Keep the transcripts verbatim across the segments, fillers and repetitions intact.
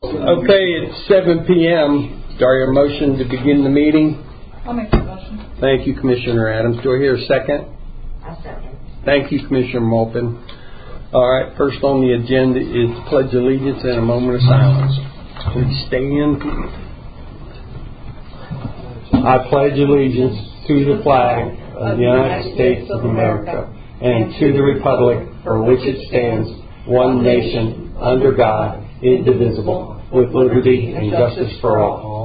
Okay, it's seven p.m. Do I hear a motion to begin the meeting? I'll make the motion. Thank you, Commissioner Adams. Do I hear a second? I'll second. Thank you, Commissioner Maupin. All right, first on the agenda is the Pledge of Allegiance and a moment of silence. Please stand. I pledge allegiance to the flag of the United States of America and to the republic for which it stands, one nation, under God, indivisible, with liberty and justice for all.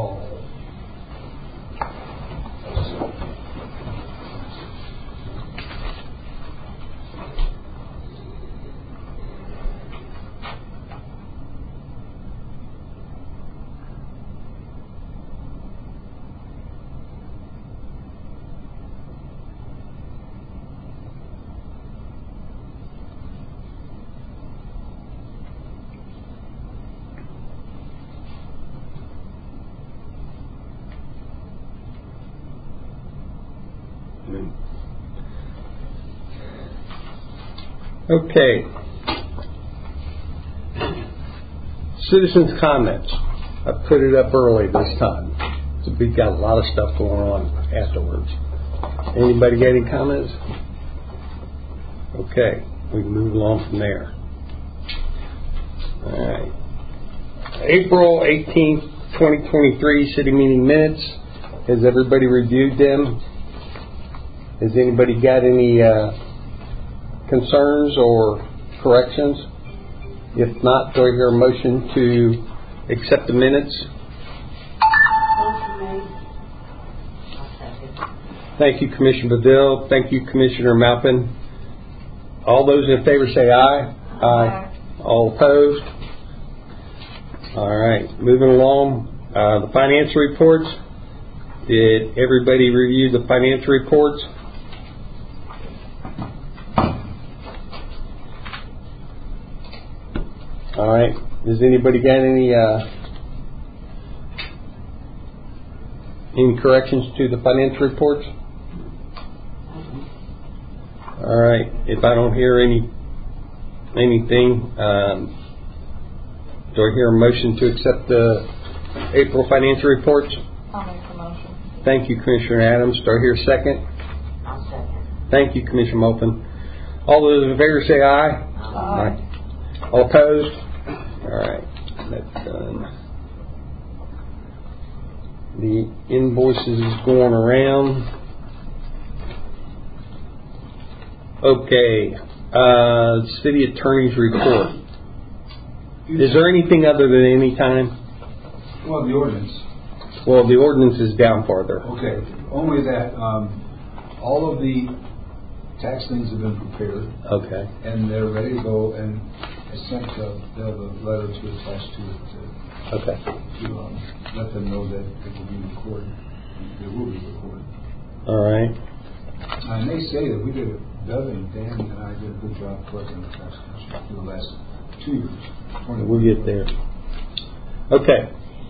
Okay. Citizens' comments. I put it up early this time. So we've got a lot of stuff going on afterwards. Anybody got any comments? Okay. We can move along from there. All right. April eighteenth, twenty twenty-three city meeting minutes. Has everybody reviewed them? Has anybody got any uh, concerns or corrections? If not, do I hear a motion to accept the minutes? Motion made. I'll second. Thank you, Commissioner Bedell. Thank you, Commissioner Maupin. All those in favor say aye. Aye. Aye. All opposed? All right. Moving along. Uh, the financial reports. Did everybody review the financial reports? All right. Does anybody got any uh, any corrections to the financial reports? All right. If I don't hear any anything, um, do I hear a motion to accept the April financial reports? I'll make the motion. Thank you, Commissioner Adams. Do I hear a second? I'll second. Thank you, Commissioner Maupin. All those in favor say aye. Aye. Aye. All opposed? All right, that's done. The invoices is going around. Okay, uh, city attorney's report. Is there anything other than any time? Well, the ordinance. Well, the ordinance is down farther. Okay, only that um, all of the tax things have been prepared. Okay. And they're ready to go, and I sent uh, they have a letter to attach to it to, okay. to um, let them know that it will be recorded. It will be recorded. All right. I may say that we did, Doug and Dan and I did a good job collecting the tax for the last two years. We'll get there. Okay.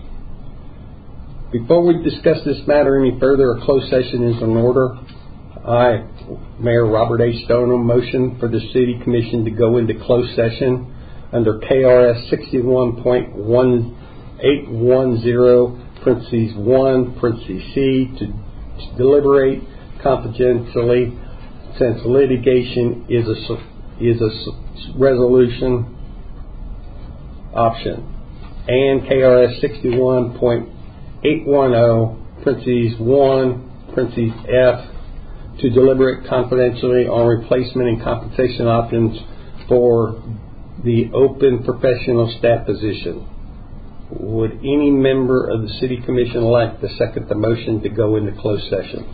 Before we discuss this matter any further, a closed session is in order. I, Mayor Robert A. Stoneham, motion for the City Commission to go into closed session under K R S sixty-one point one eight one zero, parentheses one, parentheses C, to, to deliberate confidentially since litigation is a, is a resolution option, and K R S sixty-one point eight one zero, parentheses one, parentheses F, to deliberate confidentially on replacement and compensation options for the open professional staff position. Would any member of the City Commission like to second the motion to go into closed session?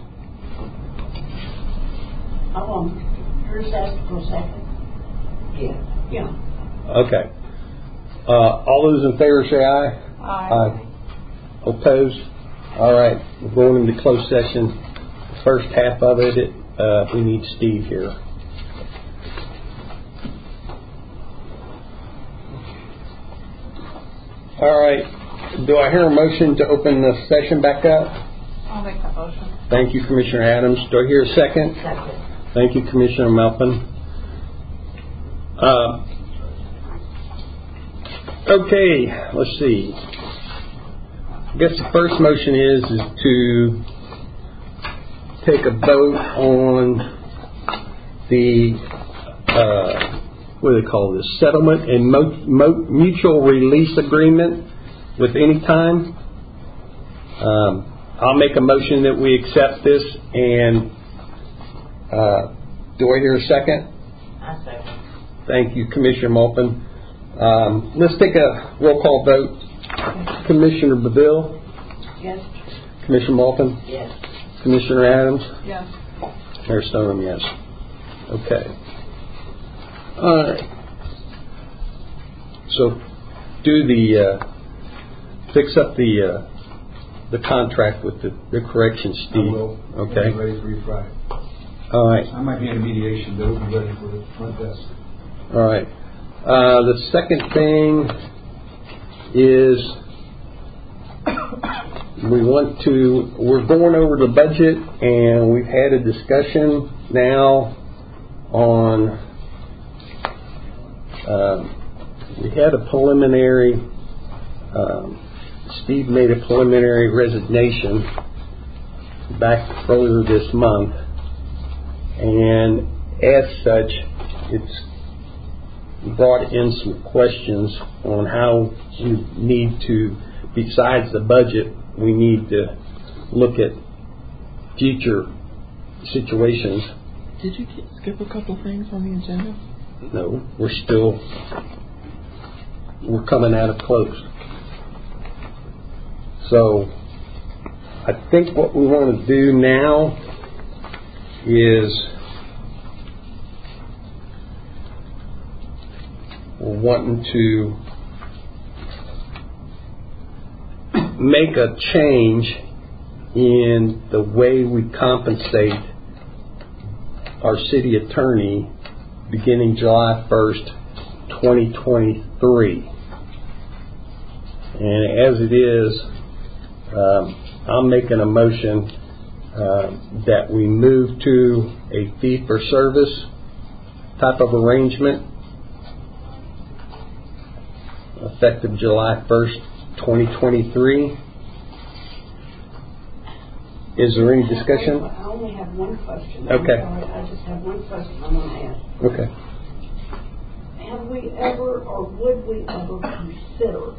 I want first ask for a second. Yeah. Yeah. Okay. Uh, all those in favor say aye. Aye. Aye. Opposed? All right. We're going into closed session. The first half of it, uh, we need Steve here. All right. Do I hear a motion to open the session back up? I'll make that motion. Thank you, Commissioner Adams. Do I hear a second? Second. Thank you, Commissioner Maupin. Uh, Okay, let's see. I guess the first motion is, is to take a vote on the, uh, what do they call this, settlement and mo- mo- mutual release agreement with Anytime. Um, I'll make a motion that we accept this, and uh, do I hear a second? I second. Thank you, Commissioner Malpin. Um, let's take a roll call vote. Commissioner Beville? Yes. Commissioner Malpin? Yes. Commissioner Adams? Yes. Mayor Stoneham, yes. Okay. All right. So, do the uh, fix up the uh, the contract with the, the corrections, Steve. I will. Okay. I'll be ready for you Friday. All right. I might be in a mediation, but it'll be ready for the front desk. All right. Uh, the second thing is we want to, we're going over the budget, and we've had a discussion now on, um, we had a preliminary, um, Steve made a preliminary resignation back earlier this month, and as such, it's brought in some questions on how we need to, besides the budget, we need to look at future situations. Did you get, skip a couple things on the agenda? No, we're still, we're coming out of close. So, I think what we want to do now is we're wanting to make a change in the way we compensate our city attorney beginning July first, twenty twenty-three. And as it is, um, I'm making a motion uh, that we move to a fee-for-service type of arrangement effective July first, twenty twenty-three. Is there any discussion? I only have one question. Okay. I'm sorry, I just have one question I want to ask. Okay. Have we ever, or would we ever consider,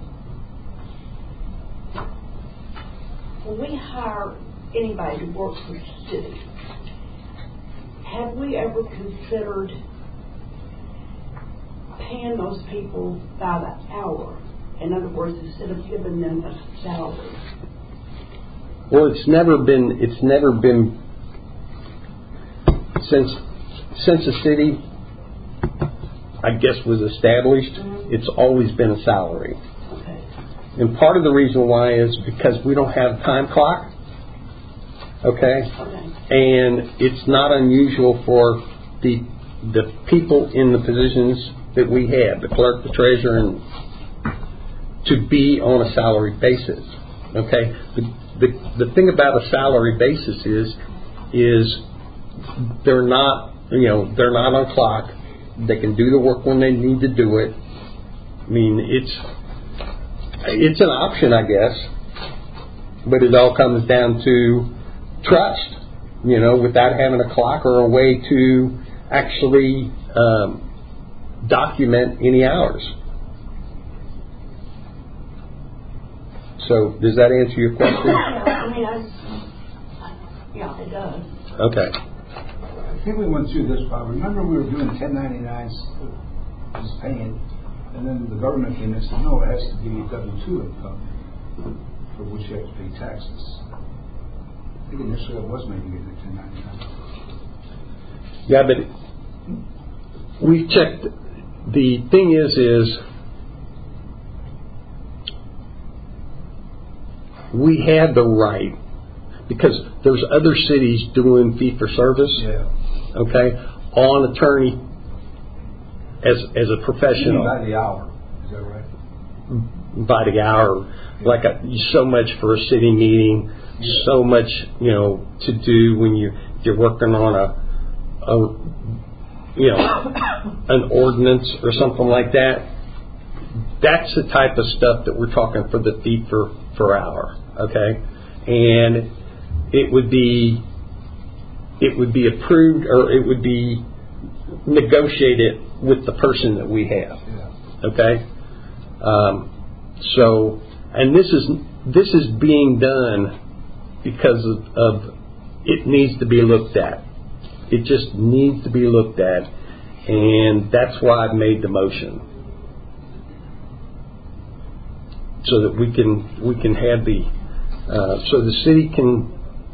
when we hire anybody to work for the city, have we ever considered paying those people by the hour? In other words, instead of giving them a salary. Well, it's never been, it's never been, since, since the city, I guess, was established, mm-hmm. It's always been a salary. Okay. And part of the reason why is because we don't have a time clock. Okay? Okay. And it's not unusual for the the people in the positions that we have, the clerk, the treasurer, and to be on a salary basis. Okay? The, the the thing about a salary basis is is they're not, you know, they're not on clock. They can do the work when they need to do it. I mean, it's it's an option, I guess, but it all comes down to trust, you know, without having a clock or a way to actually um, document any hours. So, does that answer your question? Yeah, I mean, I, yeah, it does. Okay. I think we went through this, Bob. Remember we were doing ten ninety-nines, just paying, and then the government came in and said, no, it has to be W two income for which you have to pay taxes. I think initially I was making it at ten ninety-nine. Yeah, but we've checked. The thing is, is we had the right, because there's other cities doing fee for service. Yeah. Okay, on attorney as as a professional. By the hour, is that right? By the hour, yeah. Like a, so much for a city meeting, yeah. So much, you know, to do when you you're working on a, a you know, an ordinance or something like that. that's the type of stuff that we're talking for the fee for, for hour, okay? And it would be, it would be approved, or it would be negotiated with the person that we have, okay? Um, so, and this is, this is being done because of, of, it needs to be looked at. It just needs to be looked at, and that's why I've made the motion. So that we can, we can have the, uh, so the city can,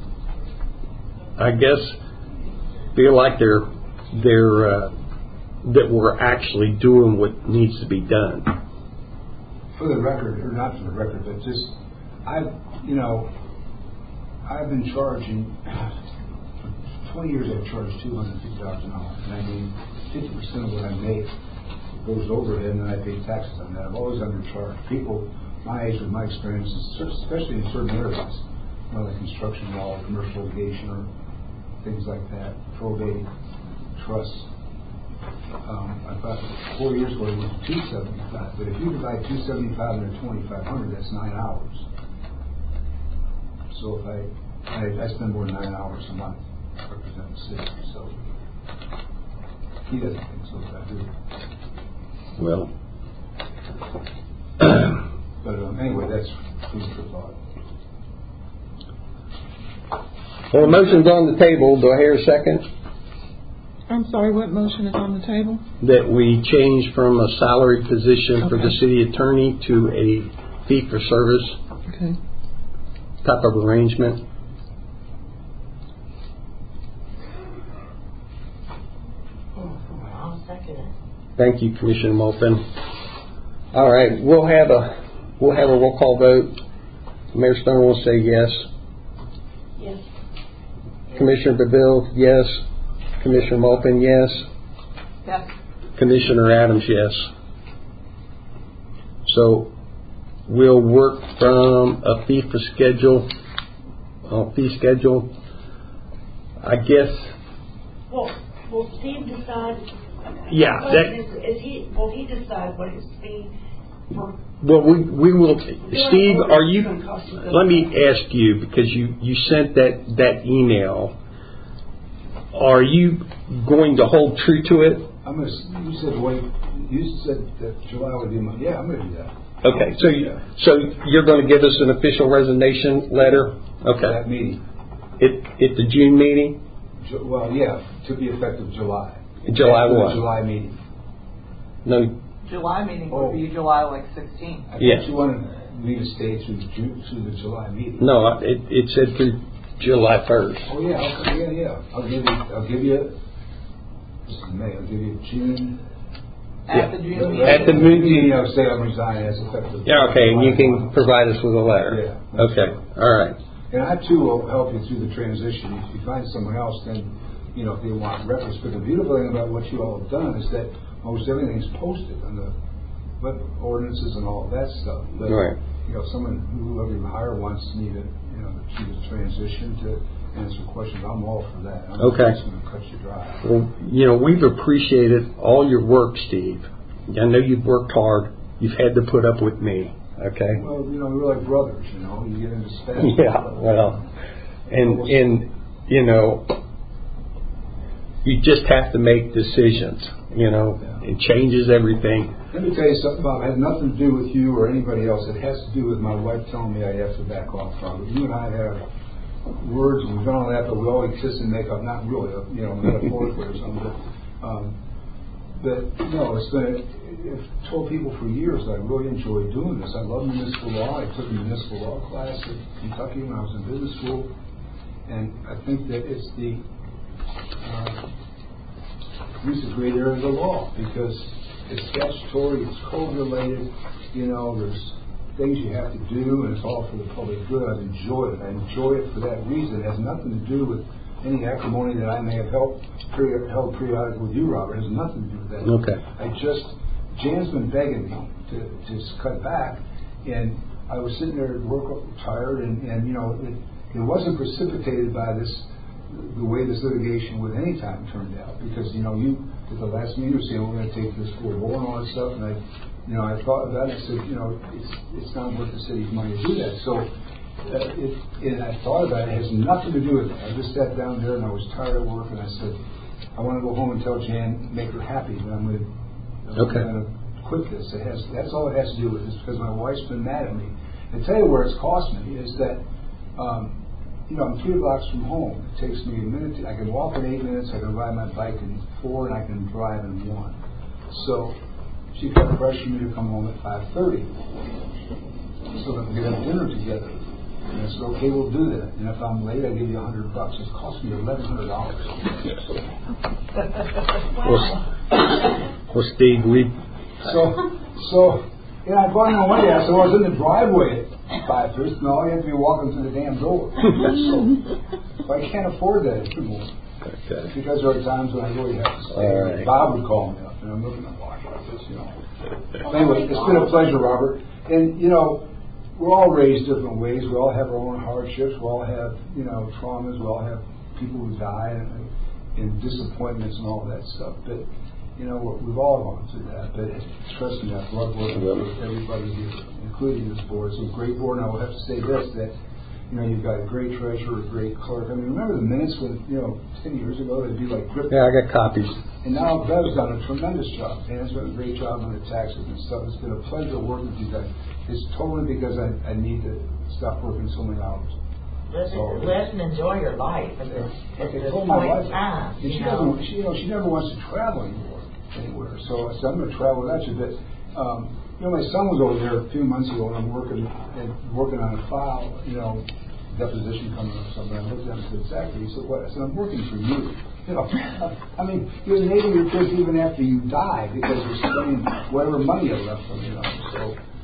I guess, feel like they're, they're, uh, that we're actually doing what needs to be done. For the record, or not for the record, but just, I, you know, I've been charging, for twenty years I've charged two hundred fifty dollars an hour. And I mean, fifty percent of what I make goes overhead, and then I pay taxes on that. I've always undercharged. People my age, with my experience, especially in certain areas, you know, like construction law, commercial litigation, or things like that, probate, trusts. Um, I thought four years ago it was two seventy-five, but if you divide two seventy-five into twenty-five hundred, that's nine hours. So if I, I, I spend more than nine hours a month representing the city, so he doesn't think so, but I do. Well, but um, anyway, that's food for thought. well, the motion's on the table. Do I hear a second? I'm sorry, what motion is on the table? That we change from a salary position for the Okay. city attorney to a fee for service Okay. type of arrangement. I'll second it. Thank you, Commissioner Malton. All right, we'll have a we'll have a roll call vote. Mayor Stone will say yes. Yes. Commissioner Beville, yes. Commissioner Malton, yes. Yes. Commissioner Adams, yes. So we'll work from a fee for schedule, uh, fee schedule. I guess, Well, will Steve decide? yeah. What That, is, is he? Will he decide what his fee for? well, we we will. Steve, are you? Let me ask you, because you you sent that that email. Are you going to hold true to it? I'm gonna, you said wait. You said that July would be my. Yeah, I'm gonna do that. Okay, so you, so you're going to give us an official resignation letter? Okay. That meeting. At, at the June meeting? Ju- Well, yeah, to be effective July. July After the what? July meeting. No. July meeting Oh. would be July like sixteenth. I Yes. thought you wanted me to stay through June, through the July meeting. No, it, it said through July first. Oh yeah, okay, yeah, yeah. I'll give you. I'll give you. This is May. I'll give you June. At the June Yeah, meeting. At the meeting. I'll say I'm resigning as effective. Yeah, okay, and you can provide us with a letter. Yeah. Okay, all right. And I too will help you through the transition. If you find someone else, then you know if they want reference. But the beautiful thing about what you all have done is that most everything's posted on the web ordinances and all of that stuff. But, Right. You know, someone whoever you hire wants me to, you know, to the transition to answer questions. I'm all for that. I'm Okay. just going to cut you dry. Well, you know, we've appreciated all your work, Steve. I know you've worked hard. You've had to put up with me, okay? Well, you know, we're like brothers. You know, you get into spats. Yeah, well, and, and, you know, you just have to make decisions, you know, it changes everything. Let me tell you something, Bob. It had nothing to do with you or anybody else. It has to do with my wife telling me I have to back off from it. You and I have words and we've done all that, but we always kiss and make up. Not really, you know, metaphorically or something. But, um, but no, it's been. I've told people for years that I really enjoy doing this. I love municipal law. I took a municipal law class at Kentucky when I was in business school, and I think that it's the uh, it's a great area of the law because it's statutory, it's code related. You know, there's things you have to do, and it's all for the public good. I enjoy it. I enjoy it for that reason. It has nothing to do with any acrimony that I may have held, peri- held periodically with you, Robert. It has nothing to do with that. Okay. I just, Jan's been begging me to, to cut back, and I was sitting there at work tired, and, and you know, it, it wasn't precipitated by this, the way this litigation with any time turned out, because, you know, you, at the last meeting, you were saying we're going to take this for war and all that stuff, and I You know, I thought about it. I said, you know, it's it's not worth the city's money to do that. So, uh, it, and I thought about it. It has nothing to do with it. I just sat down there and I was tired of work, and I said, I want to go home and tell Jan, make her happy that I'm going to Okay. quit this. It has that's all it has to do with this because my wife's been mad at me. And tell you where it's cost me is that, um, you know, I'm three blocks from home. It takes me a minute. To, I can walk in eight minutes. I can ride my bike in four, and I can drive in one. So she kept pressuring me to come home at five thirty so that we could have dinner together. And I said, okay, we'll do that. And if I'm late, I give you a hundred bucks. It's cost me eleven hundred dollars. Well, well, Steve, we. So, so, you know, I bought him one day. I said, well, I was in the driveway at five thirty. No, you have to be walking through the damn door. So, I can't afford that anymore. Okay. Because there are times when I really have to stay. All right. Bob would call me up, and I'm looking at watch like this, you know. Anyway, it's been a pleasure, Robert. And, you know, we're all raised different ways. We all have our own hardships. We all have, you know, traumas. We all have people who die and, and disappointments and all that stuff. But, you know, we've all gone through that. But trust me, I've loved working with everybody here, including this board. It's a great board, and I will have to say this, that, you know, you've got a great treasurer, a great clerk. I mean, remember the minutes when, you know, ten years ago, they'd be like grip. Yeah, I got copies. And now Bev's done a tremendous job. Dan's done a great job on the taxes and stuff. It's been a pleasure working with you guys. It's totally because I, I need to stop working so many hours. Live, So- live and enjoy your life at this, at Like I this told my point wife, in time. and she You know, doesn't, she, you know, she never wants to travel anymore, anywhere. So I said, I'm going to travel without you. But, um, you know, my son was over there a few months ago, and I'm working and working on a file, you know, deposition coming up or something. I looked at him and said, exactly. He said, what? I said, I'm working for you. You know, I mean, you're naming your kids even after you die because you're spending whatever money you left them, you know. So,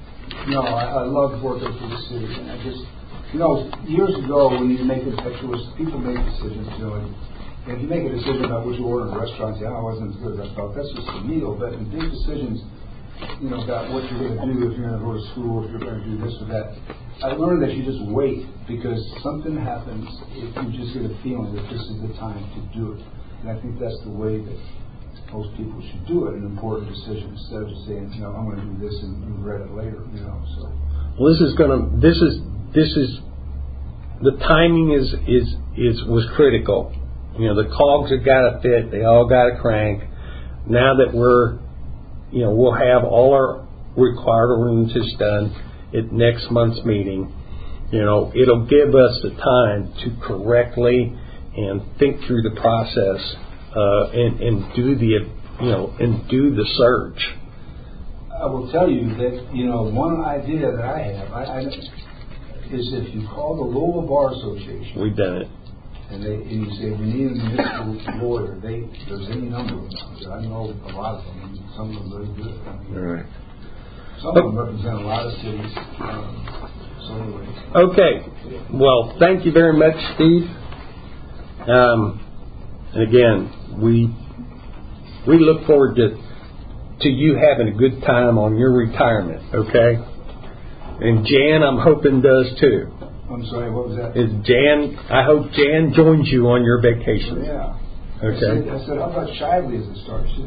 no, I, I love working for the city. And I just, you know, years ago when you make impetuous, people make decisions, you know, and if you make a decision about what you order in a restaurant, yeah, I wasn't as good as I thought. That's just a meal. But in big decisions, you know, about what you're going to do, if you're going to go to school, if you're going to do this or that, I learned that you just wait because something happens if you just get a feeling that this is the time to do it. And I think that's the way that most people should do it, an important decision, instead of just saying, you know, I'm going to do this and regret it later, you know. So, Well, this is gonna. This is. This is. The timing is is is was critical. You know, the cogs have got to fit. They all got to crank. Now that we're, you know, we'll have all our required ordinances done at next month's meeting. You know, it'll give us the time to correctly and think through the process uh, and and do the, you know, and do the search. I will tell you that, you know, one idea that I have I, I, is if you call the Louisville Bar Association, We've done it. and they and you say we need a municipal lawyer, they there's any number of them. I know a lot of them, and some of them are very good. I mean, All right. some of them represent a lot of cities. Um, so anyway, Okay. Well, thank you very much, Steve. Um, and again, we we look forward to to you having a good time on your retirement. Okay. And Jan, I'm hoping does too. I'm sorry, what was that? Is Jan? I hope Jan joins you on your vacation. Yeah. Okay. I said, I said, how about Shively as a start? She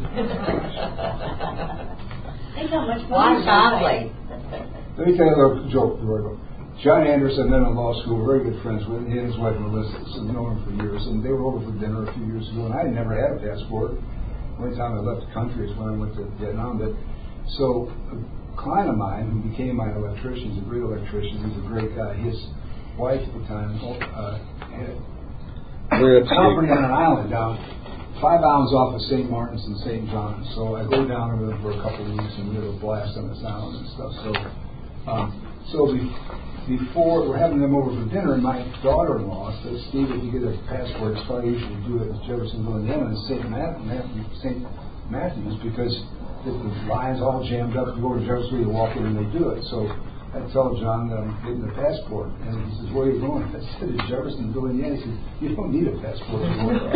Think how much why money sadly? Let me tell you a little joke before I go. John Anderson, then in law school, were very good friends with him. He and his wife Melissa, so I've known him for years. And they were over for dinner a few years ago, and I had never had a passport. The only time I left the country is when I went to Vietnam. But so a client of mine who became my electrician, he's a great electrician. He's a great guy. His wife at the time uh, had We're a property on an island down five hours off of Saint Martin's and Saint John's. So I go down over there for a couple of weeks and we have a blast on this island and stuff. So, um, so we. Before we're having them over for dinner, and my daughter-in-law says, "Steve, if you get a passport, it's probably you should do it in Jeffersonville, Indiana, and Saint Matthews, Saint Matthews, because if the line's all jammed up, you go to Jeffersonville, you walk in, and they do it." So I tell John that I'm getting a passport, and he says, "Where are you going?" I said, "To Jeffersonville, Indiana." He says, "You don't need a passport."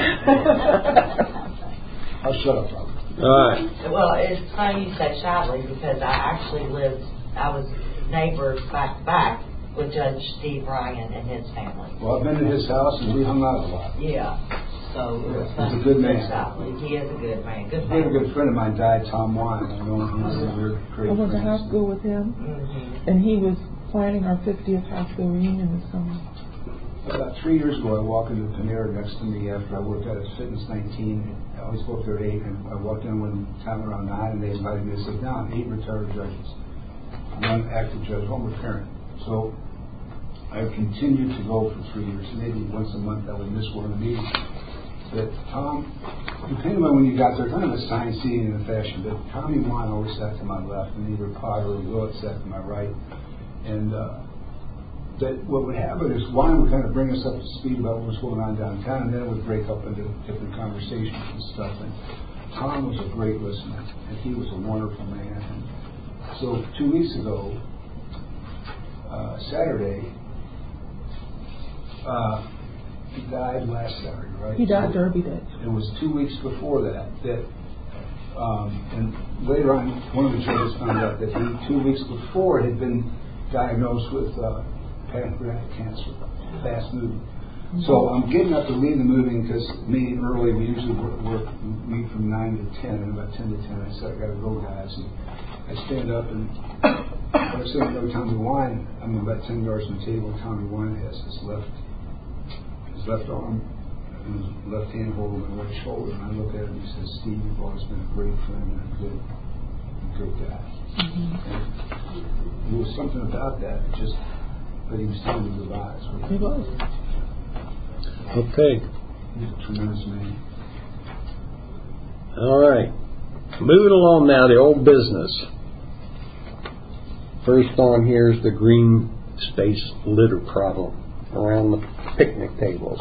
I'll shut up, Robert. All right. Well, it's funny you say Shively because I actually lived, I was neighbors back to back with Judge Steve Ryan and his family. Well, I've been to his house, and we hung out a lot. Yeah. so it was He's fun a to good see man. Shopley. He is a good man, good A very man. good friend of mine died, Tom Wine. I've known him for years. Great I went to friends. high school with him, Mhm. and he was planning our fiftieth high school reunion this summer. About three years ago, I walked into Panera next to me after I worked out at Fitness nineteen. I always go up there at eight, and I walked in one time around nine, and they invited me to sit down. Eight retired judges, one active judge, one with parent. So I've continued to go for three years. Maybe once a month I would miss one of the meetings. But Tom, depending on when you got there, kind of a sign seating in a fashion, but Tommy Wan always sat to my left, and either Potter or Willett sat to my right. And uh, that what would happen is Wine would kind of bring us up to speed about what was going on downtown, and then it would break up into different conversations and stuff. And Tom was a great listener, and he was a wonderful man. And so two weeks ago, uh, Saturday, uh, he died last Saturday, right? He died Derby Day. It was two weeks before that that, um, and later on, one of the judges found out that he, two weeks before, had been diagnosed with uh, pancreatic cancer, fast moving. So I'm getting up to leave the moving because me early, we usually work, work meet from nine to ten, and about ten to ten, I said, I got to go, guys. And I stand up, and I was saying, no, Tommy Wine, I'm about ten yards from the table. Tommy Wine has his left, his left arm, and his left hand holding my right shoulder, and I look at him and he says, Steve, you've always been a great friend and a good, a good guy. Mm-hmm. There was something about that, just that he was telling me goodbyes. He was. Okay. He's a tremendous man. All right. Moving along now, the old business. First on here is the green space litter problem around the picnic tables.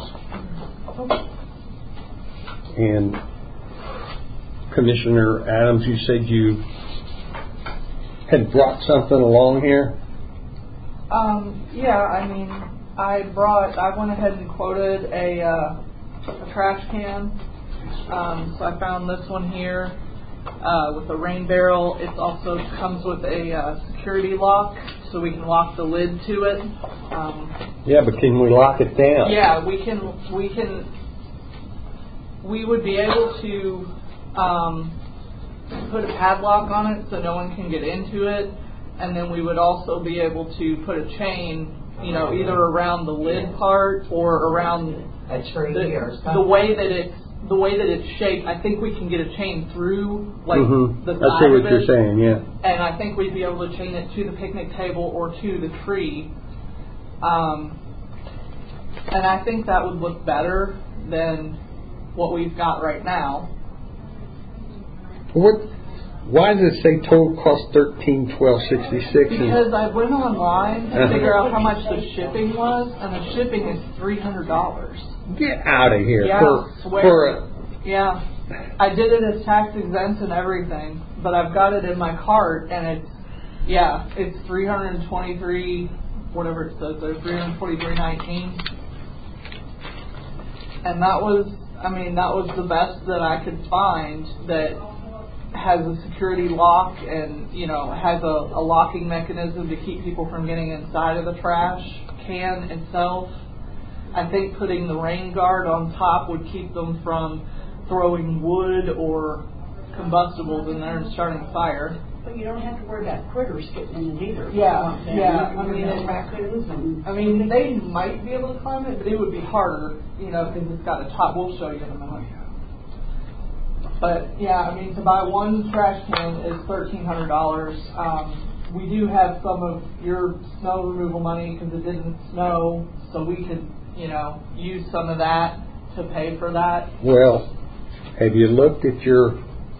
And Commissioner Adams, you said you had brought something along here? Um, yeah, I mean, I brought, I went ahead and quoted a, uh, a trash can. Um, so I found this one here uh, with a rain barrel. It also comes with a uh, security lock, so we can lock the lid to it. Um, Yeah, but can we lock it down? yeah, we can. We can. We would be able to um, put a padlock on it so no one can get into it, and then we would also be able to put a chain, you know, either around the lid part or around A tree the, or something. the way that it's the way that it's shaped. I think we can get a chain through like Mm-hmm. the I side see what of it, you're saying, yeah. and I think we'd be able to chain it to the picnic table or to the tree. Um, and I think that would look better than what we've got right now. What? Why does it say total cost thirteen twelve sixty six? Because I went online to Uh-huh. figure out how much the shipping was, and the shipping is three hundred dollars. Get out of here! Yeah, for, I swear. for a, Yeah, I did it as tax exempt and everything, but I've got it in my cart, and it's yeah, it's three hundred twenty three, whatever it says there, three hundred twenty three nineteen, and that was, I mean, that was the best that I could find that has a security lock and, you know, has a, a locking mechanism to keep people from getting inside of the trash can itself. I think putting the rain guard on top would keep them from throwing wood or combustibles in there and starting a fire. But you don't have to worry about critters getting in it either. Yeah, You yeah, don't I mean, have it- raccoons and. I mean, they might be able to climb it, but it would be harder, you know, because it's got a top. We'll show you in a minute. But yeah, I mean, to buy one trash can is thirteen hundred dollars. Um, we do have some of your snow removal money because it didn't snow, so we could, you know, use some of that to pay for that. well, have you looked at your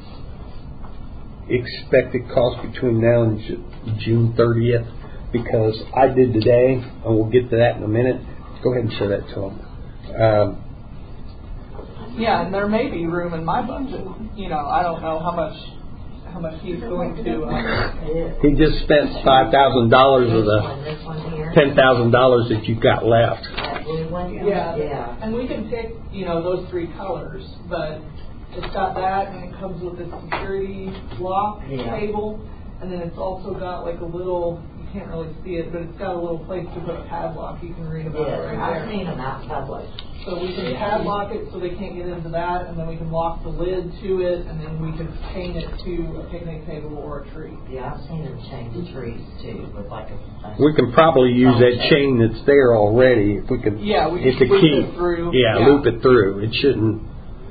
expected cost between now and Ju- June thirtieth? Because I did today, and we'll get to that in a minute. Go ahead and show that to them. Um, Yeah, and there may be room in my budget. You know, I don't know how much how much he's going to. Uh, he just spent five thousand dollars of This the one, this one here. ten thousand dollars that you've got left. That blue one? Yeah. Yeah. And we can pick, you know, those three colors, but it's got that, and it comes with this security lock Yeah. table, and then it's also got like a little, you can't really see it, but it's got a little place to put a padlock. You can read about it Yeah, right I've there. seen them out in public. So we can padlock it so they can't get into that, and then we can lock the lid to it, and then we can chain it to a picnic table or a tree. Yeah, I've seen them chain the trees too with like a. a We can probably use that chain that's there already if we could. Yeah, we if can the loop key, it through. Yeah, Yeah. loop it through. It shouldn't.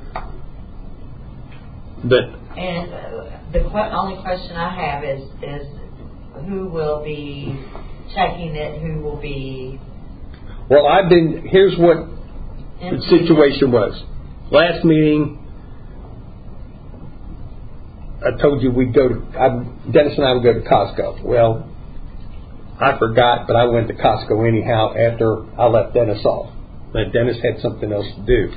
But And uh, the que- only question I have is is who will be checking it? Who will be? well, I've been. Here's what the situation was. Last meeting, I told you we'd go to, I, Dennis and I would go to Costco. Well, I forgot, but I went to Costco anyhow after I left Dennis off. But Dennis had something else to do.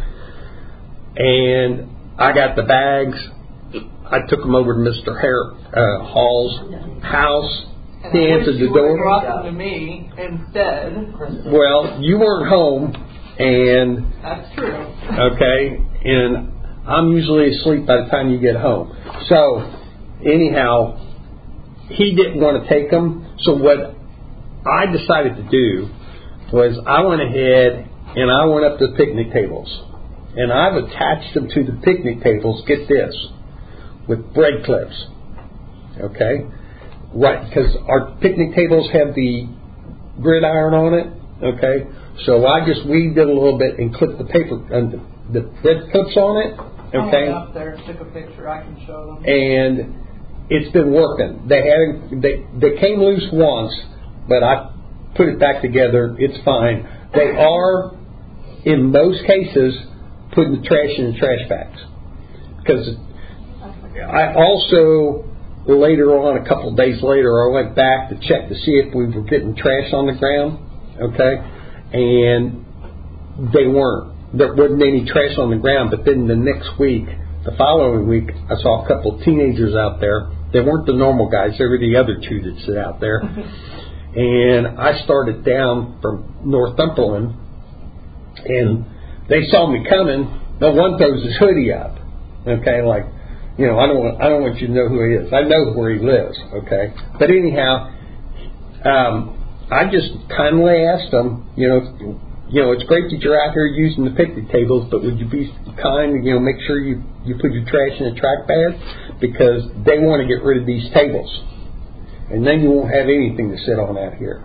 And I got the bags. I took them over to Mister Hare, uh, Hall's house. And He I answered wish the you would have door. brought them to me instead. Well, you weren't home, and That's true. okay, and I'm usually asleep by the time you get home. So, anyhow, he didn't want to take them. So what I decided to do was I went ahead and I went up to the picnic tables, and I've attached them to the picnic tables. Get this, with braid clips. Okay, right? Because our picnic tables have the gridiron on it. Okay, so I just weaved it a little bit and clipped the paper and the, the thread clips on it. Okay, I went up there and took a picture. I can show them. and it's been working. They hadn't. They they came loose once, but I put it back together. It's fine. They are, in most cases, putting the trash in the trash bags. Because I also later on, a couple of days later, I went back to check to see if we were getting trash on the ground. Okay, and they weren't. There wasn't any trash on the ground, but then the next week, the following week, I saw a couple of teenagers out there. They weren't the normal guys. They were the other two that sit out there. And I started down from Northumberland, and they saw me coming. No one throws his hoodie up. Okay, like, you know, I don't want, I don't want you to know who he is. I know where he lives. Okay, but anyhow, um, I just kindly asked them, you know, you know, it's great that you're out here using the picnic tables, but would you be kind and, you know, make sure you, you put your trash in a track bag, because they want to get rid of these tables. And then you won't have anything to sit on out here.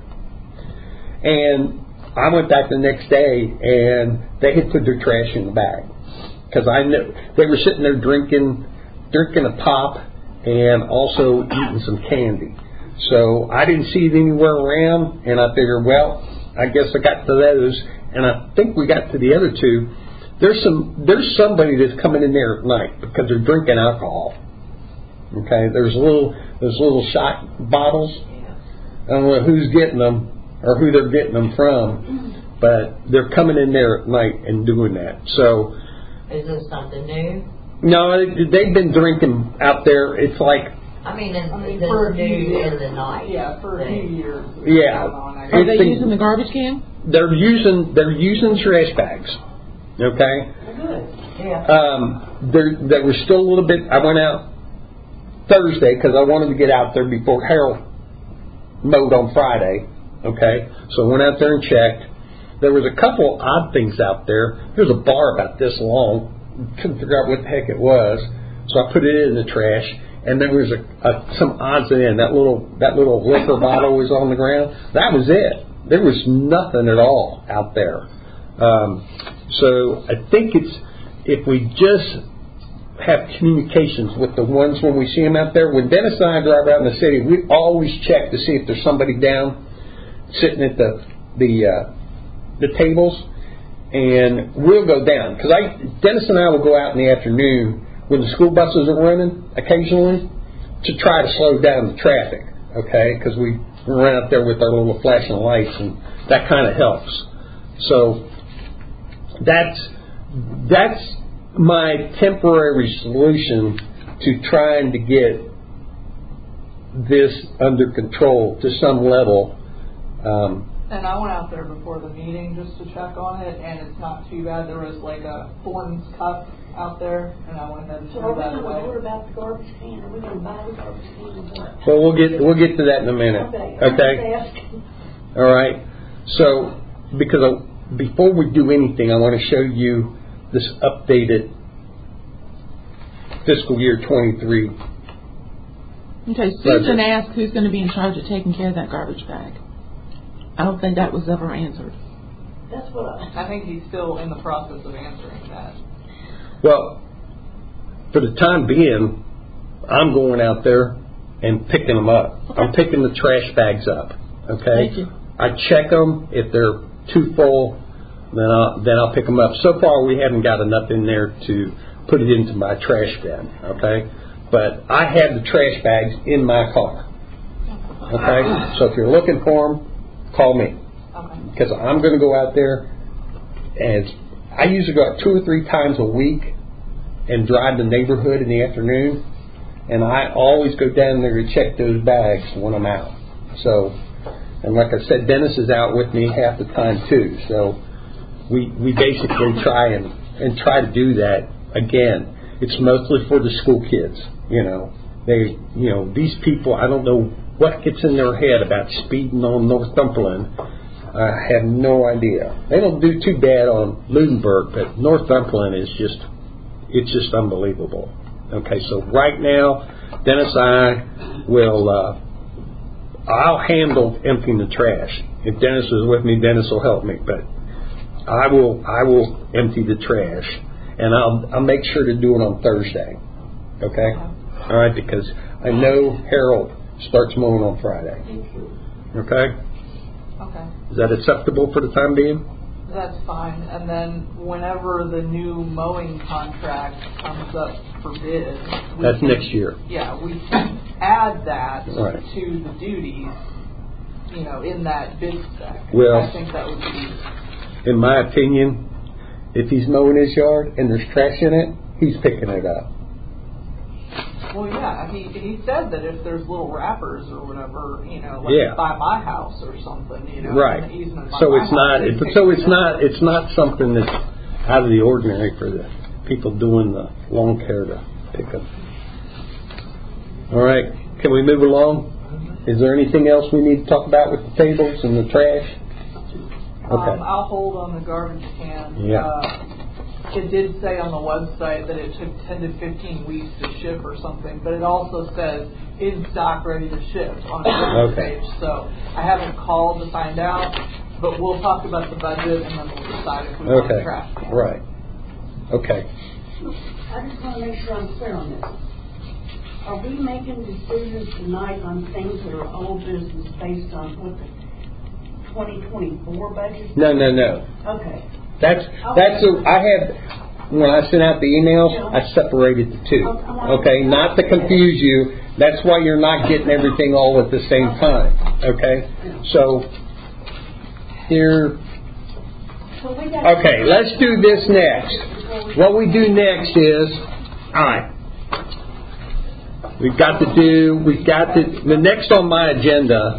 And I went back the next day, and they had put their trash in the bag. Because I knew they were sitting there drinking, drinking a pop and also eating some candy. So I didn't see it anywhere around, and I figured, well, I guess I got to those, and I think we got to the other two. There's some, there's somebody that's coming in there at night because they're drinking alcohol. Okay, there's little, there's little shot bottles. I don't know who's getting them or who they're getting them from, but they're coming in there at night and doing that. So, is this something new? no, they've been drinking out there. It's like, I mean, in, I mean, the for a few new years. in the night. Yeah, for a thing. few years. Yeah. On, Are they It's the- using the garbage can? they're using they're using trash bags. Okay. Good. Yeah. Um, there there was still a little bit. I went out Thursday because I wanted to get out there before Harold mowed on Friday. Okay, so I went out there and checked. There was a couple odd things out there. There's a bar about this long. Couldn't figure out what the heck it was, so I put it in the trash. And there was a, a, some odds in that little that little liquor bottle was on the ground. That was it. There was nothing at all out there. Um, so I think it's if we just have communications with the ones when we see them out there. When Dennis and I drive out in the city, we always check to see if there's somebody down sitting at the the uh, the tables, and we'll go down because I Dennis and I will go out in the afternoon when the school buses are running occasionally to try to slow down the traffic. Okay, because we run out there with our little flashing lights, and that kind of helps. So that's that's my temporary solution to trying to get this under control to some level. Um, And I went out there before the meeting just to check on it, and it's not too bad. There was like a Thornton's cup out there, and I went ahead and So threw are we that going to away. order about the garbage can? Are we going to buy the garbage can? well, we'll get we'll get to that in a minute. Okay. Okay. I'm just asking. All right. So because before we do anything, I want to show you this updated fiscal year twenty-three. Okay, Susan asked who's going to be in charge of taking care of that garbage bag. I don't think that was ever answered. That's what I, I think he's still in the process of answering that. Well, for the time being, I'm going out there and picking them up. Okay. I'm picking the trash bags up. Okay. Thank you. I check them. If they're too full, then I'll then I'll pick them up. So far, we haven't got enough in there to put it into my trash bin. Okay. But I have the trash bags in my car. Okay. So if you're looking for them, call me. Okay. Because I'm going to go out there, and I usually go out two or three times a week and drive the neighborhood in the afternoon, and I always go down there to check those bags when I'm out. So, and like I said, Dennis is out with me half the time too. So we we basically try and, and try to do that. Again, it's mostly for the school kids. You know, they you know these people. I don't know what gets in their head about speeding on Northumberland. I have no idea. They don't do too bad on Lunenburg, but Northumberland is just, it's just unbelievable. Okay, so right now, Dennis and I will, uh, I'll handle emptying the trash. If Dennis is with me, Dennis will help me, but I will, I will empty the trash, and I'll, I'll make sure to do it on Thursday. Okay? All right, because I know Harold starts mowing on Friday. Okay? Okay. Is that acceptable for the time being? That's fine. And then whenever the new mowing contract comes up for bid, we That's can, next year. Yeah, we can add that Right. to the duties, you know, in that bid spec. Well, I think that would be. In my opinion, if he's mowing his yard and there's trash in it, he's picking it up. Well, yeah, he he said that if there's little wrappers or whatever, you know, like Yeah. by my house or something, you know, Right. in the easement by So my it's house, not. he's It's, picking so it's it up. not. It's not something that's out of the ordinary for the people doing the lawn care to pick up. All right. Can we move along? Is there anything else we need to talk about with the tables and the trash? Okay. Um, I'll hold on the garbage can. Yeah. Uh, it did say on the website that it took ten to fifteen weeks to ship or something, but it also says in stock, ready to ship on the web Okay. page. So I haven't called to find out, but we'll talk about the budget and then we'll decide if we want Okay. to trash can. Right. Okay. I just want to make sure I'm clear on this. Are we making decisions tonight on things that are old business based on what the twenty twenty-four budget? No, no, no. Okay. That's that's. A, I had when I sent out the emails, I separated the two. Okay, not to confuse you. That's why you're not getting everything all at the same time. Okay, so here. So we got. Okay, let's do this next. What we do next is, all right. We've got to do. We've got to. The next on my agenda.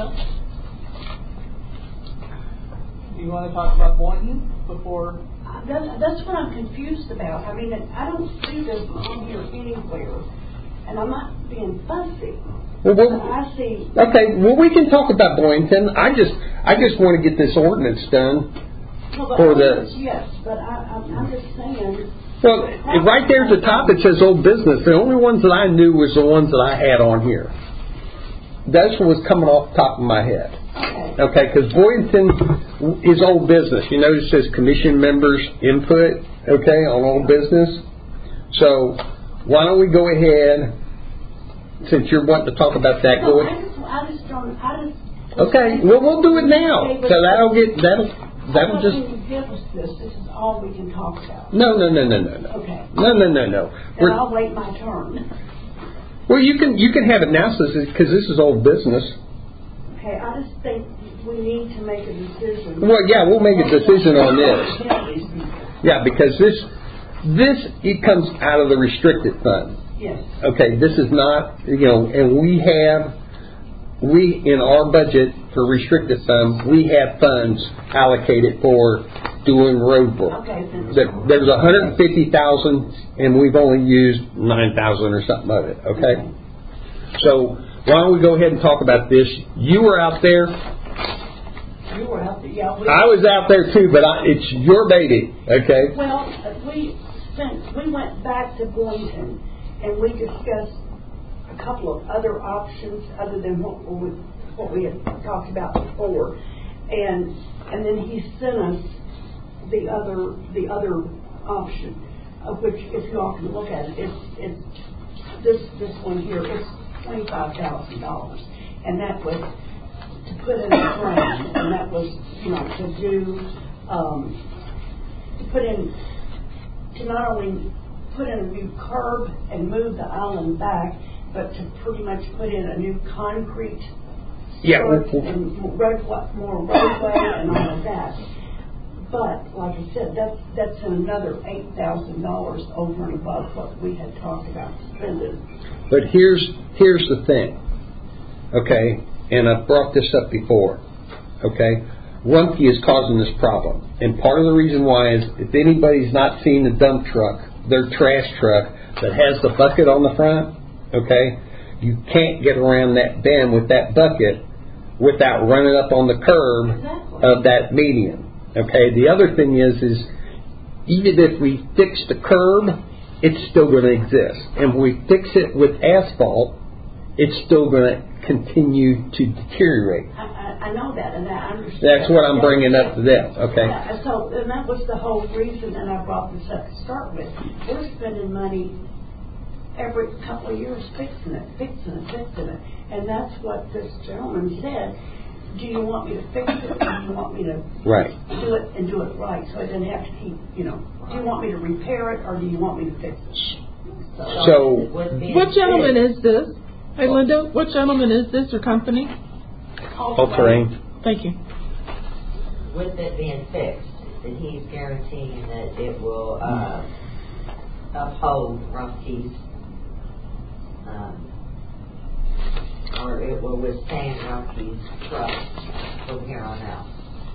Do you want to talk about Boynton before? That's, that's what I'm confused about. I mean, I don't see this on here anywhere, and I'm not being fussy. Well, But we'll, I see. okay. Well, we can talk about Boynton. I just, I just want to get this ordinance done. Well, the for the- others, yes, but I, I'm, I'm just saying. Well, right there at the top it says old business. The only ones that I knew was the ones that I had on here. That's what was coming off the top of my head. Okay. Okay, because Boynton is old business. You notice it says commission members input, okay, on old business. So why don't we go ahead, since you're wanting to talk about that, No, go I ahead. just, I just don't. I just. Okay, well we'll do it now. Okay, but- So that'll get that'll that'll I thought just you would give us this. This is all we can talk about. no no no no no no Okay. no no no no. Then We're, I'll wait my turn. well, you can you can have it now because this is old business. Okay, I just think we need to make a decision. Well, yeah, we'll make a decision on this. Yeah, because this this it comes out of the restricted fund. Yes. Okay, this is not, you know, and we have, we, in our budget for restricted fund, we have funds allocated for doing road work. Okay. then- There- There's one hundred fifty thousand and we've only used nine thousand or something of it, okay? So why don't we go ahead and talk about this? You were out there You were out there, yeah. We, I was out there too, but I, it's your baby, okay? Well, we sent, we went back to Boynton and we discussed a couple of other options other than what we, what we had talked about before. And and then he sent us the other the other option, of which if you all can look at it, it's it's this this one here, it's twenty five thousand dollars. And that was to put in a frame, and that was, you know, to do um, to put in to not only put in a new curb and move the island back, but to pretty much put in a new concrete Yeah. and road, more roadway and all of that. But like I said, that's that's another eight thousand dollars over and above what we had talked about spending. But here's here's the thing, okay? And I've brought this up before, okay? Rumpke is causing this problem, and part of the reason why is if anybody's not seen the dump truck, their trash truck that has the bucket on the front, okay? You can't get around that bend with that bucket without running up on the curb Exactly. of that median. Okay. The other thing is, is even if we fix the curb, it's still going to exist, and when we fix it with asphalt, it's still going to continue to deteriorate. I, I, I know that, and I understand. That's what I'm bringing up to them. Okay. Yeah, so and that was the whole reason, and I brought this up to start with. We're spending money every couple of years fixing it, fixing it, fixing it. And that's what this gentleman said. Do you want me to fix it, or do you want me to Right. do it and do it right so I didn't have to keep, you know, do you want me to repair it, or do you want me to fix it? So, What gentleman is this? Hey, Linda, what gentleman is this or company? all terrain. Thank you. With it being fixed, that he's guaranteeing that it will uh, uphold Rumpke's, um, or it will withstand Rumpke's trust from here on out.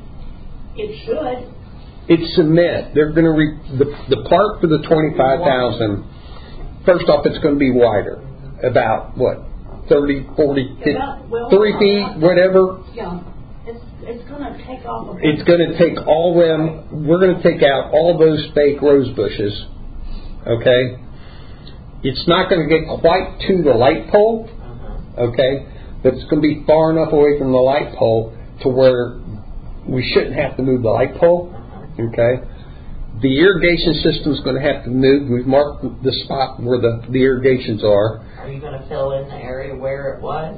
It should. It's cement. They're going to re- the the part for the twenty-five thousand. First off, it's going to be wider, about what, thirty, forty, fifty, About, well, three uh, feet, whatever. Yeah. It's it's going to take off. A It's going to take all them. We're going to take out all those fake rose bushes. Okay. It's not going to get quite to the light pole. Okay, but it's going to be far enough away from the light pole to where we shouldn't have to move the light pole. Okay, the irrigation system is going to have to move. We've marked the spot where the, the irrigations are. Are you going to fill in the area where it was?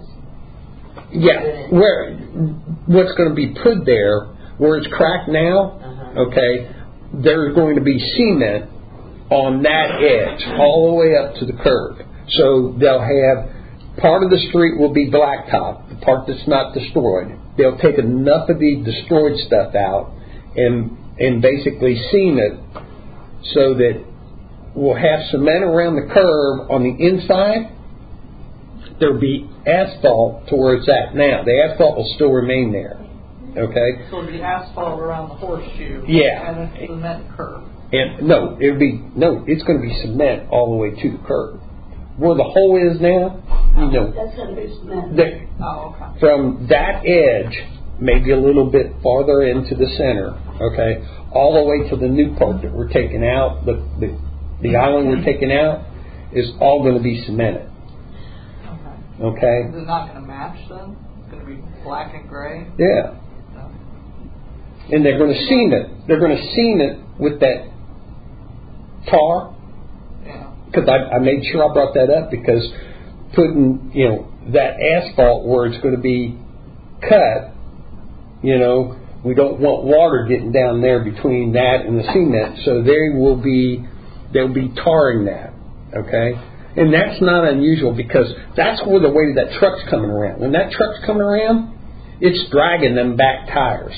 Yeah, where what's going to be put there, where it's cracked now. Uh-huh. Okay, there's going to be cement on that edge all the way up to the curb. So they'll have part of the street will be blacktop, the part that's not destroyed. They'll take enough of the destroyed stuff out and and basically seam it so that we'll have cement around the curb on the inside. There'll be asphalt to where it's at now. The asphalt will still remain there. Okay? So it'll be asphalt around the horseshoe. Yeah. And a cement curb. And no, it'll be no, it's going to be cement all the way to the curb. Where the hole is now, you know, That's going to be cement. the, Oh, okay. from that edge, maybe a little bit farther into the center, okay, all the way to the new part that we're taking out, the the, the island we're taking out, is all going to be cemented. Okay. Okay? Is it not going to match then? It's going to be black and gray? Yeah. No. And they're going to seam it. They're going to seam it with that tar. Yeah. Because I, I made sure I brought that up because putting, you know, that asphalt where it's going to be cut, you know, we don't want water getting down there between that and the cement, so they will be, they'll be tarring that, okay? And that's not unusual because that's where the weight of that truck's coming around. When that truck's coming around, it's dragging them back tires,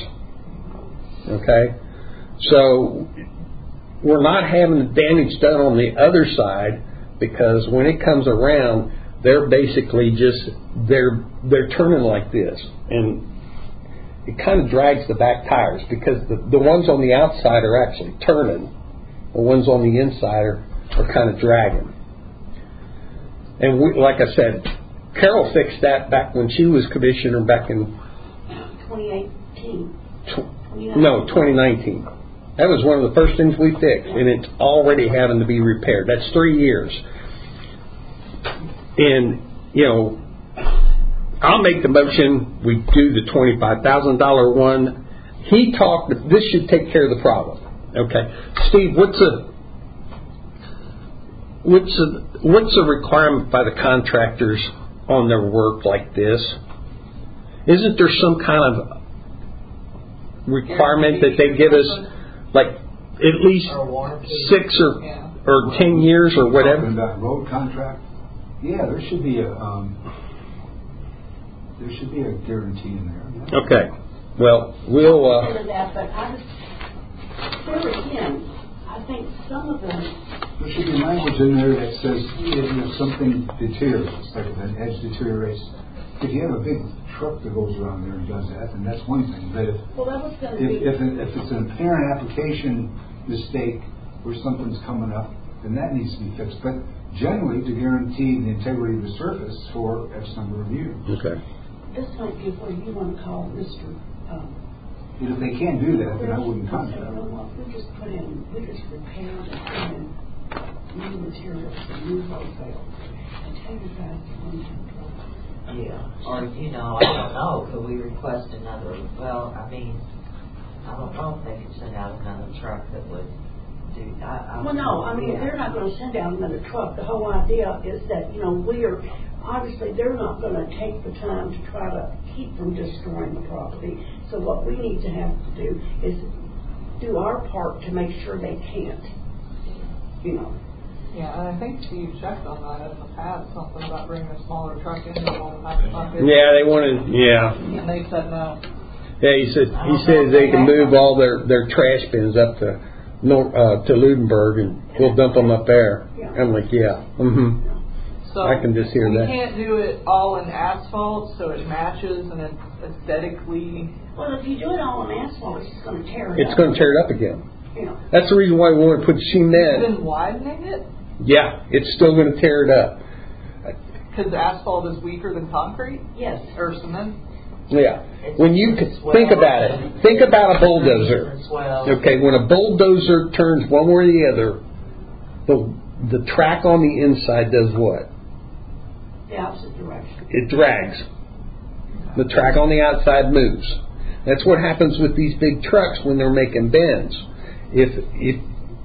okay? So we're not having the damage done on the other side because when it comes around, they're basically just, they're they're turning like this. And it kind of drags the back tires because the, the ones on the outside are actually turning. The ones on the inside are, are kind of dragging. And we, like I said, Carol fixed that back when she was commissioner back in twenty eighteen eighteen. Tw- no, twenty nineteen. That was one of the first things we fixed, and it's already having to be repaired. That's three years. And, you know, I'll make the motion, we do the twenty-five thousand dollars one. He talked, this should take care of the problem. Okay. Steve, what's a, what's a, what's a requirement by the contractors on their work like this? Isn't there some kind of requirement that they give us, like, at least six or, Yeah. or ten years or whatever? Talking about road contract? Yeah, there should be a, um, there should be a guarantee in there. Yeah. Okay. Well, we'll, uh, Consider that, but I just, there again, I think some of them, There should be language in there that says if, if something deteriorates, like if an edge deteriorates, if you have a big truck that goes around there and does that, then that's one thing. But if well, that was going to if be, if, it, if it's an apparent application mistake where something's coming up, then that needs to be fixed. But generally, to guarantee the integrity of the surface for X number of years. okay. this might be where you want to call Mister Um, And if they can't do that, then I wouldn't You contract. know what, we just put in, we just repaired and put in new materials and new wholesale. And tell you guys one time. Yeah, or, you know, I don't know, could we request another, well, I mean, I don't know if they could send out another truck that would do, I, I. Well, no, I mean, yeah. they're not going to send out another truck. The whole idea is that, you know, we are, obviously, they're not going to take the time to try to keep from destroying the property. So what we need to have to do is do our part to make sure they can't, you know. Yeah, and I think Steve checked on that in the past, something about bringing a smaller truck in with all the type of buckets. Yeah, they wanted, yeah. And they said no. Yeah, he said, he said they can move all their, their trash bins up to, Nor- uh, to Ludenberg and we'll dump them up there. I'm like, yeah, mm-hmm. So I can just hear we that. can't do it all in asphalt, so it matches and it's aesthetically. Well, if you do it all on asphalt, it's just going to tear it It's up. going to tear it up again. You know. That's the reason why we want to put cement. Even widening it, Yeah, it's still going to tear it up. because asphalt is weaker than concrete Yes. or cement. Yeah. It's- When you it's c- think about it, think about a bulldozer. As well. Okay, when a bulldozer turns one way or the other, the the track on the inside does what? The opposite direction. It drags. The track on the outside moves. That's what happens with these big trucks when they're making bends. If if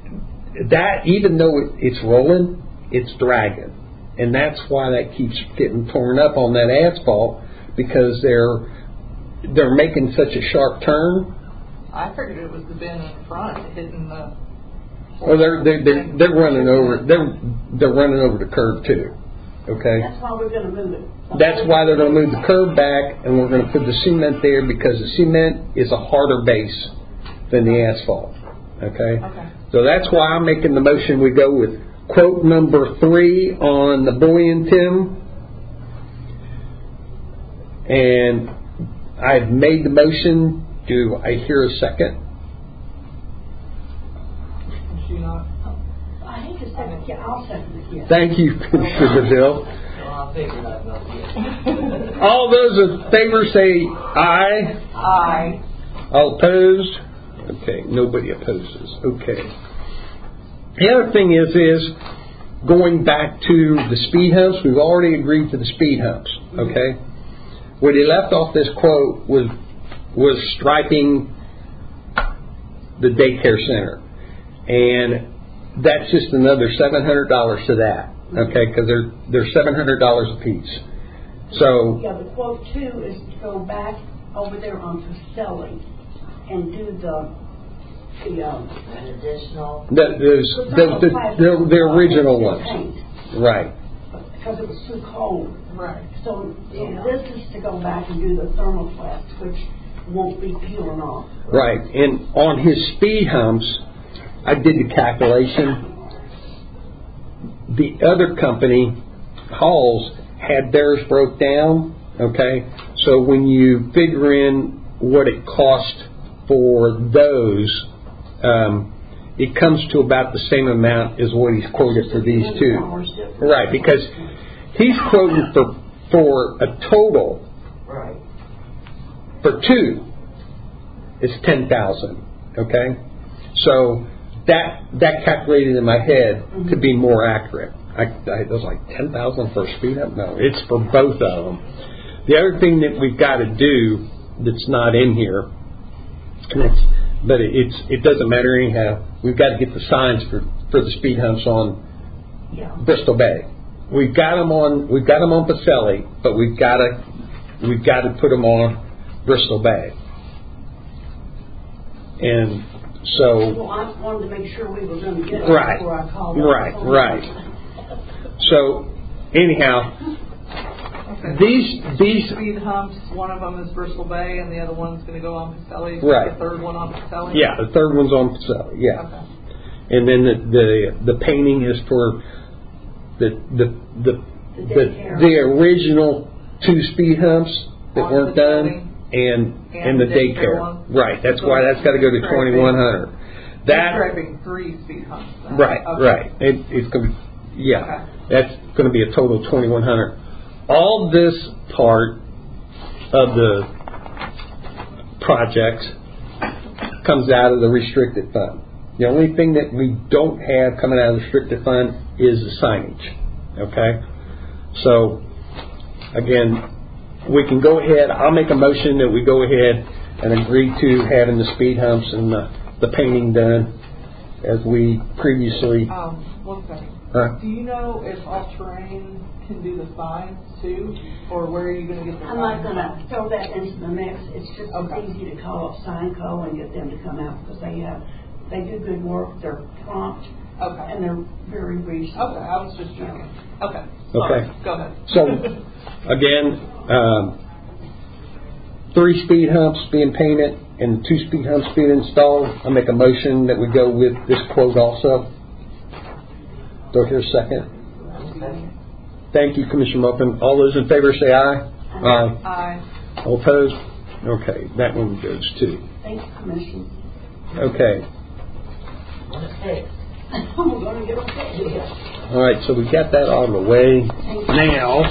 that, even though it, it's rolling, it's dragging, and that's why that keeps getting torn up on that asphalt, because they're they're making such a sharp turn. I figured it was the bend in front hitting the. Well, they're they're they're, they're running over they're they're running over the curb too. Okay. That's why we're going to move it. That's why they're going to move the curb back, and we're going to put the cement there, because the cement is a harder base than the asphalt. Okay? Okay. So that's why I'm making the motion we go with quote number three on the Boy and Tim. And I've made the motion. Do I hear a second? Is she not? I hate to second, yeah, I'll second it, yes. Thank you, Mister DeVille. Well, I figured I'd vote yes. All those in favor say aye. Aye. All opposed? Okay, nobody opposes. Okay. The other thing is, is going back to the speed humps. We've already agreed to the speed humps. Okay. What he left off this quote was was striping the daycare center, and that's just another seven hundred dollars to that. Okay, because they're they're seven hundred dollars a piece. So Yeah, the quote two is to go back over there on Pacelli and do the, the, um. An additional, the those the the, the, the original ones, Paint, right? because it was too cold. Right. So uh, this is to go back and do the thermoplast, which won't be peeling off. Right, and on his speed humps, I did the calculation. The other company, Halls, had theirs broke down, okay? So when you figure in what it cost for those, um, it comes to about the same amount as what he's quoted for these two. Right, because he's quoting for, for a total right. for two is ten thousand. Okay, so that that calculated in my head to be more accurate. I, I was like ten thousand for a speed hump. No, it's for both of them. The other thing that we've got to do that's not in here, and it's, but it's it doesn't matter anyhow. We've got to get the signs for, for the speed humps on Yeah. Bristol Bay. We've got them on we've got them on Pacelli, but we've got to we've got to put them on Bristol Bay. And so Well, I wanted to make sure we were going to get it Right. before I called. Right, right. So anyhow, Okay. these these Speed humps, one of them is Bristol Bay and the other one's going to go on Pacelli. Right. The third one on Pacelli? yeah, the third one's on Pacelli. Yeah. Okay. And then the, the the painting is for the the the The the, daycare. the original two speed humps that On weren't the done, building. and And and the the daycare daycare. one. Right. That's So why that's got to go to it's twenty one hundred. They're That scraping three speed humps. then. right Okay. right. It, it's going to yeah. Okay. That's going to be a total of twenty one hundred. All this part of the project comes out of the restricted fund. The only thing that we don't have coming out of the restricted fund is the signage. Okay? So, again, we can go ahead. I'll make a motion that we go ahead and agree to having the speed humps and the, the painting done as we previously. Um, one second. Uh, Do you know if All Terrain can do the signs too? Or where are you going to get the I'm not signs going to from? throw that into the mix. It's just Okay. as easy to call up Signco and get them to come out because they have, they do good work. They're prompt Okay. and they're very reasonable. Okay, I was just checking. Okay. Okay. Sorry. Go ahead. So, again, um, three speed humps being painted and two speed humps being installed. I make a motion that we go with this quote also. Do I hear a second? Thank you, Commissioner Muffin. All those in favor say aye. Aye. Aye. All opposed? Okay, that one goes too. Thanks, Commission. Okay. One is fixed. We're going to get okay. All right, so we got that out of the way now.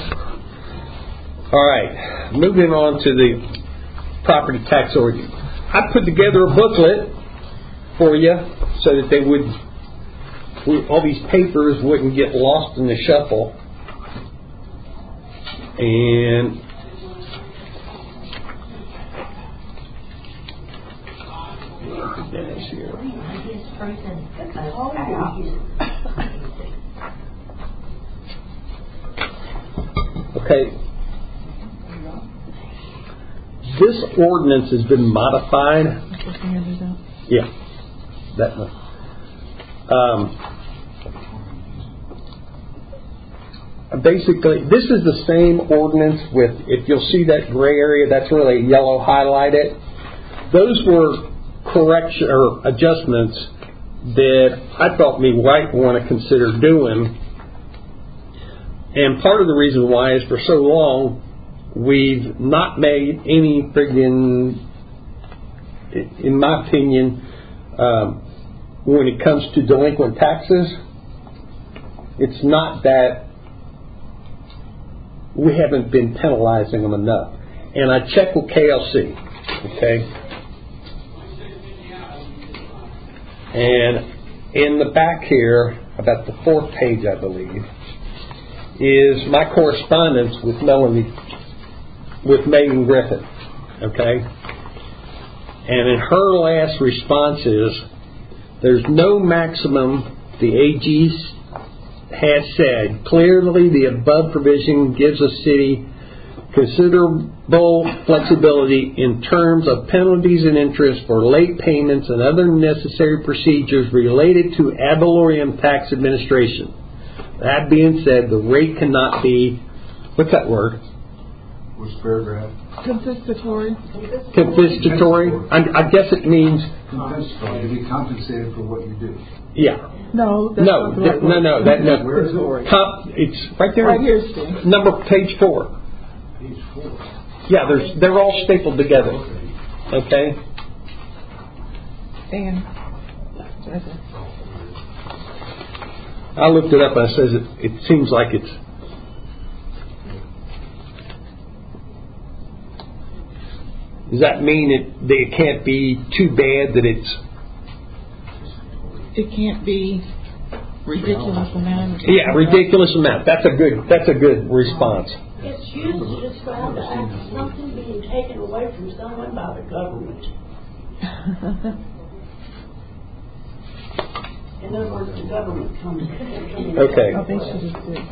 All right, moving on to the property tax ordinance. I put together a booklet for you so that they would, we, all these papers wouldn't get lost in the shuffle. And that's here. This person, Oh, uh, Okay. This ordinance has been modified. Yeah, that one. Um, basically, this is the same ordinance with, if you'll see that gray area, that's really yellow highlighted. Those were correction or adjustments that I thought we might want to consider doing. And part of the reason why is for so long we've not made any friggin', in my opinion, um, when it comes to delinquent taxes, it's not that we haven't been penalizing them enough. And I checked with K L C, okay? And in the back here, about the fourth page, I believe, is my correspondence with Melanie, with Megan Griffin, okay? And in her last response is, there's no maximum, the A G has said, clearly the above provision gives a city considerable flexibility in terms of penalties and interest for late payments and other necessary procedures related to ad valorem tax administration. That being said, the rate cannot be, what's that word? Which paragraph? Confiscatory. Confiscatory. I, I guess it means, Compensatory, to be compensated for what you do. yeah. No, that's No, not the th- right no, word. no, that, no. Where is it? Comp, it's right there. Right here, Steve. Number, page four. Page four. Yeah, there's, they're all stapled together. Okay? And I looked it up and it says it, it seems like it's, Does that mean it, that it can't be too bad that it's... It can't be ridiculous amount. Yeah, ridiculous amount. That's a good, that's a good response. It's used to describe the act of something being taken away from someone by the government. In other words, the government comes in. Okay. I think she was good.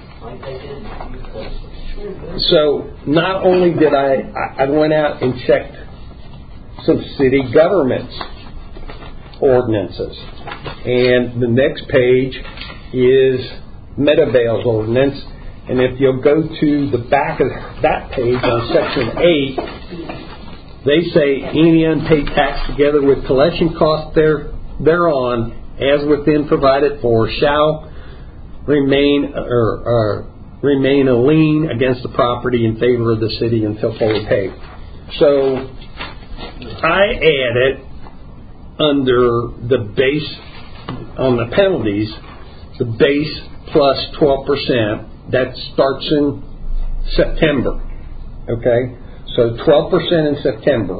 So not only did I, I went out and checked some city governments ordinances, and the next page is Meadowvale's ordinance, and if you'll go to the back of that page on section eight, they say any unpaid tax together with collection costs there thereon, as within provided for, shall remain or, or remain a lien against the property in favor of the city until fully paid. So I added under the base on the penalties, the base plus twelve percent. That starts in September. Okay, so twelve percent in September.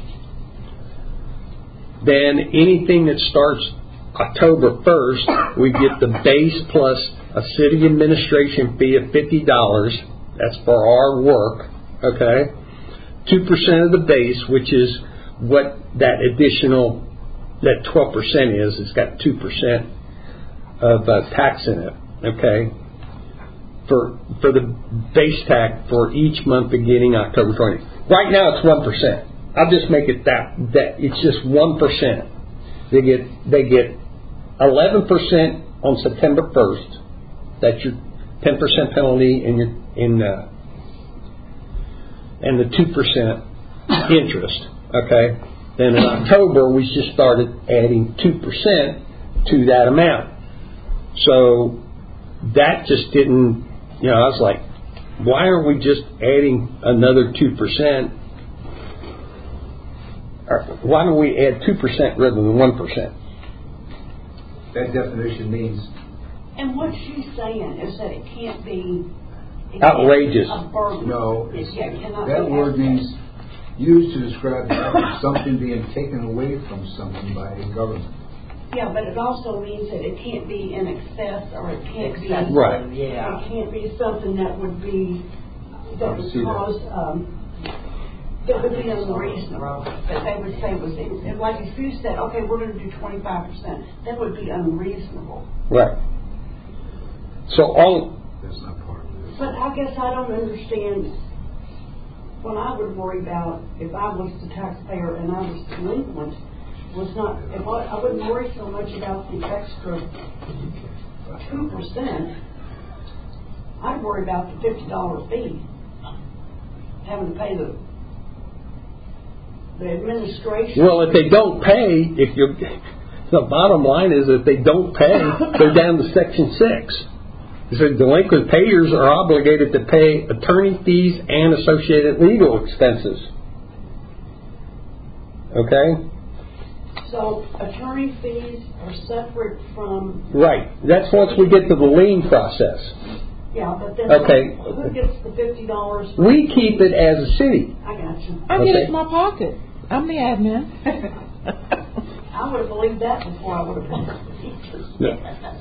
Then anything that starts October first, we get the base plus a city administration fee of fifty dollars. That's for our work. Okay, two percent of the base, which is what that additional, that twelve percent is. It's got two percent of uh, tax in it. Okay, for for the base tax for each month beginning October twentieth. Right now it's one percent. I'll just make it that that it's just one percent. They get they get eleven percent on September first. That's your ten percent penalty in your in uh, and the two percent interest. Okay. Then in October we just started adding two percent to that amount. So that just didn't. You know, I was like, why aren't we just adding another two percent? Or why don't we add two percent rather than one percent? That definition means... And what she's saying is that it can't be... It outrageous. Can't be a burden. No, It, yeah, it cannot that be word excess. means used to describe the act of something being taken away from someone by a government. Yeah, but it also means that it can't be in excess, or it can't Excessive, be... Right. Yeah. It can't be something that would be... That I would see that. cause... Um, that would be unreasonable. That they would say was... If, like if you said, okay, we're going to do twenty-five percent, that would be unreasonable. Right. So all. That's not part of this. But I guess I don't understand. What I would worry about if I was the taxpayer and I was delinquent was not, if I, I wouldn't worry so much about the extra two percent. I'd worry about the fifty dollar fee, having to pay the the administration. Well, if they don't pay, if you, the bottom line is if they don't pay, they're down to Section six. So delinquent payers are obligated to pay attorney fees and associated legal expenses. Okay? So attorney fees are separate from... Right. That's once we get to the lien process. Yeah, but then Okay. who gets the fifty dollars? We keep it as a city. I got you. I Okay. get it in my pocket. I'm the admin. I would have believed that before I would have been the teachers. Yeah.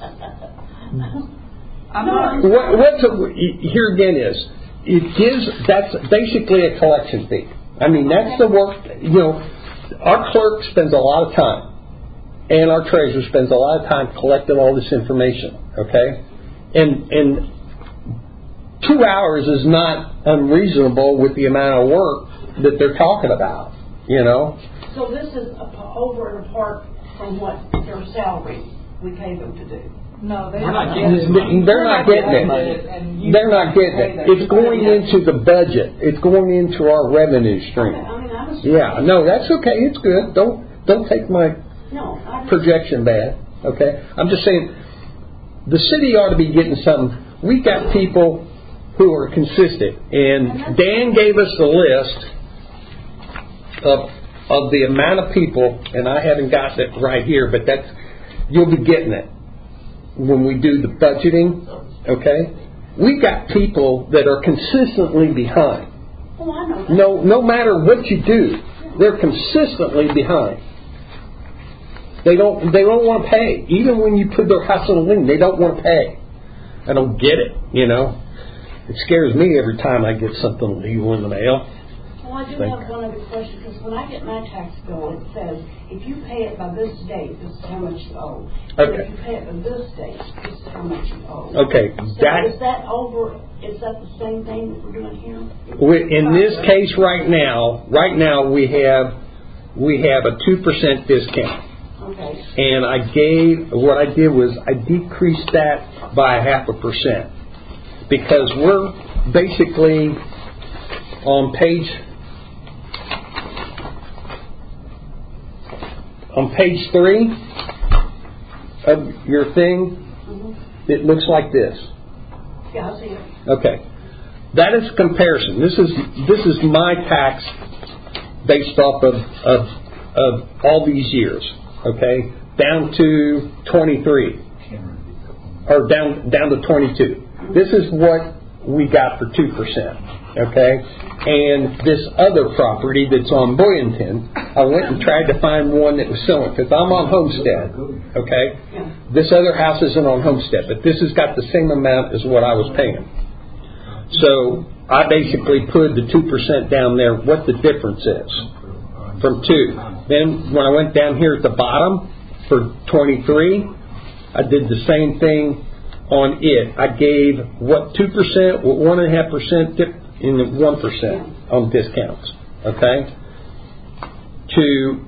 I'm not. What, what's a, here again is, it gives, that's basically a collection fee. I mean, that's the work, you know, our clerk spends a lot of time, and our treasurer spends a lot of time collecting all this information, okay? And, and two hours is not unreasonable with the amount of work that they're talking about, you know? So this is a- over and apart from what their salary we pay them to do. No, they We're not don't getting get this money. They're not getting it. it. They're not getting it. It's going into the budget. It's going into our revenue stream. I mean, I was... Yeah, no, that's okay. It's good. Don't don't take my No, I just... projection bad. Okay, I'm just saying the city ought to be getting something. We've got people who are consistent, and Dan gave us the list of of the amount of people, and I haven't got it right here, but that's you'll be getting it when we do the budgeting. Okay, we've got people that are consistently behind. Oh, I know that. No, no matter what you do, they're consistently behind. They don't they don't want to pay. Even when you put their house on a lien, they don't want to pay. I don't get it, you know. It scares me every time I get something legal in the mail. Well, I do Thank have one other question, because when I get my tax bill, it says, if you pay it by this date, this is how much you owe. Okay. If you pay it by this date, this is how much you owe. Okay, So that is that over, is that the same thing that we're doing here? we- in this case right now, right now we have we have a two percent discount. Okay. And I gave, what I did was I decreased that by a half a percent. Because we're basically on page, on page three of your thing, Mm-hmm. it looks like this. Yeah, I see it. Okay. That is comparison. This is, this is my tax based off of, of, of all these years. Okay, down to twenty-three, or down down to twenty-two. This is what we got for two percent. Okay, and this other property that's on Boynton, I went and tried to find one that was selling, because I'm on Homestead. Okay, this other house isn't on Homestead, but this has got the same amount as what I was paying. So I basically put the two percent down there. What the difference is from two. Then when I went down here at the bottom for twenty-three, I did the same thing on it. I gave what two percent, one and a half percent dip in one percent on discounts. Okay, to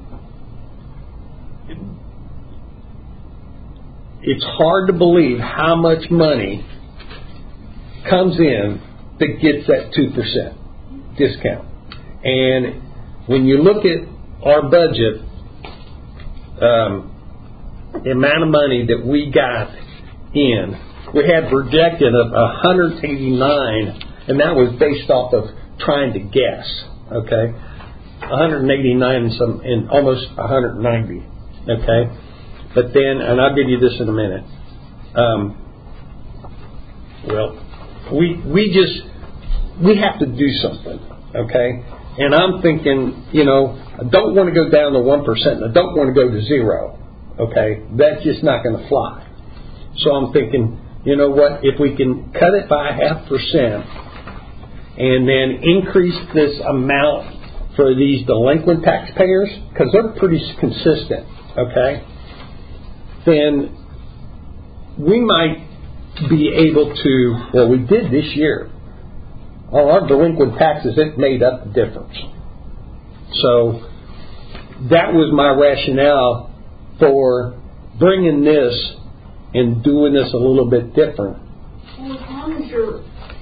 it's hard to believe how much money comes in that gets that two percent discount. And when you look at our budget, um, the amount of money that we got in, we had projected of one hundred eighty-nine, and that was based off of trying to guess. Okay, one hundred eighty-nine and some, and almost one hundred ninety. Okay, but then, and I'll give you this in a minute. Um, well, we we just we have to do something. Okay. And I'm thinking, you know, I don't want to go down to one percent. I don't want to go to zero. Okay? That's just not going to fly. So I'm thinking, you know what? If we can cut it by a half percent and then increase this amount for these delinquent taxpayers, because they're pretty consistent, okay, then we might be able to, well, we did this year. On our delinquent taxes, it made up the difference. So that was my rationale for bringing this and doing this a little bit different. Well, as long as you're,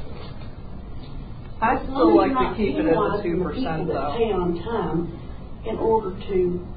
I as still long as like you're to not keep it at the penalizing two the percent people that though. pay on time in order to,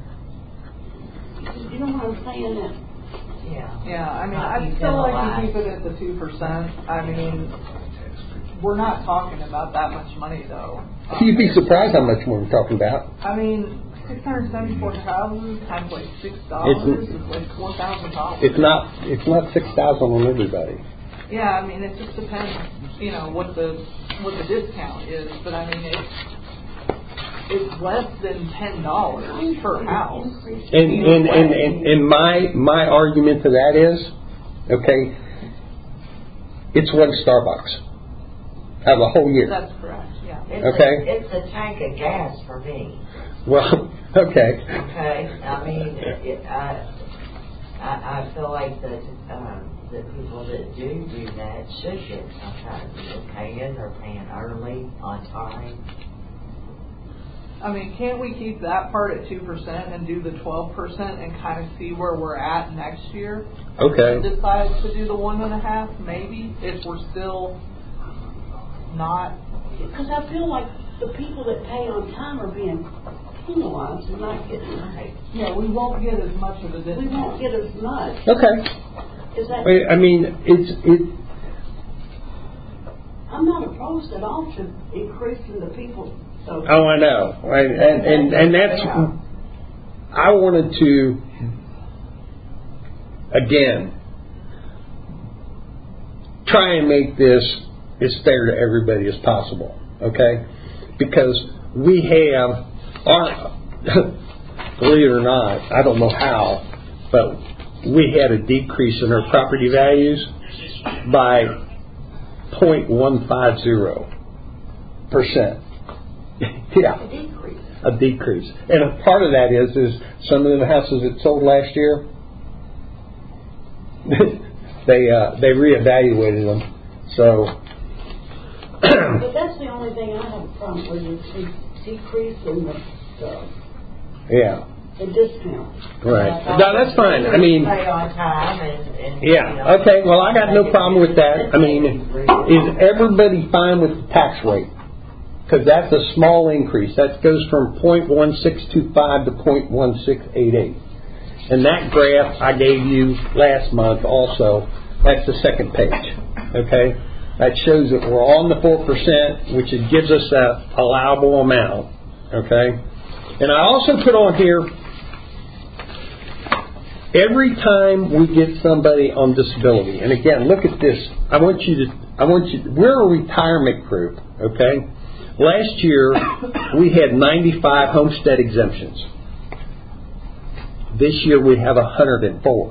you know what I'm saying? That Yeah. Yeah, I mean, Not I'd be still like to penalized. keep it at the two percent. I mean, we're not talking about that much money though. Um, You'd be surprised how much more we're talking about. I mean, six hundred seventy-four thousand times like six dollars It's- is like four thousand dollars. It's not. It's not six thousand on everybody. Yeah, I mean, it just depends, you know, what the what the discount is. But I mean, it's it's less than ten dollars per house. And and, and and and my my argument to that is, okay, it's one Starbucks out of a whole year. That's correct. Yeah. It's Okay. A, it's a tank of gas for me. Well, okay. Okay. I mean, it, I, I I feel like that um, the people that do do that should get some kind of paying. They're paying early on time. I mean, can't we keep that part at two percent and do the twelve percent and kind of see where we're at next year? Okay. And decide to do the one and a half, maybe, if we're still not. because I feel like the people that pay on time are being penalized and not getting paid. Yeah, we won't get as much of a discount. We won't get as much. Okay. Is that? I mean, it's it. I'm not opposed at all to increasing the people. So Oh, I know, right? And and and that's. I wanted to again try and make this as fair to everybody as possible, okay? Because we have our believe it or not, I don't know how, but we had a decrease in our property values by zero point one five zero percent. Yeah. A decrease. A decrease. And a part of that is, is some of the houses that sold last year, they uh, they reevaluated them. So. But that's the only thing I have a problem with is the decrease in the, the yeah. the discount. Right. No, that's fine. I mean. Pay on time and, and yeah. you know, Okay. Well, I got no problem with that. I mean, is everybody fine with the tax rate? Because that's a small increase. That goes from zero point one six two five to zero point one six eight eight. And that graph I gave you last month also, that's the second page. Okay? That shows that we're on the four percent, which it gives us that allowable amount. Okay? And I also put on here, every time we get somebody on disability, and again, look at this. I want you to, I want you, we're a retirement group, okay? Last year, we had ninety-five homestead exemptions. This year, we have one hundred four.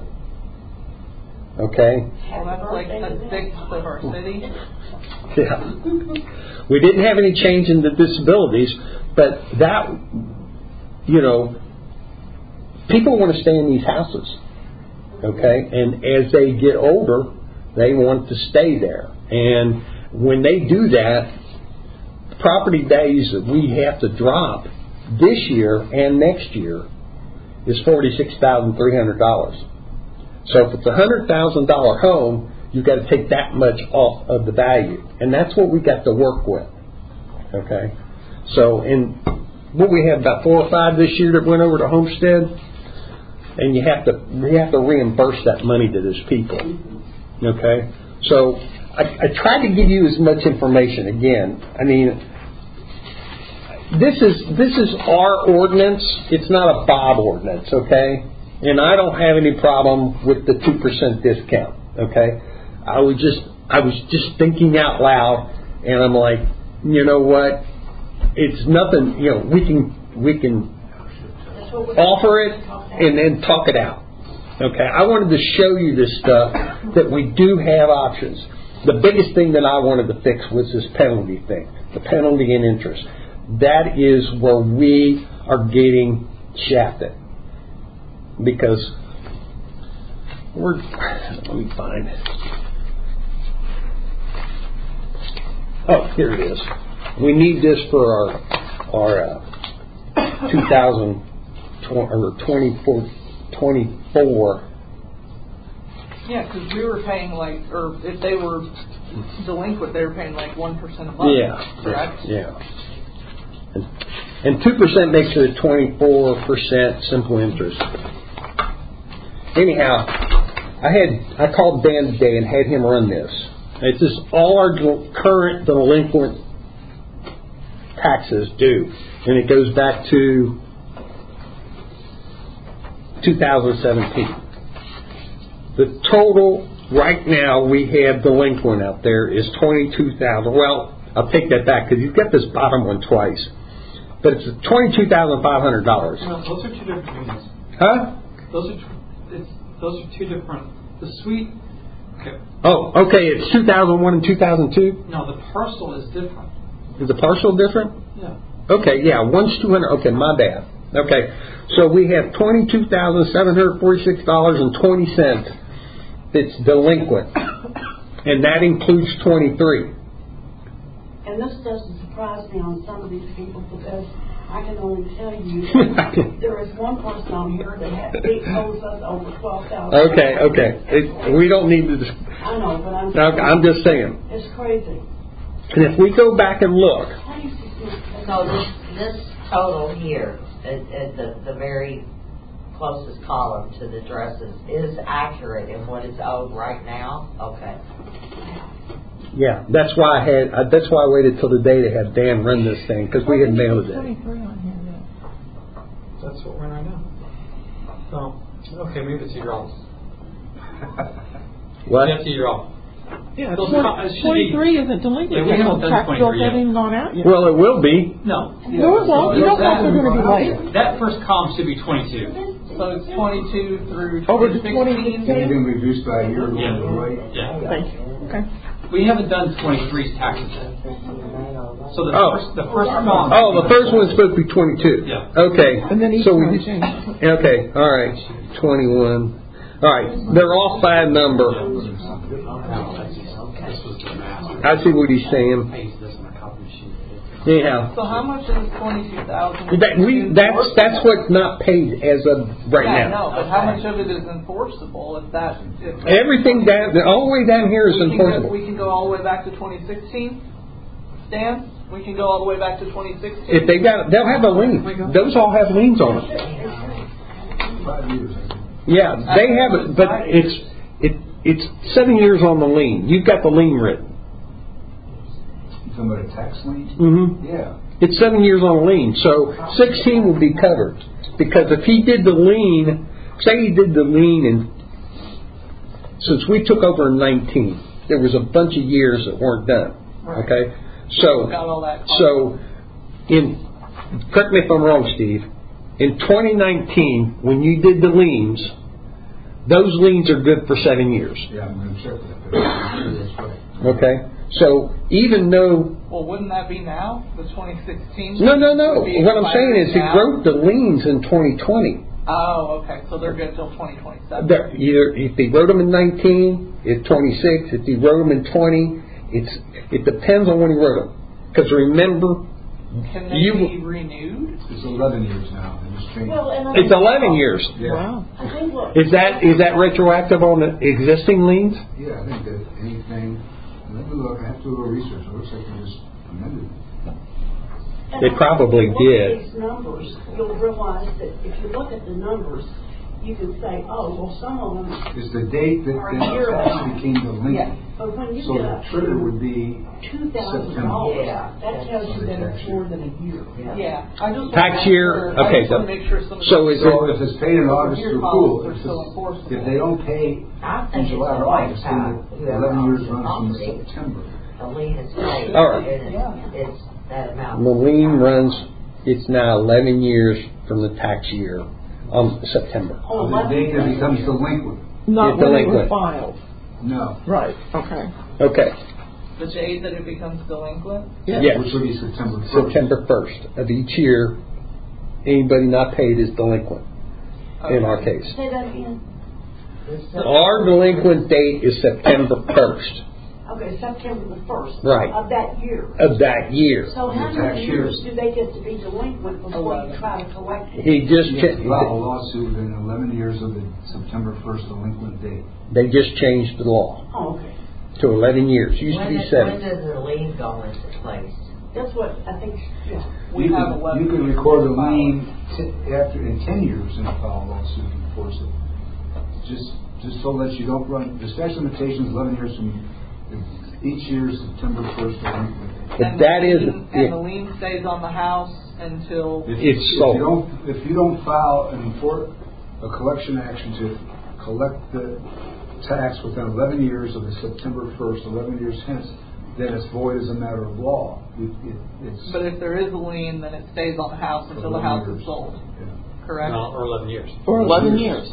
Okay? Well, that's like a sixth of our city. Yeah. We didn't have any change in the disabilities, but that, you know, people want to stay in these houses. Okay? And as they get older, they want to stay there. And when they do that, property values that we have to drop this year and next year is forty-six thousand three hundred dollars. So if it's a one hundred thousand dollars home, you've got to take that much off of the value. And that's what we got to work with. Okay? So, in what we have, about four or five this year that went over to Homestead, and you have to we have to reimburse that money to those people. Okay? So, I, I tried to give you as much information. Again, I mean, this is this is our ordinance. It's not a Bob ordinance, okay? And I don't have any problem with the two percent discount, okay? I was just I was just thinking out loud, and I'm like, you know what? It's nothing. You know, we can we can offer it and then talk it out. Okay? I wanted to show you this stuff that we do have options. The biggest thing that I wanted to fix was this penalty thing, the penalty and interest. That is where we are getting shafted. Because we're, let me find it. Oh, here it is. We need this for our, our uh, two thousand twenty-four, twenty-four. Yeah, because we were paying like, or if they were delinquent, they were paying like one percent a month. Yeah, correct. Yeah, and, and two percent makes it a twenty-four percent simple interest. Anyhow, I had I called Dan today and had him run this. It's just all our del- current delinquent taxes due, and it goes back to two thousand seventeen. The total right now we have delinquent out there is twenty-two thousand. Well, I'll take that back because you've got this bottom one twice, but it's twenty-two thousand five hundred dollars. No, those are two different units. Huh? Those are tw- it's, those are two different. The suite. Okay. Oh, okay. It's two thousand one and two thousand two. No, the parcel is different. Is the parcel different? Yeah. Okay. Yeah. One's two hundred. Okay, my bad. Okay. So we have twenty-two thousand seven hundred forty-six dollars and twenty cents. It's delinquent, and that includes twenty-three. And this doesn't surprise me on some of these people because I can only tell you there is one person on here that has big owes us over twelve thousand. Okay, okay. It, we don't need to. Dis- I know, but I'm. Okay, I'm just saying. It's crazy. And if we go back and look, So this this total here at, at the the very closest column to the dresses is accurate in what is owed right now? Okay. yeah, that's why I had. Uh, that's why I waited till the day to have Dan run this thing because we had mailed it. twenty-three on here, yeah. That's what we're in right now. So, okay, maybe it's your own. What? That's your own. Yeah, Those twenty- co- it should be- twenty-three isn't delinquent. Yeah, we yet. haven't The done tax bills twenty-three haven't yet. even gone out yet. Well, it will be. No. No, it won't. You don't know if they're going to be late. That first column should be twenty-two. So it's twenty-two through Over to twenty twenty sixteen. Anything reduced by a year going Yeah. to the right? Yeah. Thank you. Okay. We haven't done twenty-three's taxes yet. So the Oh. first, the first column. Oh, the first one's supposed to be twenty-two. Yeah. Okay. And then each so one we, changes. Okay, all right, twenty-one. All right, they're all five number. This was the master. I see what he's saying. Paste this in a copy sheet. Anyhow, So how much is twenty-two thousand? that we that's that's what's not paid as of right Yeah, I now. know, but how much of it is enforceable if that? If Everything down, all the way down here is we can, go, enforceable. we can go all the way back to twenty sixteen. Stan, we can go all the way back to twenty sixteen. If they got, they'll have a lien. Those all have liens on them. Five years, I think. Yeah, they have it, but it's it it's seven years on the lien. You've got the lien written. You talking about a tax lien? Mm-hmm. Yeah. It's seven years on a lien, so sixteen will be covered. Because if he did the lien, say he did the lien, and since we took over in nineteen, there was a bunch of years that weren't done. Right. Okay, so Got all that. so in correct me if I'm wrong, Steve. In twenty nineteen, when you did the liens, those liens are good for seven years. Yeah, I'm going to check that. But I'm sure that's right. Okay, so even though Well, wouldn't that be now? The twenty sixteen? no, no, no. would be What I'm saying is he expiring now? wrote the liens in twenty twenty. Oh, okay. So they're good till twenty twenty-seven. They're either if he wrote them in nineteen, it's twenty-six. If he wrote them in twenty, it's it depends on when he wrote them. Because remember, Can they you- be renewed? It's eleven years now. They just changed. Well, and I it's eleven years. Yeah. Wow. I think what. Is that is that retroactive on the existing liens? Yeah, I think that anything. Let me look. I have to do a little research. It looks like they just amended it. And They I- probably look did. at these numbers, you'll realize that if you look at the numbers, you can say, oh, well, some of them, It's the date that Or the a year tax ago. became the lien. yeah, but when you So get the up trigger to would be two thousand dollars, Yeah. that tells you that it's more than a year. Yeah. I just Tax wanna year, make sure- okay, I just want so- to make sure some of so the- is So if it's paid in August, Your they're policies cool. are If still it's- enforceable. If they don't pay I in think it's July the or right August, time. then the eleven years runs from September. The lien is paid. All right. and Yeah. It's, it's that amount. The lien runs. It's now eleven years from the tax year on September. Oh, The date that eleven becomes delinquent. Not It's when it was delinquent. filed. No. Right. Okay. Okay. The date that it becomes delinquent? Yes. Which would be September first. September first of each year, anybody not paid is delinquent. In our case, Say that again. our delinquent date is September first Okay, September the first. Right. Of that year. of that year. So how The tax many year. years do they get to be delinquent before you Eleven. try to collect it? He just You have to file a cha- lawsuit within eleven years of the September first delinquent date. they just changed the law Oh, okay. to eleven years. Used to When be does, when seven. does the lien go into place? That's what I think, yeah. We You have could- eleven. You could record a lien t- after, in ten years and file a lawsuit and enforce it. Just, just so that you don't run, the statute of limitations is eleven years from each year, September first delinquent. But And the that is, lien- And the lien stays on the house until, If- It's if sold. you don't, if you don't file an enfor, a collection action to collect the tax within eleven years of the September first, eleven years hence, then it's void as a matter of law. It, it, it's. but if there is a lien, then it stays on the house until the house is sold, Yeah. correct? No, or eleven years. For eleven years.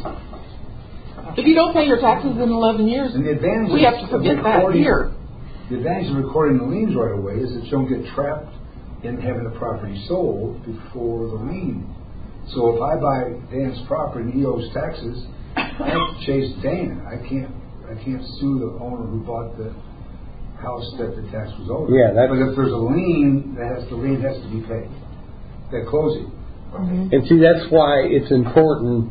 If you don't pay your taxes in eleven years, And the advantage we have to of forget that recording- here. The advantage of recording the liens right away is that you don't get trapped in having the property sold before the lien. So if I buy Dan's property and he owes taxes, I have to chase Dan. I can't, I can't sue the owner who bought the house that the tax was owed. Yeah, that's- But if there's a lien, that has, the lien has to be paid. That closing. and see, that's why it's important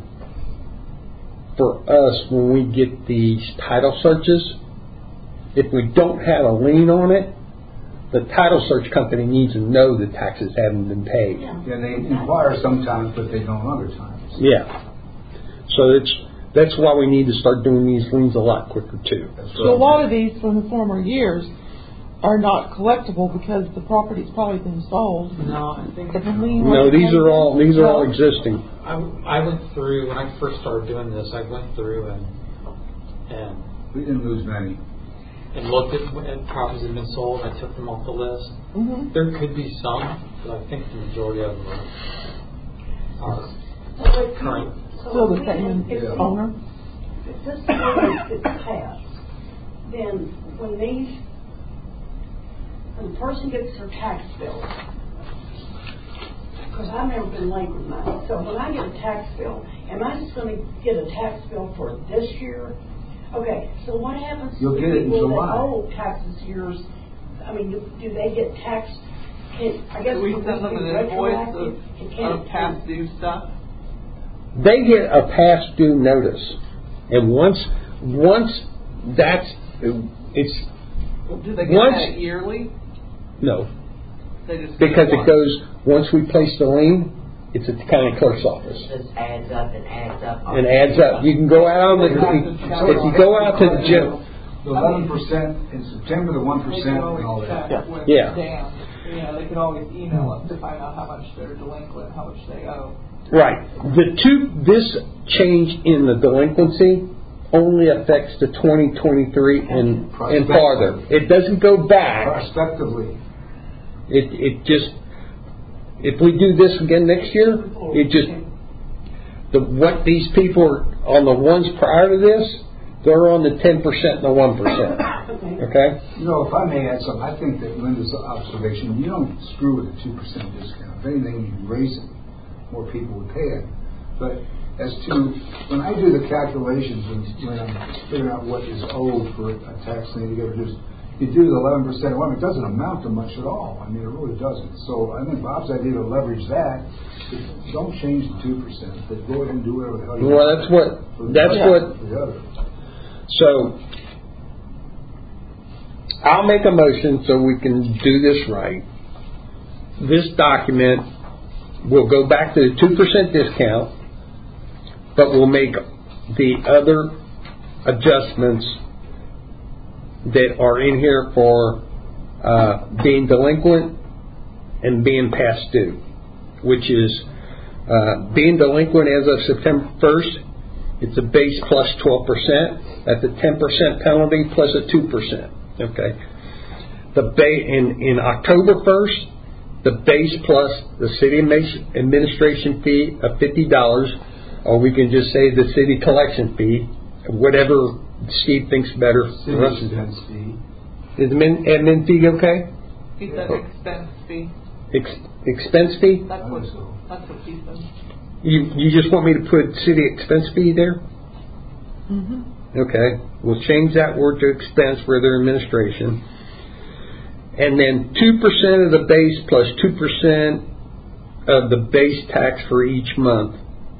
for us when we get these title searches. If we don't have a lien on it, the title search company needs to know the taxes haven't been paid. Yeah. Yeah, they inquire sometimes, but they don't other times. Yeah. So it's that's why we need to start doing these liens a lot quicker too. That's So a what lot I'm of these from the former years are not collectible because the property's probably been sold. No, I think But the lien No, wasn't these paid are all then? these are all No. existing. I, I went through when I first started doing this. I went through and and We didn't lose many. and looked at, at properties that have been sold, I took them off the list. Mm-hmm. There could be some, but I think the majority of them are, are So current. Still the same If- if- owner? If this ordinance gets passed, then when these, when the person gets their tax bill, because I've never been late with mine, so when I get a tax bill, am I just gonna get a tax bill for this year? Okay, so what happens to You'll get it in people that July. owe taxes years, I mean, do, do they get taxed? Can, I guess. Do we can send them be an invoice retroactive? It of, can't- of past due stuff? They get a past due notice, and once once that's it's Do they get once that yearly? no They just get because it once. goes once we place the lien, it's at the county clerk's office. It just adds up and adds up. And adds up. You can go out on the if you go out to the gym. The eleven percent in September, the one They percent, can always and all that. check with Yeah. Dan. You know, they could always email us to find out how much they're delinquent, how much they owe. Right. The two this change in the delinquency only affects the twenty twenty-three and and farther. It doesn't go back. Prospectively. It it just if we do this again next year, it just the what these people are on the ones prior to this, they're on the ten percent and the one percent. Okay? You know, if I may add something, I think that Linda's observation, you don't screw with a two percent discount. If anything, you raise it, more people would pay it. But as to, when I do the calculations and when I'm figuring out what is owed for a tax lien to get reduced, you do the eleven percent, well, it doesn't amount to much at all. I mean, it really doesn't. So I think Bob's idea to leverage that, don't change the two percent, but go ahead and do whatever the hell you Well, want. that's what that's Yeah. what For the other. so I'll make a motion so we can do this right. This document will go back to the two percent discount, but we'll make the other adjustments that are in here for uh, being delinquent and being past due, which is uh, being delinquent as of September first, it's a base plus twelve percent at the ten percent penalty plus a two percent. Okay. The ba- in, in October first, the base plus the city administration fee of fifty dollars, or we can just say the city collection fee, whatever Steve thinks better. City expense fee. Is the admin, admin fee okay? He said expense fee. Ex- expense fee? That's what, so. that's what he said. You you just want me to put city expense fee there? Mm-hmm. Okay, we'll change that word to expense for their administration. And then two percent of the base plus two percent of the base tax for each month.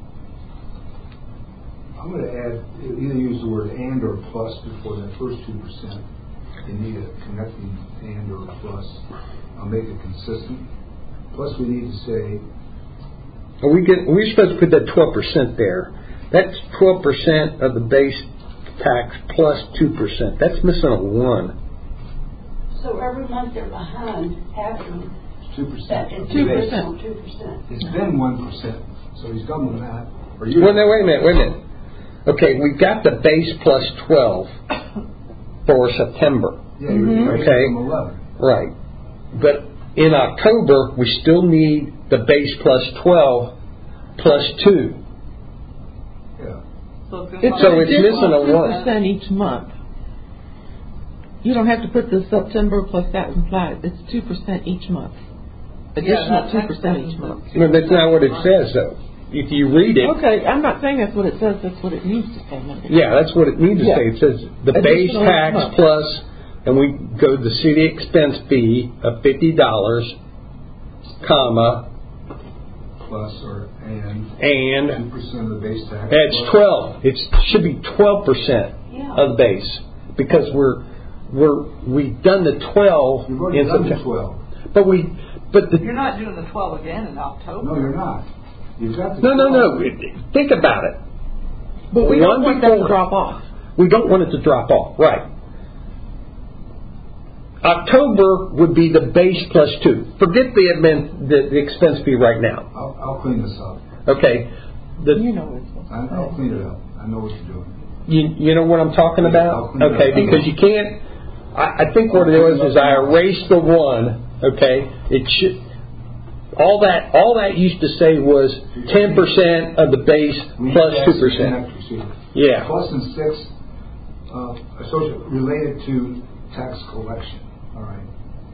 I'm going to add, either use the word and or plus before that first two percent. You need a connecting and or plus. I'll make it consistent. Plus we need to say, Are we get, we're supposed to put that twelve percent there. That's twelve percent of the base tax plus two percent. That's missing a one. So every month they're behind after two that, percent. it's Two two percent. Two percent. It's been one percent. So he's done with that. Or Well, no, wait a minute, wait a minute. Okay, we've got the base plus twelve for September. Yeah, you're mm-hmm. Okay. From eleven. Right. But in October, we still need the base plus twelve plus two. Yeah. So it's, It's, So it's missing a two one. percent each month. You don't have to put the September plus that implied. It's two percent each month. Additional two that percent next each month. No, that's not what it says, though. If you read it, Okay, I'm not saying that's what it says. That's what it needs to say. Maybe. yeah, that's what it needs to Yeah. say. It says the base Additional tax month. plus, and we go to the city expense fee of fifty dollars, comma, Plus or and. and Two percent of the base tax. that's plus- twelve. It should be twelve percent Yeah. of the base because we're we're we've done the twelve You've already in done the September. twelve. But we but the You're not doing the twelve again in October. No, you're not. You've got the no no no. twelve. Think about it. But we One don't want that before- to drop off. We don't want it to drop off, right? October would be the base plus two. Forget the admin, the, the expense fee right now. I'll, I'll clean this up. Okay, the, You know what it's supposed to I, I'll say. clean it up. I know what you're doing. you you know what I'm talking Yeah, I'll about? clean it Okay, up. because you can't I, I think what it was is I erased the one, okay? It should, all that, all that used to say was ten percent of the base plus two percent. Yeah. Plus and six, uh, associated, related to tax collection, all right?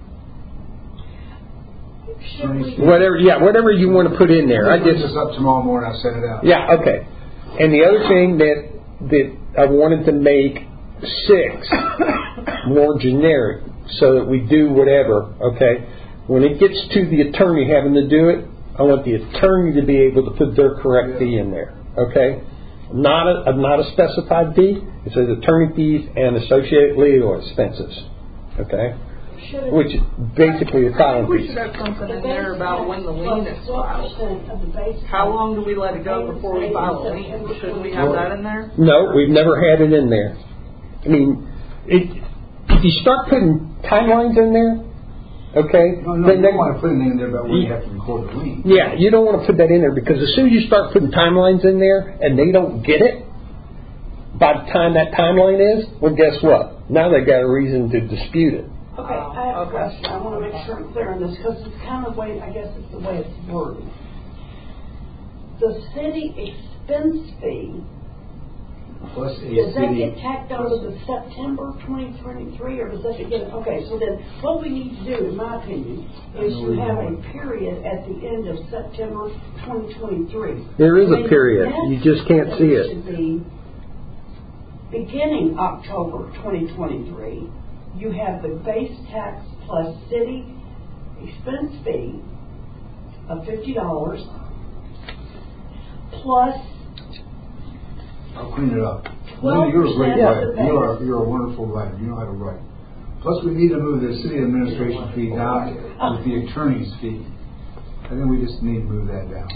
Whatever, yeah, whatever you want to put in there. I I'll just this up tomorrow morning. I'll send it out. Yeah, okay. And the other thing that that I wanted to make six more generic, so that we do whatever. Okay, when it gets to the attorney having to do it, I want the attorney to be able to put their correct Yeah. fee in there. Okay, not a not a specified fee. It says attorney fees and associated legal expenses. Okay. Should it- Which is basically the I filing think we fees. should have something The in there base about tax when the plus lien is twelve filed. percent of the base How tax long do we let it go paid before we in file a September lien? Shouldn't we have that in there? No, we've never had it in there. I mean, it, if you start putting timelines in there, okay, No, no, then you they, don't want to put anything in there about when you have to record the lien. yeah, you don't want to put that in there because as soon as you start putting timelines in there and they don't get it, by the time that timeline is, well, guess what? Now they got a reason to dispute it. Okay, I have a Okay. question. I want to make sure I'm clear on this because it's kind of the way, I guess it's the way it's worded. The city expense fee, Plus a does that city. get tacked on to the September twenty twenty-three or does that get, okay, so then what we need to do, in my opinion, is to have a period at the end of September twenty twenty-three. There is a And period. the You just can't next see it. should be beginning October twenty twenty-three. You have the base tax plus city expense fee of fifty dollars plus I'll clean it up. twelve You're a great percent of writer. the base. You are, you're a wonderful writer. You know how to write. Plus, we need to move the city administration fee down with the attorney's fee. I think we just need to move that down.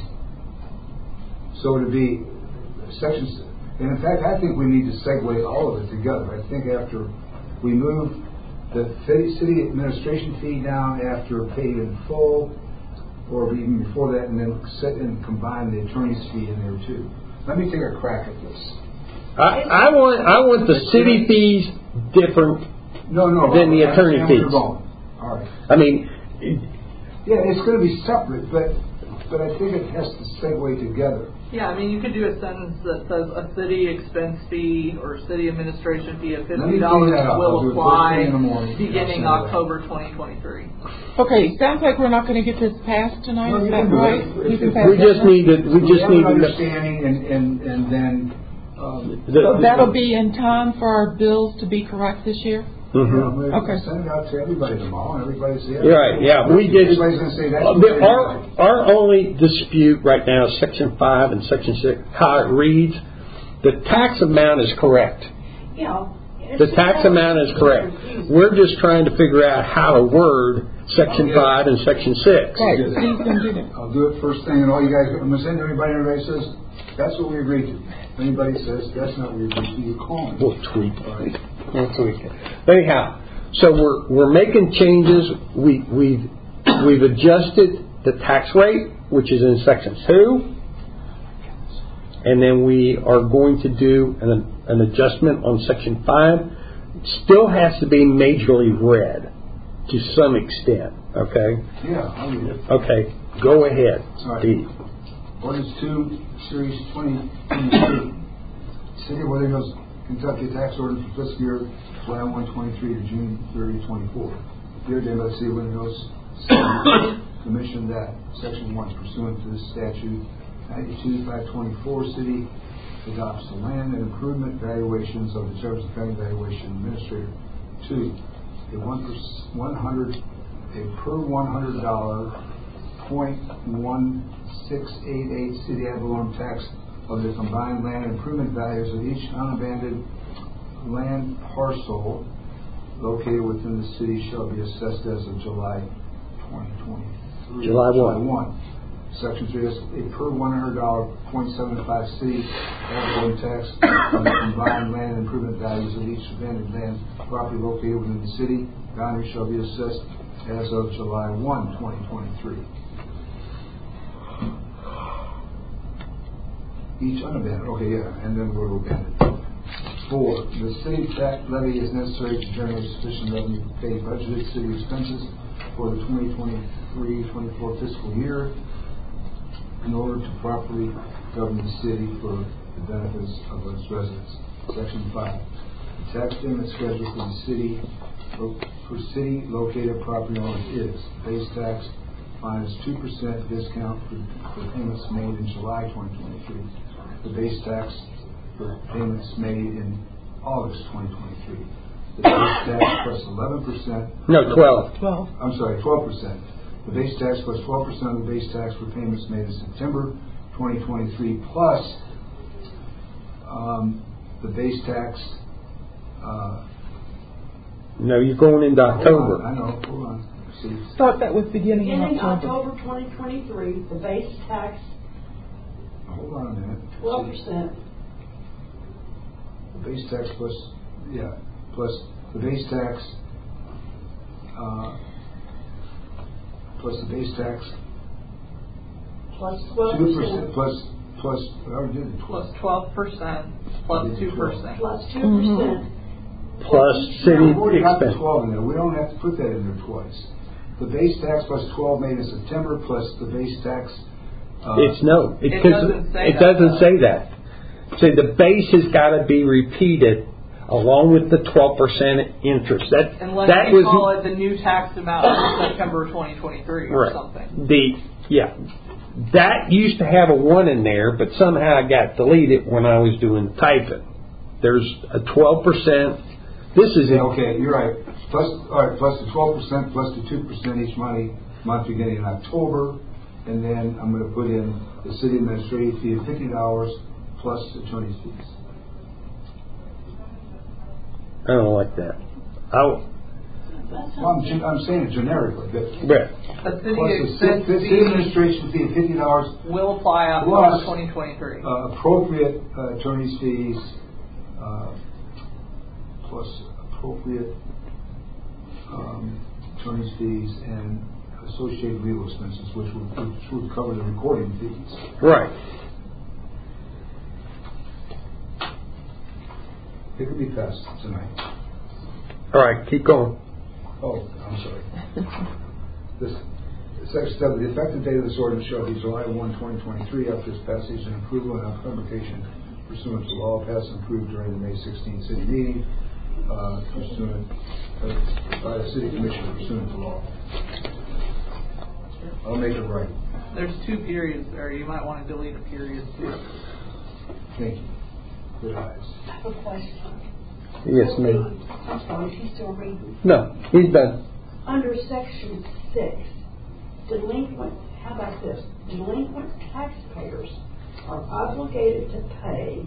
So to be sections, and in fact, I think we need to segue all of it together. I think after we move the city city administration fee down after paid in full, or even before that, and then set and combine the attorney's fee in there too. Let me take a crack at this. I, I want I want the city fees different. No, no. Than the I attorney understand where you're fees. going. All right. I mean, Yeah, it's going to be separate, but but I think it has to segue together. Yeah, I mean, you could do a sentence that says a city expense fee or city administration fee of Let fifty me dollars clean that up. I'll will do it first apply thing in the morning. beginning I'll send it out. October twenty twenty-three. Okay, sounds like we're not going to get this passed tonight. No, Is you that can do right? it. You can If- pass we it just now? need to we just have need an to. understanding, and and and then. Um, The, So that'll be in time for our bills to be correct this year? Mhm. yeah, Okay. Send it out to everybody tomorrow, and everybody say. You're right. Yeah, we did. Everybody's going to say that's. Uh, what the- they're our doing. our only dispute right now is section five and section six. How it reads, the tax amount is correct. You know. it's The tax just- amount is correct. We're just trying to figure out how to word section Okay. five and section six. Right, Yes. Steve's going to do that. I'll do it first thing, and all you guys, I'm going to send everybody, and everybody says, that's what we agreed to. Anybody says, that's not what we agreed to, you call me. We'll tweak it. We'll tweak it. Anyhow, so we're we're making changes. We we've we've adjusted the tax rate, which is in section two, and then we are going to do an an adjustment on section five. It still has to be majorly read to some extent. Okay. Yeah, I'll read it. Okay. Go ahead, All right. Steve. Ordinance two, series twenty twenty-three. City of Worthing Hills, Kentucky tax ordinance for fiscal year July one twenty-three to June thirty twenty-four. Dear Dame by the City of Worthing Hills, Commission that section one pursuant to this statute ninety-two five twenty-four, city adopts the land and improvement valuations of the Jefferson County Valuation Administrator. Two, a one per, one hundred, a per one hundred dollar point one six eight eight city ad valorem tax of the combined land improvement values of each unabandoned land parcel located within the city shall be assessed as of July twenty twenty-three. July one. Section three is a per one hundred dollar point seven five city ad valorem tax on the combined land improvement values of each abandoned land property located within the city boundary shall be assessed as of July one, twenty twenty-three. Each unabandoned, okay, yeah, and then we'll abandon. Four, the city tax levy is necessary to generate sufficient revenue to pay budgeted city expenses for the twenty twenty-three twenty-four fiscal year in order to properly govern the city for the benefits of its residents. Section five, the tax payment schedule for the city for city located property owners is base tax minus two percent discount for, for payments made in July twenty twenty-three. The base tax for payments made in August twenty twenty-three. The base tax plus eleven percent. No, twelve. Twelve. I'm sorry, twelve percent. The base tax plus twelve percent of the base tax for payments made in September twenty twenty-three plus um, the base tax. Uh, No, you're going into October. Hold on, I know. Hold on. See. Thought that was beginning in Beginning October. October twenty twenty-three, the base tax, Hold on a minute. twelve percent. The base tax plus, yeah, plus the base tax, uh, plus the base tax, Plus twelve two percent. percent, plus, plus, we already did the Plus twelve. twelve percent, plus two percent. Plus two Mm-hmm. percent. Plus city We've already got the expense. twelve in there, we don't have to put that in there twice. The base tax plus twelve made in September plus the base tax. uh, It's no. It 'cause doesn't say It that, doesn't though. say that. See, the base has got to be repeated along with the twelve percent interest. That Unless that you was call it the new tax amount for September twenty twenty-three or right. something. The yeah, that used to have a one in there, but somehow it got deleted when I was doing typing. There's a twelve percent. This is Yeah, it. okay, you're right. Plus, all right, plus the twelve percent, plus the two percent each money, month beginning in October, and then I'm going to put in the city administrative fee of fifty dollars plus attorney's fees. I don't like that. I'll, Well, I'm, gen- I'm saying it generically, but but The city plus the expense ci- the city fee administration fee of fifty dollars, will apply Plus- October twenty twenty-three. uh, appropriate uh, attorney's fees, uh, plus appropriate um, attorney's fees and associated legal expenses, which would, which would cover the recording fees. right. It could be passed tonight. All right, keep going. Oh, I'm sorry. This, section seven, the effective date of this ordinance shall be July first, twenty twenty-three, after its passage and approval and publication pursuant to law passed and approved during the May sixteenth city meeting, uh, pursuant, uh, by the city commission pursuant to law. I'll make it right. There's two periods there. You might want to delete a period too. Thank you. Good eyes. I have a question. Yes, ma'am. I'm sorry, is he still reading? No, he's done. Under section six, delinquent, how about this? Delinquent taxpayers are obligated to pay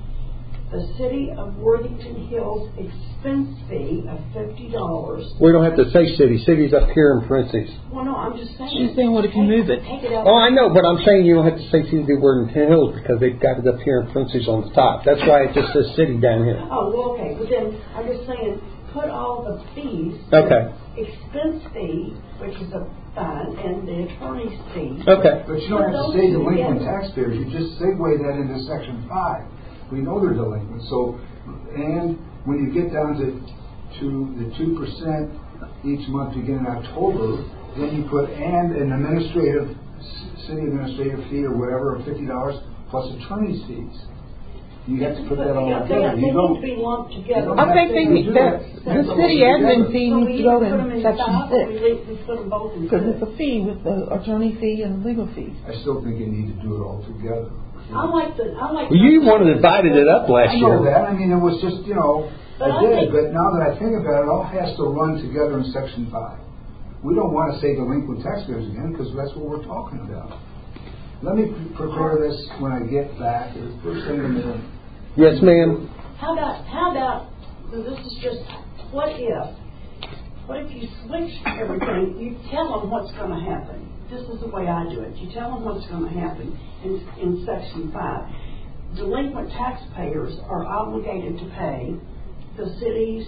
the city of Worthington Hills expense fee of fifty dollars. We don't have to say city. City's up here in parentheses. Well, no, I'm just saying. She's saying, what if you Take- move it? Take it out. Oh, I know, but I'm saying you don't have to say City of Worthington Hills because they've got it up here in parentheses on the top. That's why it just says city down here. Oh, well, okay, but then I'm just saying, put all the fees. Okay. Expense fee, which is a fine, and the attorney's fee. Okay. But you don't have to say delinquent taxpayers, you just segue that into section five. We know they're delinquent, so, and when you get down to, to the two percent each month beginning in October, then you put and an administrative, c- city administrative fee or whatever of fifty dollars plus attorney's fees. You have to put that all Yeah, they- together. They You need don't, to be lumped together. I think they need that, the city admin fee So needs we to go either put them in in section five, or we six. leave- we put them both in Because six. it's a fee with the attorney fee and legal fees. I still think you need to do it all together. I like the, I like. Well, you wanted to divided it up last I know year. that, I mean, it was just, you know, But I I did, think- but now that I think about it, it all has to run together in section five. We don't want to say delinquent taxpayers again, because that's what we're talking about. Let me pre- prepare this when I get back, the first thing in the morning. Yes, ma'am. How about, how about, this is just, what if, what if you switch everything, you tell them what's going to happen. This is the way I do it. You tell them what's going to happen in, in section five. Delinquent taxpayers are obligated to pay the city's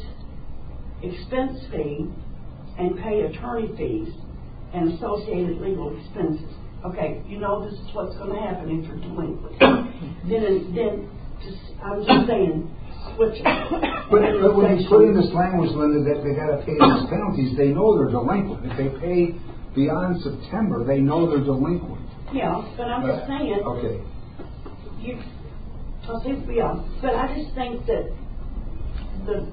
expense fee and pay attorney fees and associated legal expenses. Okay, you know this is what's going to happen if you're delinquent. then, then, just, I'm just saying, switch it. But, but when you put in this language, Linda, that they gotta pay these penalties, they know they're delinquent. If they pay beyond September, they know they're delinquent. Yeah, but I'm just saying, Okay. you, I'll say, yeah, but I just think that the,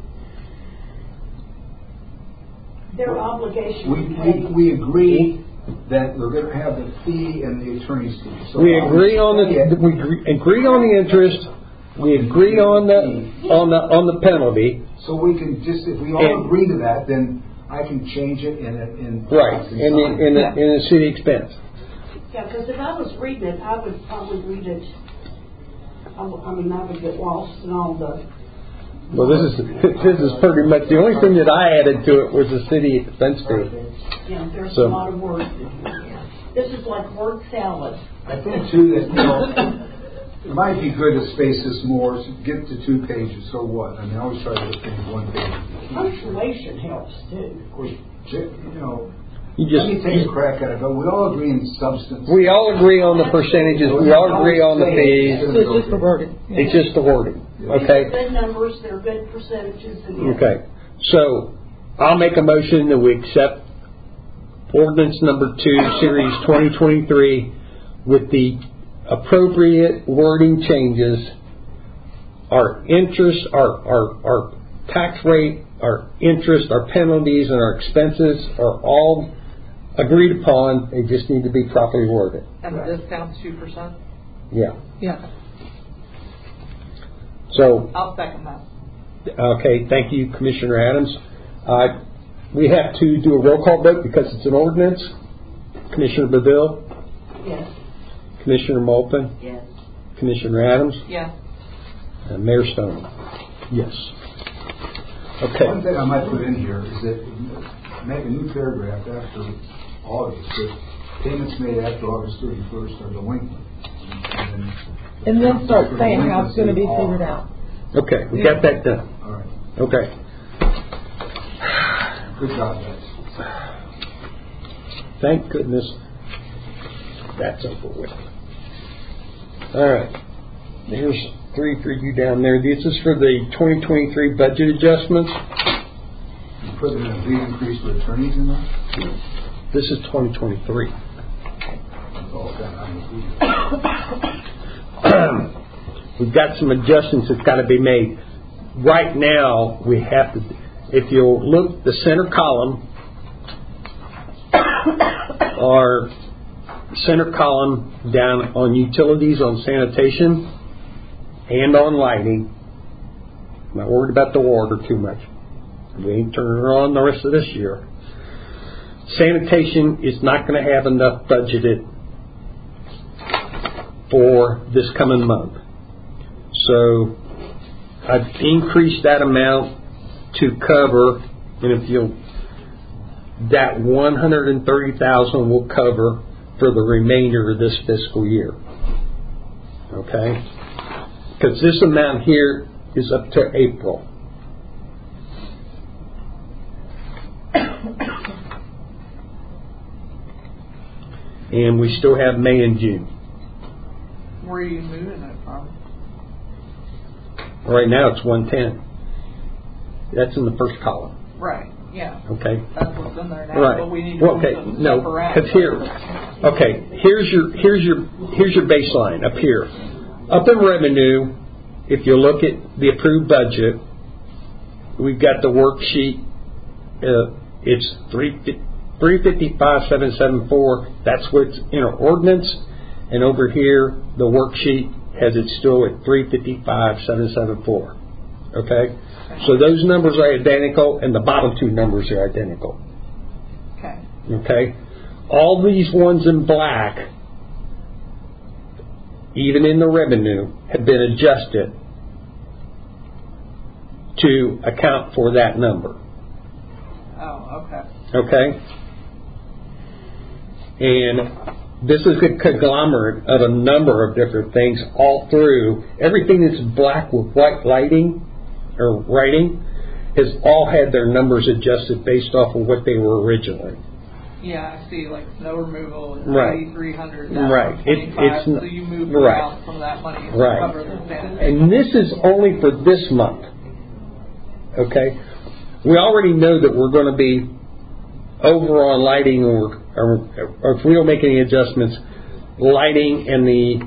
their obligation We, to pay. we, we agree that we're gonna have the fee and the attorney's fee. So We agree on the, we agree agree on the interest, we agree on the, on the, on the penalty. So we can just, if we all And- agree to that, then I can change it in, a- in. Right, in the, in the, in the city expense. Yeah, because if I was reading it, I would probably read it, I, w- I mean, I would get lost in all the, Well, this is, this is pretty much, the only thing that I added to it was the city expense fee. you know, there's So- a lot of words. This is like word salad. I think too that, you know, it might be good to space this more, so get to two pages, so what? I mean, I always try to get things one page. Punctuation helps too. Of course, j- you know, You let me just, take a crack at it, but we all agree in substance. we all agree on the percentages, we all agree on the fees, So it's just the wording. Yeah. it's just the wording, These okay? are good numbers, they're good percentages. And Okay, so I'll make a motion that we accept ordinance number two, series twenty twenty-three, with the appropriate wording changes. Our interest, our, our, our tax rate, our interest, our penalties, and our expenses are all agreed upon. They just need to be properly worded. And the discount's two percent? Yeah. Yeah. So, I'll second that. okay, thank you, Commissioner Adams. Uh, we have to do a roll call vote because it's an ordinance. Commissioner Beville, Yes. Commissioner Moulton, Yes. Commissioner Adams, Yeah. and Mayor Stone. Yes. Okay. One thing I might put in here is that make a new paragraph after August, that payments made after August thirty-first are delinquent. And then- And then start saying how it's going to be figured out. Okay, we got that done. All right, Okay. good job, guys. Thank goodness that's over with. All right. Here's three for you down there. This is for the twenty twenty-three budget adjustments. You put in a big increase for attorneys in there? This is twenty twenty-three. Oh, God, I'm agree. We've got some adjustments that's got to be made. Right now, we have to, if you'll look, the center column, our center column down on utilities, on sanitation, and on lighting. I'm not worried about the water too much. We ain't turning it on the rest of this year. Sanitation is not going to have enough budgeted for this coming month. So I've increased that amount to cover, and if you'll, that one hundred thirty thousand will cover for the remainder of this fiscal year. Okay? Because this amount here is up to April. And we still have May and June. Where are you moving it from? Right now it's one ten. That's in the first column. Right, yeah. Okay? That's what's in there now. Right. But we need to Well, move okay. some No, stuff around. because here, okay, here's your here's your here's your baseline up here. Up in revenue, if you look at the approved budget, we've got the worksheet. Uh, it's three three fifty five seven seven four. That's what's in our ordinance, and over here the worksheet has it still at three fifty five seven seven four. Okay. So those numbers are identical, and the bottom two numbers are identical. Okay. Okay? All these ones in black, even in the revenue, have been adjusted to account for that number. Oh, okay. Okay? And this is a conglomerate of a number of different things all through. Everything that's black with white lighting or writing has all had their numbers adjusted based off of what they were originally. Yeah, I see, like snow removal is Right. eighty-three hundred, Right. down It- twenty-five, it's so n- you move right. around some of that money to Right. cover the sanitation. And this is only for this month. Okay? We already know that we're going to be over on lighting, or, or, or if we don't make any adjustments, lighting and the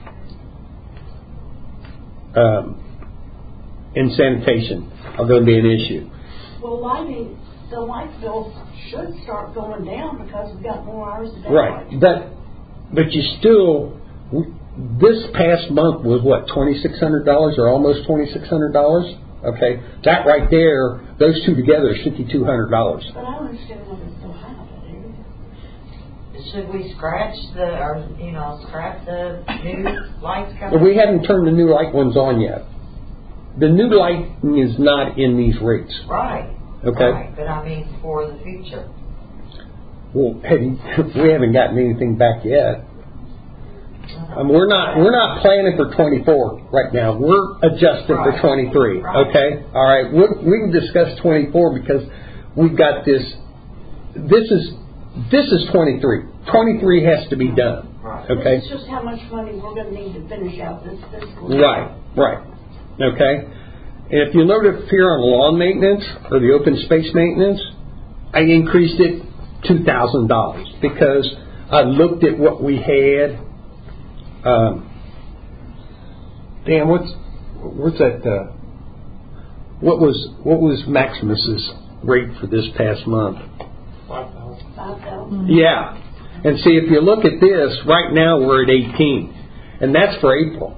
um, and sanitation are going to be an issue. Well, lighting, the light bills should start going down because we've got more hours a day. Right, but but you still, this past month was what, twenty-six hundred dollars or almost twenty-six hundred dollars? Okay, that right there, those two together is fifty-two hundred dollars. But I don't understand why they still have it. Should we scratch the, or, you know, scrap the new lights coming? We haven't turned the new light ones on yet. The new lighting is not in these rates. Right. Okay. Right, but I mean for the future. Well, hey, we haven't gotten anything back yet. Um, we're not we're not planning for twenty-four right now. We're adjusting Right. for twenty-three. Right. Okay. All right. We we can discuss twenty-four because we've got this. This is this is twenty-three. twenty-three has to be done. Right. Okay. This is just how much money we're going to need to finish out this fiscal year. Right. Right. Okay. And if you notice here on lawn maintenance or the open space maintenance, I increased it two thousand dollars because I looked at what we had. Um, Dan, what's what's that? Uh, what was what was Maximus's rate for this past month? Five thousand. Five thousand. Yeah, and see if you look at this right now, we're at eighteen, and that's for April.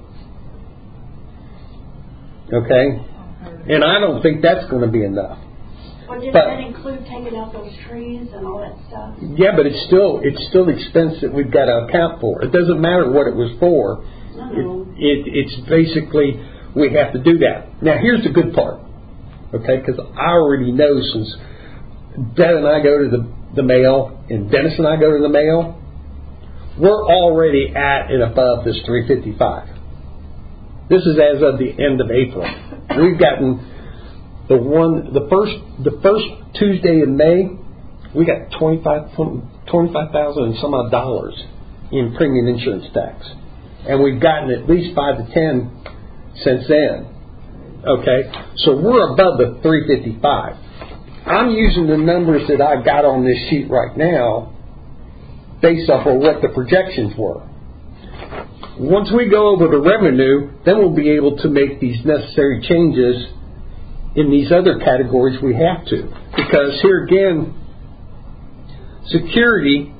Okay, and I don't think that's going to be enough. Well, did But- that include taking out those trees and all that stuff? Yeah, but it's still it's still expense that we've got to account for. It doesn't matter what it was for. I know. It, it, it's basically we have to do that. Now here's the good part, okay? Because I already know since Deb and I go to the the mail and Dennis and I go to the mail, we're already at and above this three fifty-five. This is as of the end of April. We've gotten the one the first the first Tuesday in May, we got twenty-five thousand and some odd dollars in premium insurance tax. And we've gotten at least five to ten since then. Okay? So we're above the three fifty-five. I'm using the numbers that I got on this sheet right now based off of what the projections were. Once we go over the revenue, then we'll be able to make these necessary changes in these other categories we have to. Because here again, security,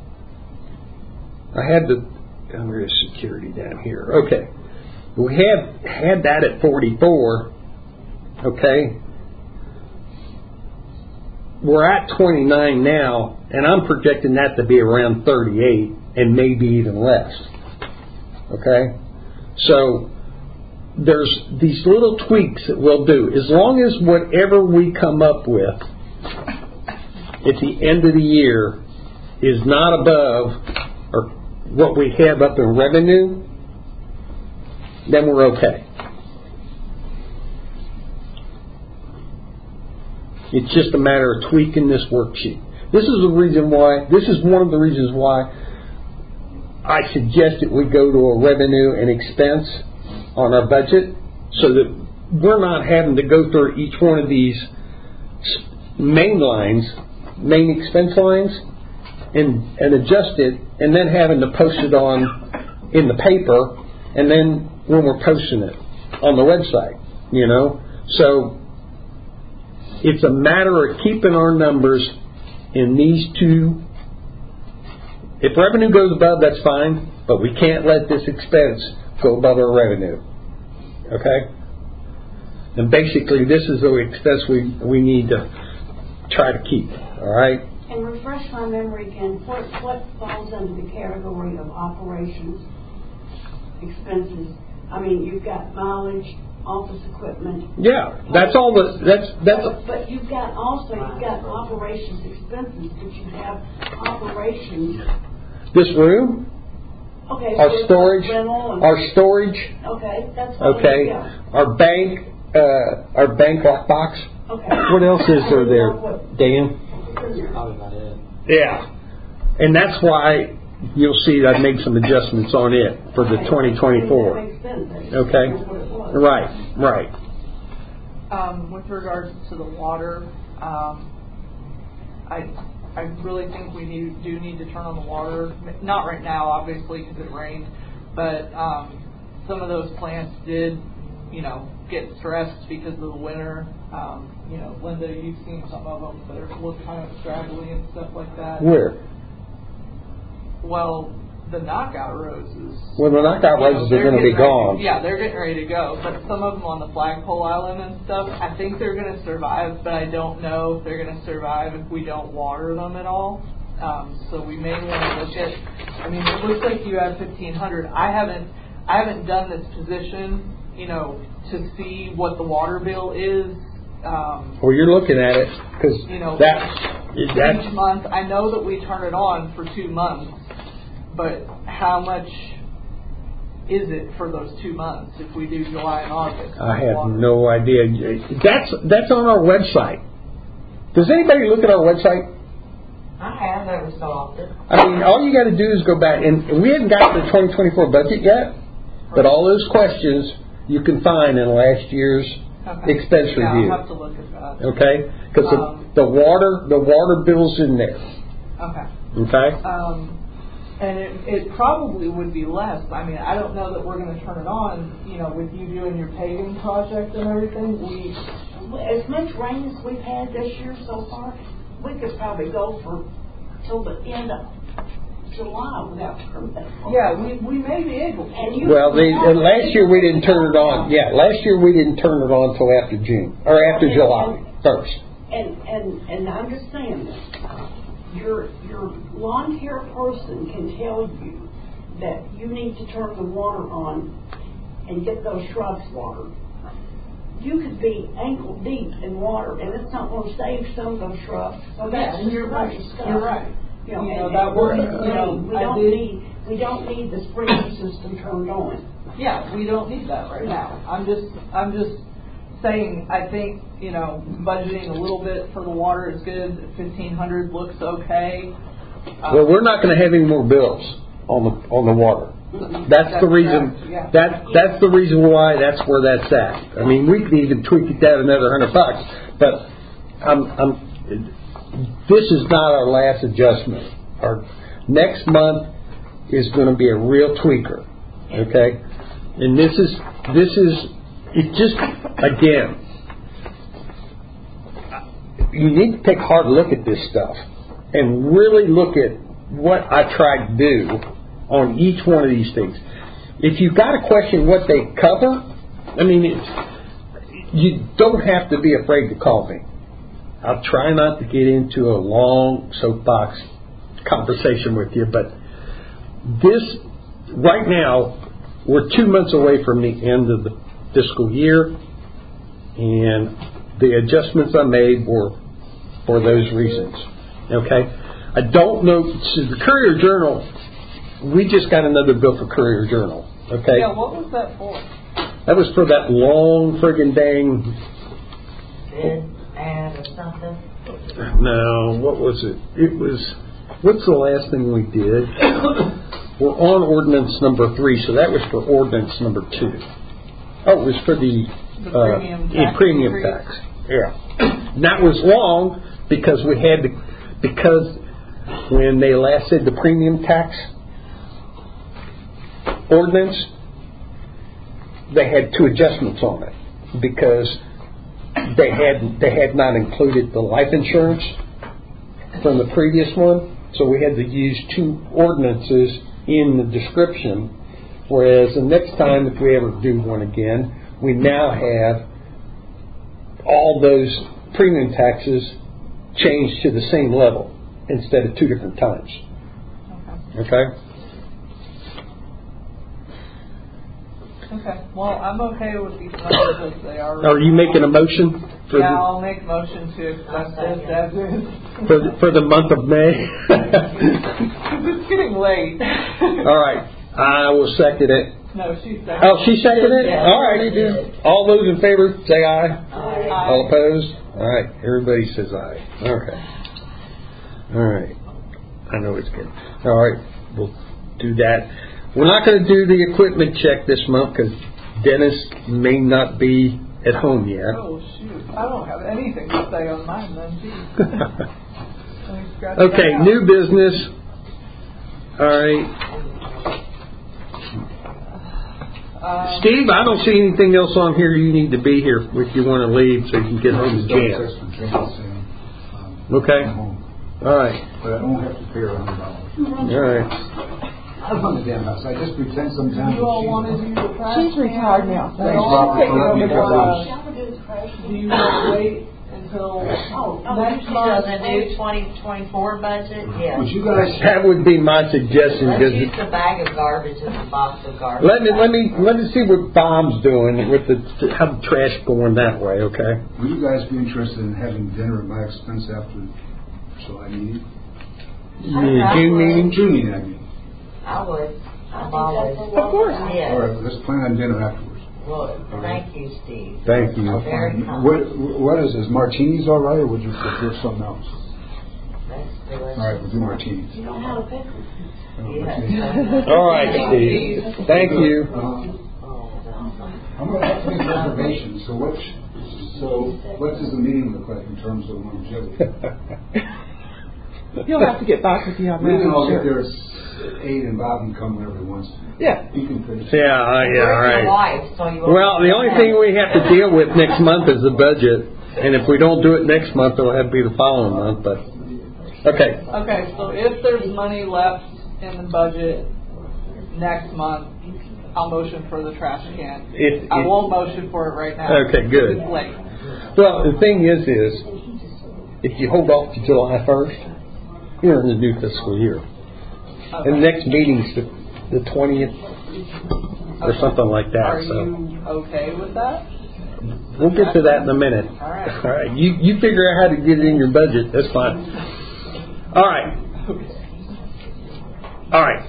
I had the, oh, where is security down here? Okay. We have had that at forty-four, okay. We're at twenty-nine now, and I'm projecting that to be around thirty-eight and maybe even less. Okay? So there's these little tweaks that we'll do. As long as whatever we come up with at the end of the year is not above or what we have up in revenue, then we're okay. It's just a matter of tweaking this worksheet. This is the reason why, this is one of the reasons why I suggest that we go to a revenue and expense on our budget so that we're not having to go through each one of these main lines, main expense lines, and, and adjust it, and then having to post it on in the paper, and then when we're posting it on the website, you know. So it's a matter of keeping our numbers in these two. If revenue goes above, that's fine, but we can't let this expense go above our revenue. Okay? And basically, this is the expense we, we need to try to keep. All right? And refresh my memory again, what, what falls under the category of operations expenses? I mean, you've got mileage, office equipment. Yeah, that's all the, that's, that's. But, but you've got also, you've got operations expenses, but you have operations. This room, Okay. our so storage, rental and- our storage, Okay, that's fine. okay, Yeah. our bank, uh, our bank lockbox. Okay. What else is there there, Dan? Probably about it. Yeah, and that's why you'll see I've made some adjustments on it for the twenty twenty-four. That makes sense. I just Okay, didn't know what it was. right, right. Um, with regards to the water, um, I I really think we need, do need to turn on the water. Not right now, obviously, because it rained, but um, some of those plants did, you know, get stressed because of the winter. Um, you know, Linda, you've seen some of them that are, look kind of scraggly and stuff like that. Where? Well, the knockout roses. Well, the knockout roses you know, are going to be getting ready- gone. Yeah, they're getting ready to go. But some of them on the flagpole island and stuff, I think they're going to survive, but I don't know if they're going to survive if we don't water them at all. Um, so we may want to look at. I mean, it looks like you have fifteen hundred. I haven't, I haven't done this position, you know, to see what the water bill is. Um, Well, you're looking at it because you know, that that's each month. I know that we turn it on for two months. But how much is it for those two months if we do July and August? I have no idea. That's that's on our website. Does anybody look at our website? I have every so often. I mean, all you got to do is go back, and we haven't got the twenty twenty-four budget yet, but all those questions you can find in last year's okay. expense yeah, review. I'll have to look at that. Okay, because um, the, the water the water bill's in there. Okay. Okay. Um, And it, it probably would be less. I mean, I don't know that we're going to turn it on, you know, with you doing your paving project and everything. We, As much rain as we've had this year so far, we could probably go for till the end of July without permit. yeah, we, we may be able to. And you Well, the, and last year we didn't turn it on. Yeah, last year we didn't turn it on until after June or after July first. And and and I'm just saying this. Your your lawn care person can tell you that you need to turn the water on and get those shrubs watered. You could be ankle deep in water, and it's not going to save some of those shrubs. So that's and you're right. stuff. You're right. You know, You know, and, that and was, during the you know, rain, we I don't did- need we don't need the sprinkler system turned on. Yeah, we don't need that right now. I'm just, I'm just saying. I think, you know, budgeting a little bit for the water is good. Fifteen hundred looks okay. Um, Well, we're not going to have any more bills on the on the water. That's, That's the reason. correct, yeah. That that's the reason why that's where that's at. I mean, we could even tweak it down another hundred bucks, but I'm, I'm, this is not our last adjustment. Our next month is going to be a real tweaker. Okay, and this is this is it. Just again, you need to take a hard look at this stuff and really look at what I tried to do on each one of these things. If you've got to question what they cover, I mean, it's, you don't have to be afraid to call me. I'll try not to get into a long soapbox conversation with you, but this, right now, we're two months away from the end of the fiscal year, and the adjustments I made were for those reasons. Okay? I don't know, so the Courier Journal, we just got another bill for Courier Journal. Okay? Yeah, what was that for? That was for that long friggin' dang. Bid, ad, or something? No, what was it? It was, what's the last thing we did? We're on ordinance number three, so that was for ordinance number two. Oh, it was for the, The uh, premium yeah, tax premium increase. tax. Yeah. And that was long because we had to, because when they last did the premium tax ordinance, they had two adjustments on it because they had they had not included the life insurance from the previous one, so we had to use two ordinances in the description. Whereas the next time, if we ever do one again, we now have all those premium taxes changed to the same level instead of two different times. Okay. Okay? Okay. Well, I'm okay with these numbers as they are. Are you making a motion for Yeah, the, I'll make a motion to accept this as is. for the, for the month of May? It's getting late. All right. I will second it. No, she seconded. Oh, she seconded it? Yeah. All right. All those in favor, say aye. Aye. All opposed? All right. Everybody says aye. Okay. All right. I know it's good. All right. We'll do that. We're not going to do the equipment check this month because Dennis may not be at home yet. Oh, shoot. I don't have anything to say on mine then, too. Okay, new business. All right. Um, Steve, I don't see anything else on here you need to be here if you want to leave so you can get home to jam. Okay. All right. But I don't have to pay her a hundred dollars. All right. I run the damn house. I just pretend sometimes. you all want to do the trash She's retired now. They Thanks, all Robert, take for letting me over go the first. Shall we do the crash? Do you want to wait until Oh, oh, next So month? the new twenty twenty-four budget, yes. Would you guys, That would be my suggestion. Let's Because use the bag of garbage as a box of garbage. let me let me let me see what Bob's doing with the how the trash going that way. Okay. would you guys be interested in having dinner at my expense after July meeting? Yeah, June meeting. June meeting, I mean. I would. I I'm think always. that's a lot. Of course. Yes. All right, let's plan on dinner afterwards. Well, thank you, Steve. Thank you. Very kind. What, what is this, martinis all right, or would you prefer something else? That's delicious. All right, we'll do martinis. You know how to pick them. Yes. All right, Steve. Thank you. Uh, Oh, no. I'm gonna have to make reservations, so what, so what does the meeting look like in terms of longevity? You'll have to get back with you on that. We can all I'm get sure. there at eight and Bob can come whenever he wants to. Yeah. You can finish. Yeah, uh, yeah, all Where's your right. wife? So you won't- Well, the only thing we have to deal with next month is the budget, and if we don't do it next month, it'll have to be the following month. But okay, Okay, so if there's money left in the budget next month, I'll motion for the trash can. If- I if- won't motion for it right now. Okay, good. It's late. well, the thing is, is if you hold off to July first, you're in the new fiscal year, Okay. and the next meeting's the the twentieth or Okay. something like that. Are So you okay with that? we'll get to that in a minute. All right. All right. You you figure out how to get it in your budget. That's fine. All right. All right.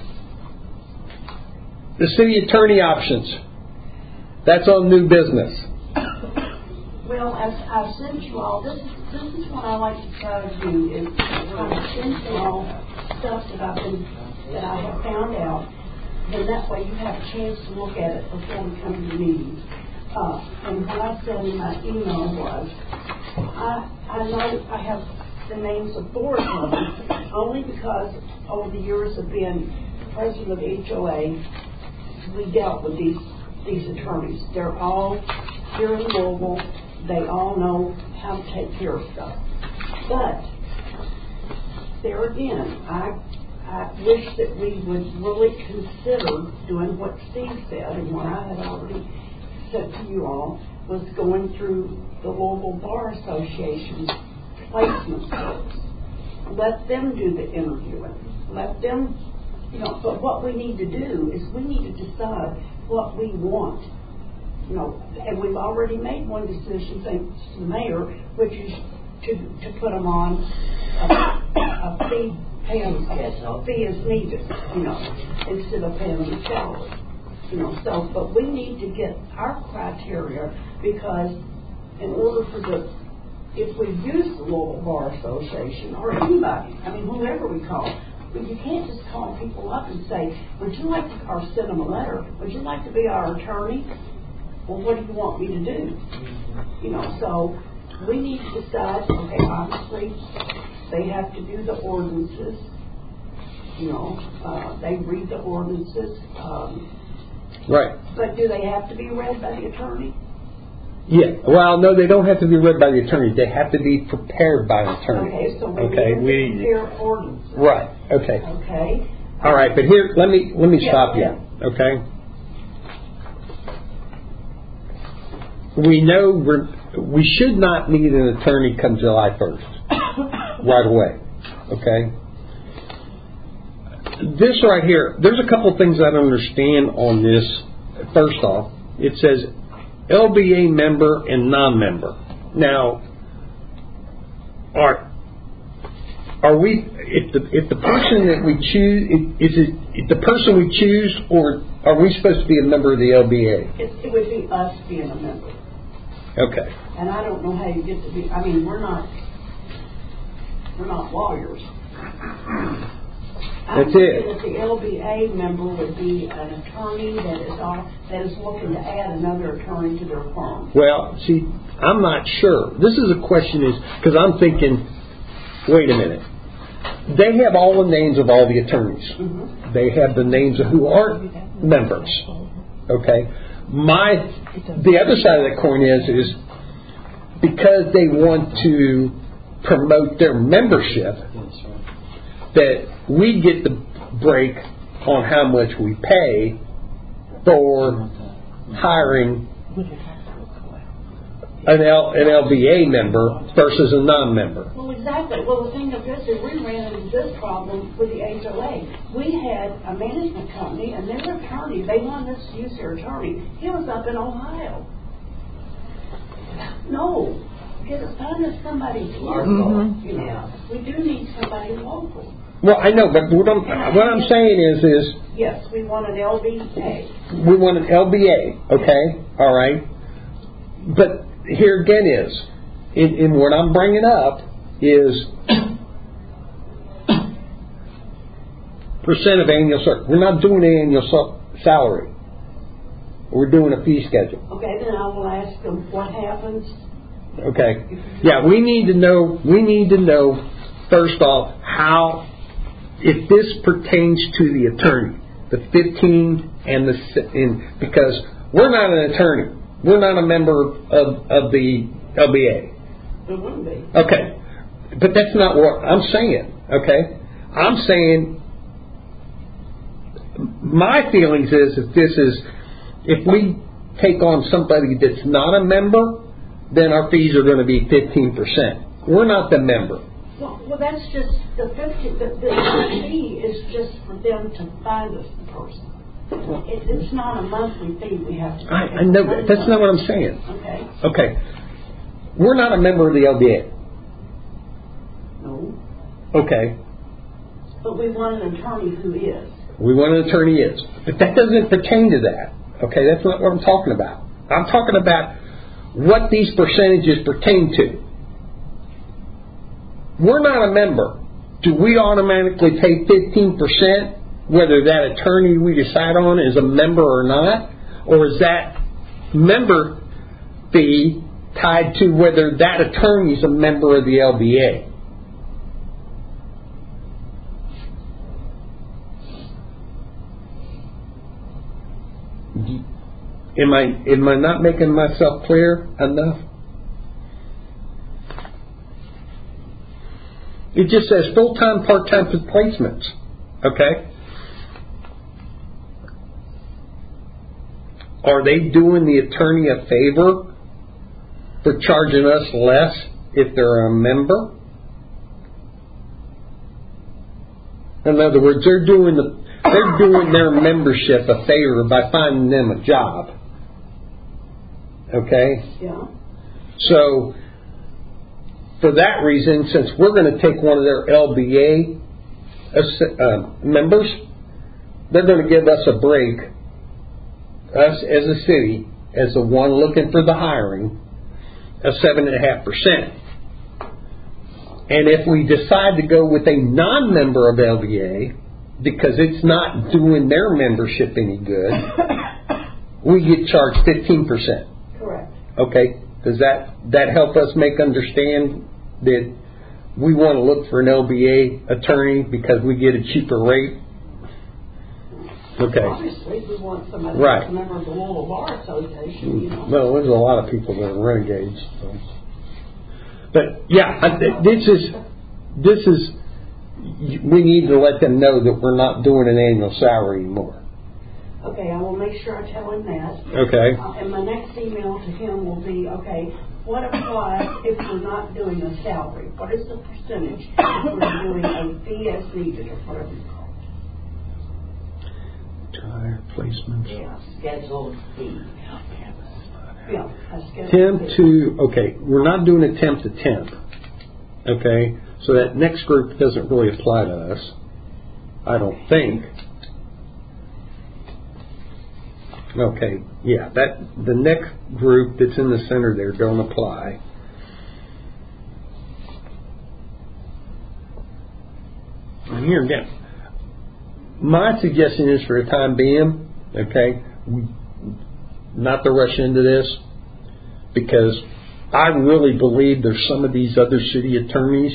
The city attorney options. That's on new business. Well, as I've sent you all, this is, this is what I like to try to do, is kind of send you all stuff that I've been, that I have found out, then that way you have a chance to look at it before we come to the meetings. Uh, and what I said in my email was, I, I know I have the names of four of them, only because over the years of being president of H O A, we dealt with these, these attorneys. They're all here in Louisville. They all know how to take care of stuff. But there again, I I wish that we would really consider doing what Steve said and what I had already said to you all, was going through the Louisville Bar Association's placement service. Let them do the interviewing. Let them, you know, but what we need to do is we need to decide what we want. You know, and we've already made one decision, thanks to the mayor, which is to to put them on a, a fee, pay them a fee as needed, you know, instead of paying them a salary. You know, so, but we need to get our criteria, because in order for the, if we use the Louisville Bar Association or anybody, I mean, whoever we call, but you can't just call people up and say, would you like to, or send them a letter, would you like to be our attorney? Well, what do you want me to do? You know, so we need to decide, okay, obviously, they have to do the ordinances, you know, uh, they read the ordinances, um, Right. but do they have to be read by the attorney? Yeah. Well, no, they don't have to be read by the attorney. They have to be prepared by an attorney. Okay, so we Okay, need we to compare ordinances. right. Okay. Okay? All right, but here, let me let me Yeah, stop yeah. you. Okay. We know we're we should not need an attorney come July first, right away. Okay. This right here, there's a couple of things I don't understand on this. First off, it says L B A member and non-member. Now, are are we if the if the person that we choose is it if the person we choose, or are we supposed to be a member of the L B A? It, it would be us being a member. Okay. And I don't know how you get to be, I mean, we're not, we're not lawyers. I'm That's it. thinking that the L B A member would be an attorney that is on, that is looking to add another attorney to their firm. Well, see, I'm not sure. This is a question is, because I'm thinking, wait a minute. They have all the names of all the attorneys. Mm-hmm. They have the names of who aren't members. Okay? My, the other side of that coin is, is because they want to promote their membership, that we get the break on how much we pay for hiring an, L, an L B A member versus a non-member. Well, exactly. Well, the thing of this is we ran into this problem with the H O A. We had a management company, and their attorney, they wanted us to use their attorney. He was up in Ohio. No. Get us, find us somebody local. Mm-hmm. You know, Yeah. we do need somebody local. Well, I know, but what I'm, what I'm saying is, is Yes, we want an L B A. we want an L B A, okay, all right. But here again is, in, in what I'm bringing up is percent of annual salary. We're not doing an annual sal- salary. We're doing a fee schedule. Okay, then I will ask them what happens. Okay. Yeah, we need to know. We need to know first off how, if this pertains to the attorney, the fifteen and the in, because we're not an attorney. We're not a member of, of the L B A. It wouldn't be. Okay. But that's not what I'm saying. Okay. I'm saying my feelings is if this is, if we take on somebody that's not a member, then our fees are going to be fifteen percent. We're not the member. Well, well that's just, the fifty, the, the, the fee is just for them to find us the person. It, it's not a monthly fee we have to pay. I, I know that. That's not what I'm saying. Okay. Okay. We're not a member of the L B A. No. Okay. But we want an attorney who is. We want an attorney is. But that doesn't pertain to that. Okay, that's not what I'm talking about. I'm talking about what these percentages pertain to. We're not a member. Do we automatically pay fifteen percent whether that attorney we decide on is a member or not? Or is that member fee tied to whether that attorney is a member of the L B A? Am I am I not making myself clear enough? It just says full-time, part-time placements. Okay? Are they doing the attorney a favor for charging us less if they're a member? In other words, they're doing the they're doing their membership a favor by finding them a job. Okay? Yeah. So, for that reason, since we're going to take one of their L B A uh, members, they're going to give us a break, us as a city, as the one looking for the hiring, of seven point five percent. And if we decide to go with a non-member of L B A, because it's not doing their membership any good, we get charged fifteen percent. Correct. Okay, does that, that help us make understand that we want to look for an L B A attorney because we get a cheaper rate? Okay. Obviously, we want somebody Right. that's a member of the Louisville Bar Association, you know. Well, there's a lot of people that are renegades. So. But yeah, I, this is this is we need to let them know that we're not doing an annual salary anymore. Okay, I will make sure I tell him that. Okay. Uh, and my next email to him will be, okay, what applies if we're not doing a salary? What is the percentage if we're doing a fee as needed or whatever you call it? Tire placements. Yeah, scheduled fee. Yeah, a schedule Temp fee. to, okay, we're not doing a temp to temp. Okay, so that next group doesn't really apply to us, I don't think. Okay, yeah, that the next group that's in the center there don't apply. And here again, my suggestion is for the time being, okay, not to rush into this, because I really believe there's some of these other city attorneys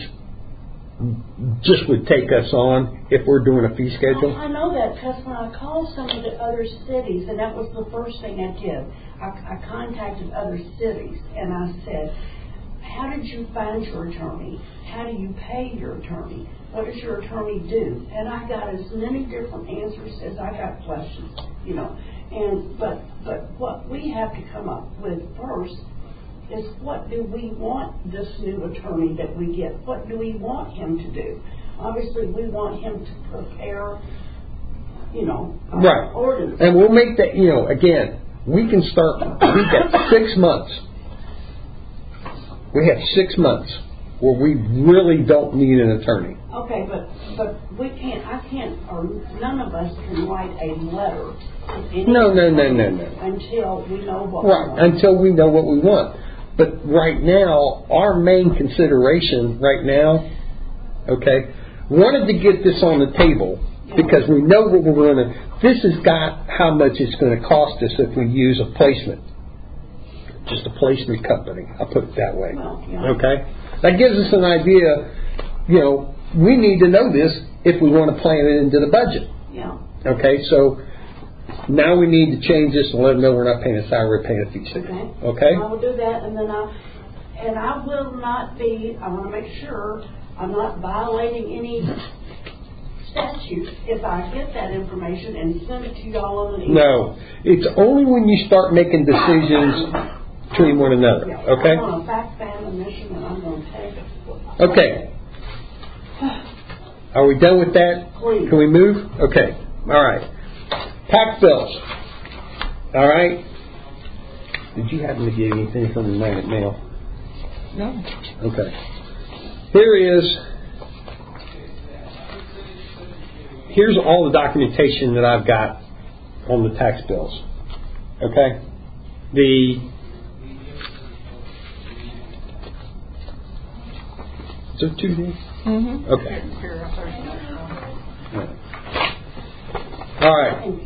just would take us on if we're doing a fee schedule. I know that because when I called some of the other cities, and that was the first thing I did, I, I contacted other cities and I said, how did you find your attorney? How do you pay your attorney? What does your attorney do? And I got as many different answers as I got questions, you know. And but but what we have to come up with first is, what do we want this new attorney that we get? What do we want him to do? Obviously, we want him to prepare, you know, our right. ordinance. And we'll make that, you know, again, we can start, we've got six months. We have six months where we really don't need an attorney. Okay, but but we can't, I can't, or none of us can write a letter to any No, no, no, no, no. until we know what Right, we want. until we know what we want. But right now, our main consideration right now, okay, wanted to get this on the table because we know what we're going to, this has got how much it's going to cost us if we use a placement. Just a placement company, I'll put it that way. Well, yeah. Okay? That gives us an idea, you know, we need to know this if we want to plan it into the budget. Yeah. Okay, so now we need to change this and let them know we're not paying a salary, we're paying a fee schedule. Okay. Okay? I will do that, and then I, and I will not be, I want to make sure I'm not violating any statutes if I get that information and send it to y'all on an email. No, it's only when you start making decisions between one another. Yeah, Okay? I'm on a fact famine mission, and I'm going to take it. Okay. Are we done with that? Please. Can we move? Okay. All right. Tax bills. All right. Did you happen to get anything from the United Mail? No. Okay. Here is, here's all the documentation that I've got on the tax bills. Okay? The, is there two there? Mm-hmm. Okay. All right.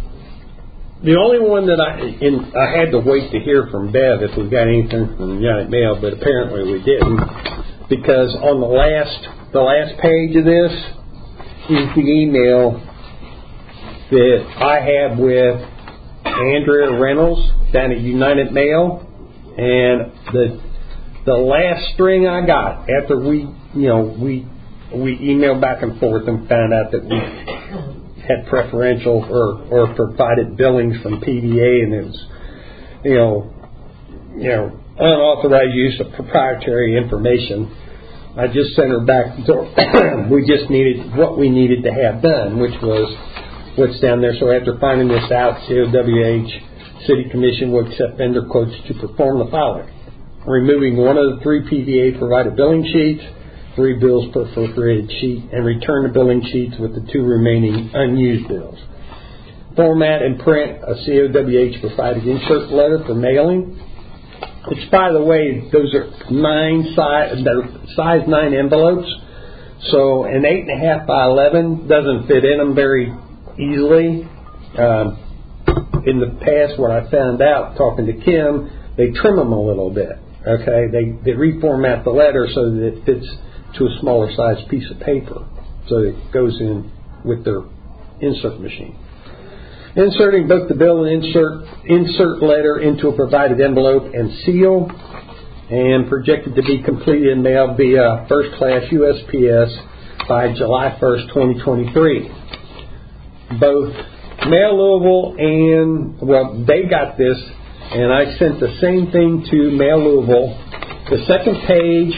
The only one that I, and I had to wait to hear from Bev if we got anything from United Mail, but apparently we didn't, because on the last, the last page of this is the email that I have with Andrea Reynolds down at United Mail, and the the last string I got after we, you know, we we emailed back and forth and found out that we had preferential or, or provided billings from P D A, and it was, you know, you know, unauthorized use of proprietary information. I just sent her back. We just needed what we needed to have done, which was what's down there. So after finding this out, C O W H City Commission will accept vendor quotes to perform the following: removing one of the three P D A provided billing sheets, three bills per appropriated sheet, and return the billing sheets with the two remaining unused bills. Format and print a C O W H provided insert letter for mailing, which, by the way, those are nine size, they're size nine envelopes. So an eight and a half by eleven doesn't fit in them very easily. Um, in the past, what I found out talking to Kim, they trim them a little bit. Okay, they they reformat the letter so that it fits to a smaller size piece of paper, so it goes in with their insert machine. Inserting both the bill and insert insert letter into a provided envelope and seal, and projected to be completed and mailed via first class U S P S by July first, twenty twenty-three. Both Mail Louisville and, well, they got this, and I sent the same thing to Mail Louisville. The second page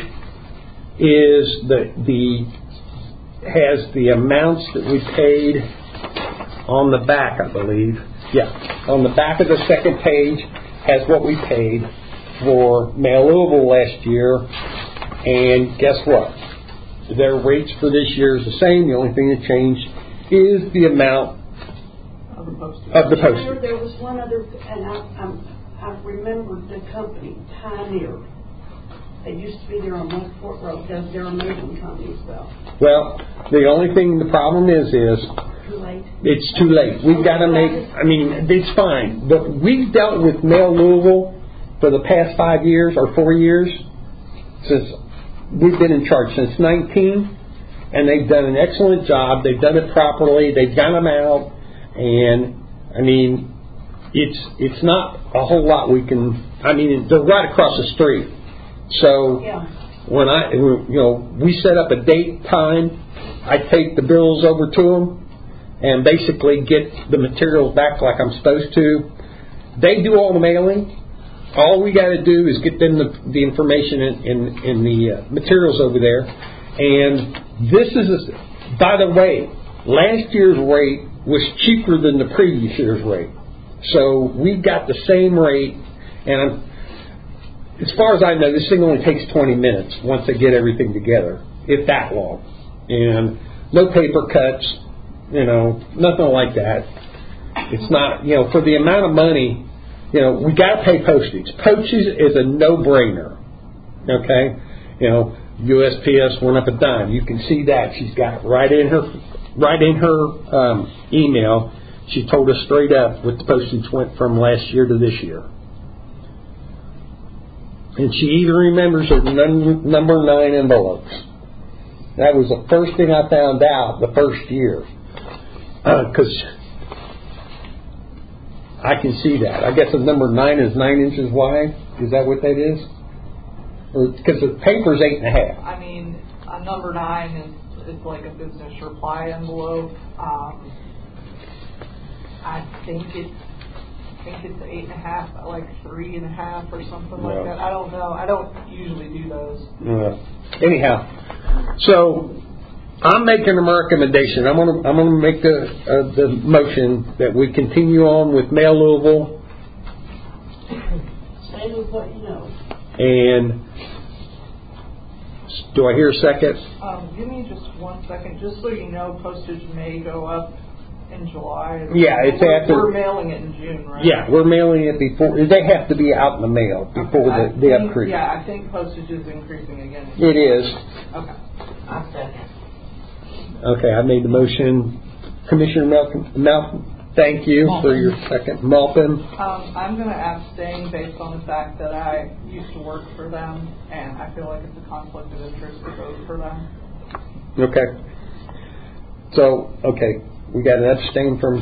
is the the has the amounts that we paid on the back, I believe. Yeah, on the back of the second page has what we paid for Mail Louisville last year, and guess what? Their rates for this year is the same. The only thing that changed is the amount of the postage. Of the postage. There was one other, and I, I'm, I remembered the company, Pioneer. They used to be there on Westport Road. They're, they're a moving company as well. Well, the only thing, the problem is, is too late? It's too late. We've got to make, I mean, it's fine. But we've dealt with Mail Louisville for the past five years or four years since we've been in charge, since nineteen, and they've done an excellent job. They've done it properly. They've got them out, and, I mean, it's it's not a whole lot we can, I mean, they're right across the street. So Yeah. when I, you know, we set up a date, time, I take the bills over to them and basically get the materials back like I'm supposed to. They do all the mailing. All we got to do is get them the, the information and in, in, in the uh, materials over there. And this is, a, by the way, last year's rate was cheaper than the previous year's rate. So we've got the same rate, and I'm, as far as I know, this thing only takes twenty minutes once they get everything together, if that long. And no paper cuts, you know, nothing like that. It's not, you know, for the amount of money, you know, we got to pay postage. Postage is a no-brainer, okay? You know, U S P S went up a dime. You can see that. She's got right in her, right in her um, email. She told us straight up what the postage went from last year to this year. And she even remembers her num- number nine envelopes. That was the first thing I found out the first year. Because uh, I can see that. I guess the number nine is nine inches wide. Is that what that is? Because the paper's eight and a half. I mean, a number nine is, is like a business reply envelope. Um, I think it's I think it's eight and a half, like three and a half or something like No. that. I don't know. I don't usually do those. Uh, anyhow, so I'm making a recommendation. I'm going to I'm going to make the uh, the motion that we continue on with Mail Louisville. Stay with what you know. And do I hear a second? Um, give me just one second, just so you know, postage may go up in July. Yeah, it's we're, after- We're mailing it in June, right? Yeah, we're mailing it before. They have to be out in the mail before I the, the think- increase. Yeah, I think postage is increasing again. It is. Okay. I'll second. Okay, I made the motion. Commissioner Malcolm, Malcolm thank you for your second. Malcolm. Um, I'm going to abstain based on the fact that I used to work for them, and I feel like it's a conflict of interest to vote for them. Okay. So, okay, we got an abstain from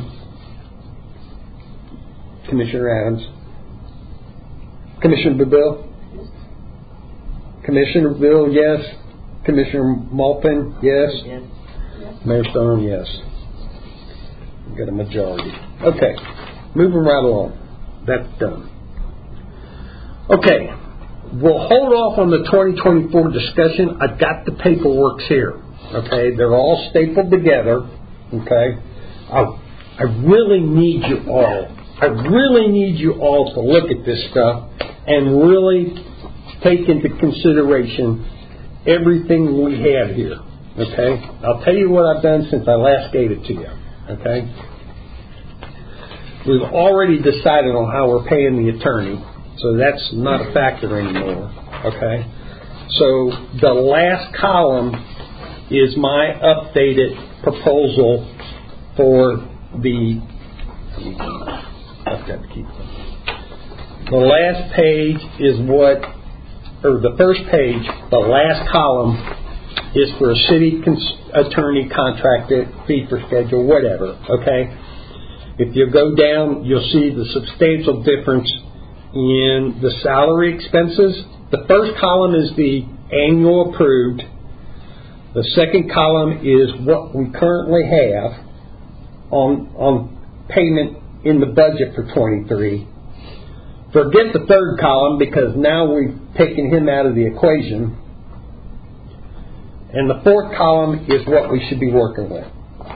Commissioner Adams. Commissioner Bill? Commissioner Bill, yes. Commissioner Malpin, yes. Yes. Mayor Stone, yes. We've got a majority. Okay, moving right along. That's done. Okay, we'll hold off on the twenty twenty-four discussion. I've got the paperwork here. Okay, they're all stapled together. Okay, I, I really need you all. I really need you all to look at this stuff and really take into consideration everything we have here. Okay, I'll tell you what I've done since I last gave it to you. Okay, we've already decided on how we're paying the attorney, so that's not a factor anymore. Okay, so the last column is my updated proposal for the. I've got to keep them. The last page is what, or the first page, the last column is for a city cons- attorney contracted fee for schedule, whatever. Okay. If you go down, you'll see the substantial difference in the salary expenses. The first column is the annual approved. The second column is what we currently have on on payment in the budget for twenty-three. Forget the third column because now we've taken him out of the equation. And the fourth column is what we should be working with.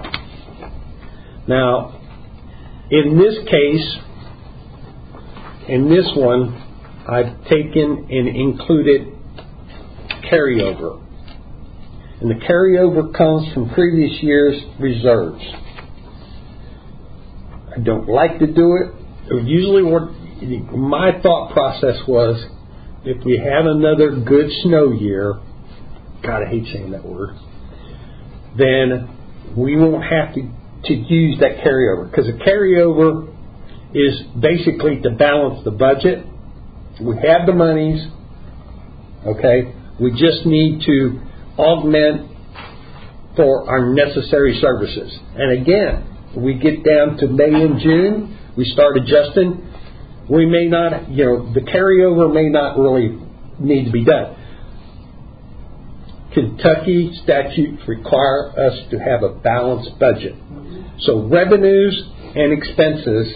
Now, in this case, in this one, I've taken and included carryover. And the carryover comes from previous year's reserves. I don't like to do it. Usually what my thought process was, if we have another good snow year, God, I hate saying that word, then we won't have to to use that carryover, because a carryover is basically to balance the budget. We have the monies, okay? We just need to augment for our necessary services. And again, we get down to May and June, we start adjusting. We may not, you know, the carryover may not really need to be done. Kentucky statutes require us to have a balanced budget. So revenues and expenses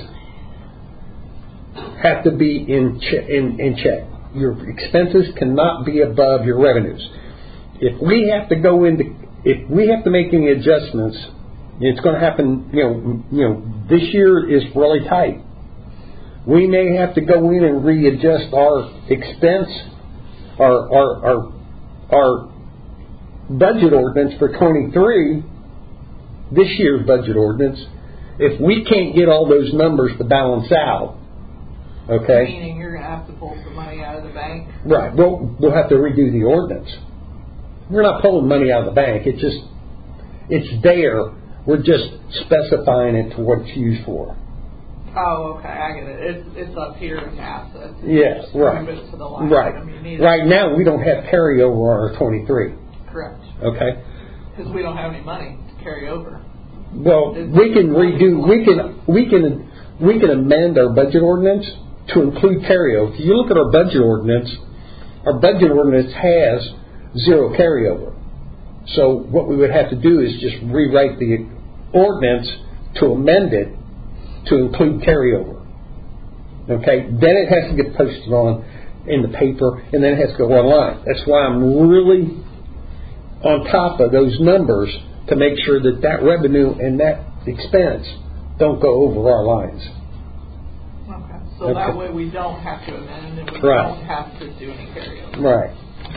have to be in, che- in, in check. Your expenses cannot be above your revenues. If we have to go into, if we have to make any adjustments, it's going to happen, you know, you know, this year is really tight. We may have to go in and readjust our expense, our, our, our, our budget ordinance for twenty-three, this year's budget ordinance, if we can't get all those numbers to balance out, okay? Meaning you're going to have to pull some money out of the bank? Right. We'll, we'll have to redo the ordinance. We're not pulling money out of the bank. It's just, it's there. We're just specifying it to what it's used for. Oh, okay, I get it. It's, it's up here in assets. Yeah, Just right. move it to the line Right. item. You need Right it. now, we don't have carryover on our twenty-three. Correct. Okay? Because we don't have any money to carry over. Well, we can redo, we can, we can, we can amend our budget ordinance to include carryover. If you look at our budget ordinance, our budget ordinance has zero carryover. So what we would have to do is just rewrite the ordinance to amend it to include carryover. Okay? Then it has to get posted on in the paper, and then it has to go online. That's why I'm really on top of those numbers to make sure that that revenue and that expense don't go over our lines. Okay. So Okay. that way we don't have to amend and we Right. don't have to do any carryover. Right.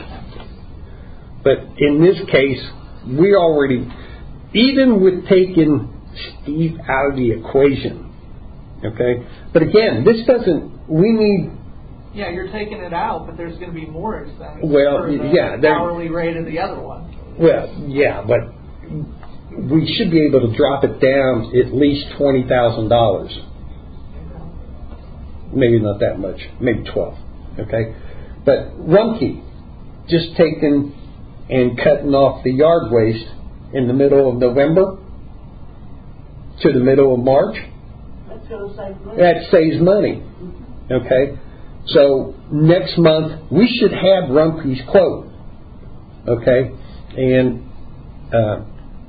But in this case, we already, even with taking Steve out of the equation, okay? But again, this doesn't, we need, Yeah, you're taking it out, but there's going to be more expense Well, for the yeah, there- hourly rate of the other one. well, yeah, but we should be able to drop it down at least twenty thousand dollars. Maybe not that much, maybe twelve, okay? But Rumpke, just taking and cutting off the yard waste in the middle of November to the middle of March, That's going to save money. that saves money, okay? So next month, we should have Rumpke's quote, okay? And uh,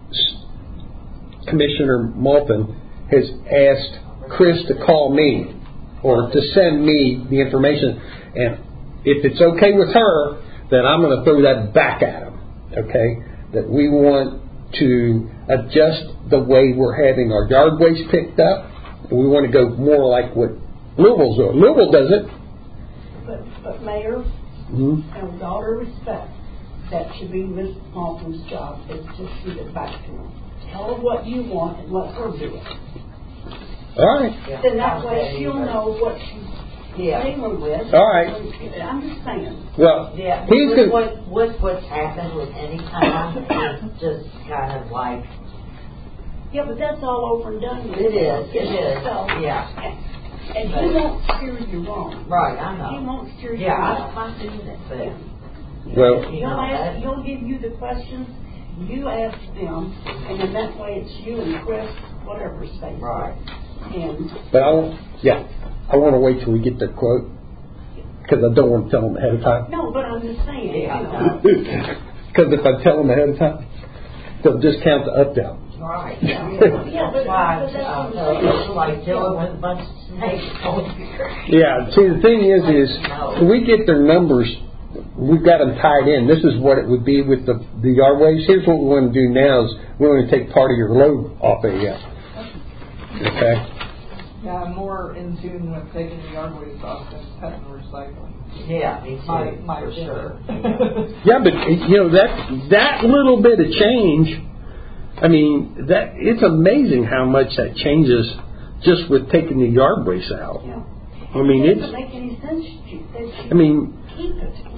Commissioner Malton has asked Chris to call me or to send me the information. And if it's okay with her, then I'm going to throw that back at him, okay? That we want to adjust the way we're having our yard waste picked up. We want to go more like what Louisville's doing. Louisville does it. But, but Mayor, Mm-hmm. and with all due respect, that should be Miz Malton's job, is to feed it back to him. Tell her what you want and let her do it. All right. Yeah. Then that way she'll know what she's Yeah. dealing with. All right. I'm just saying. Well, Yeah, he's with going what, with what's happened with any time, it's just kind of like, Yeah, but that's all over and done with. it is, it is, So, yeah. and he won't steer you wrong. Right, I He know. won't steer you Yeah, I wrong. don't mind doing it, but, Well, you He'll know, ask, that, he'll give you the questions, you ask them, and then that way it's you and Chris, whatever stays. right. And, but I won't, yeah, I want to wait till we get the quote because I don't want to tell them ahead of time. no, but I'm just saying, you Yeah, I know. know. Because if I tell them ahead of time, they'll discount the up down. Right. Yeah, but- That's why, but that's uh, what I'm saying. it's like dealing with a bunch of snakes on here. Yeah, see, the thing is, is we get their numbers, we've got them tied in. This is what it would be with the, the yard waste. Here's what we want to do now is we want to take part of your load off of you. Okay? Yeah, I'm more in tune with taking the yard waste off than cutting the recycling. Yeah, me too, My, my for sure. Yeah, but, you know, that, that little bit of change, I mean, that it's amazing how much that changes just with taking the yard waste out. Yeah. I mean, It it's, doesn't make any sense that you, that you I mean, keep it.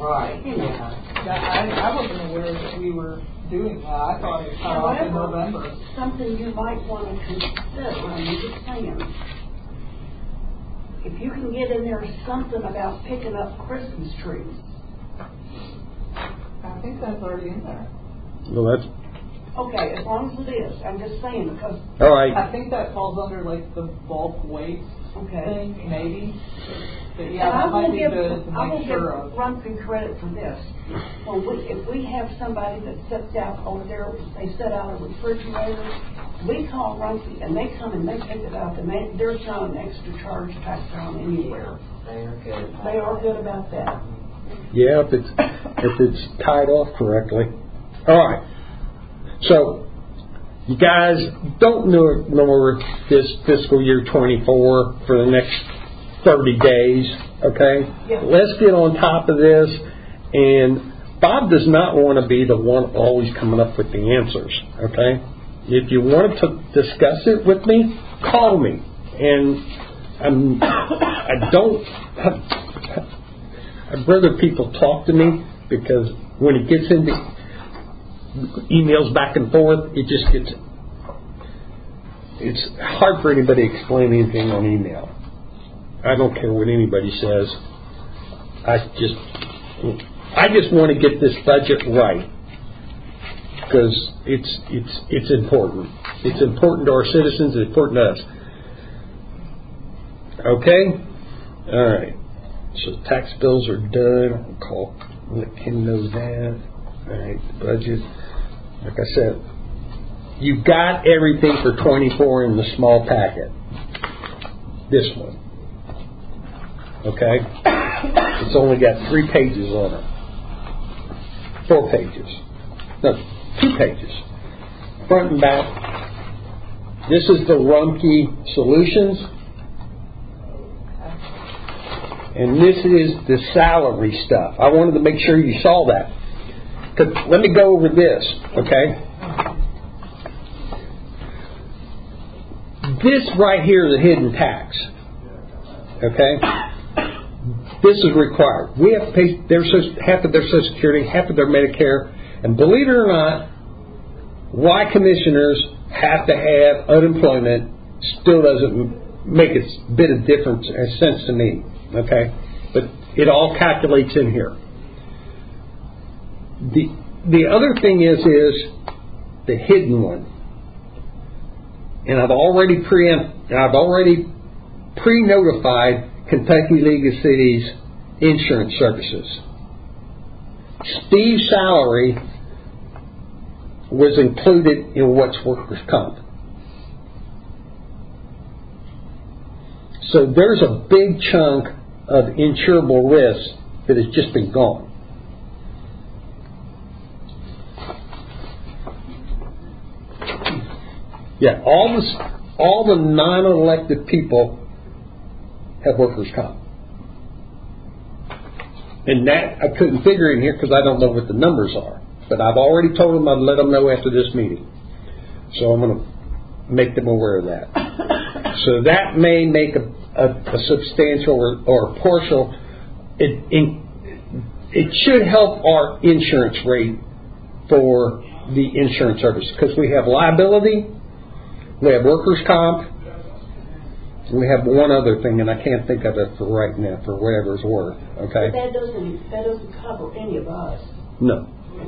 Right, You know. yeah. That, I, I wasn't aware that we were doing that. I thought it cut off in November. However, something you might want to consider, I'm just saying. If you can get in there something about picking up Christmas trees. I think that's already in there. Well, that's Okay, as long as it is. I'm just saying because, all right. I think that falls under like the bulk waste okay. thing, maybe. But And yeah, I that might will be give, good to I will make give sure of. Rumpke credit for this. When we, if we have somebody that sits out over there, they set out a refrigerator, we call Rumpke and they come and they pick it up and they, there's not an extra charge passed on anywhere. They are good. They are good about that. Yeah, if it's if it's tied off correctly. All right. So, you guys don't ignore this fiscal year twenty-four for the next thirty days, okay? Yes. Let's get on top of this. And Bob does not want to be the one always coming up with the answers, okay? If you want to discuss it with me, call me. And I'm, I don't, I'd rather people talk to me because when it gets into emails back and forth, it just gets, it's hard for anybody to explain anything on email. I don't care what anybody says. I just, I just want to get this budget right because it's it's it's important. It's important to our citizens. It's important to us. Okay, all right. So tax bills are done. I'll call, let Ken know that. All right, the budget. Like I said, you've got everything for twenty-four in the small packet. This one. Okay? It's only got three pages on it. Four pages. No, two pages. Front and back. This is the Rumpke Solutions. And this is the salary stuff. I wanted to make sure you saw that. Let me go over this, okay? This right here is a hidden tax, okay? This is required. We have to pay their, half of their Social Security, half of their Medicare, and believe it or not, why commissioners have to have unemployment still doesn't make a bit of difference or sense to me, okay? But it all calculates in here. The the other thing is is the hidden one, and I've already preempt I've already pre-notified Kentucky League of Cities Insurance Services. Steve's salary was included in what's workers' comp. So there's a big chunk of insurable risk that has just been gone. Yeah, all the all the non-elected people have workers' comp, and that I couldn't figure in here because I don't know what the numbers are. But I've already told them I'd let them know after this meeting, so I'm going to make them aware of that. So that may make a, a, a substantial or, or a partial. It in, it should help our insurance rate for the insurance service because we have liability. We have workers' comp. We have one other thing, and I can't think of it for right now, for whatever it's worth. Okay. But that doesn't that doesn't cover any of us. No.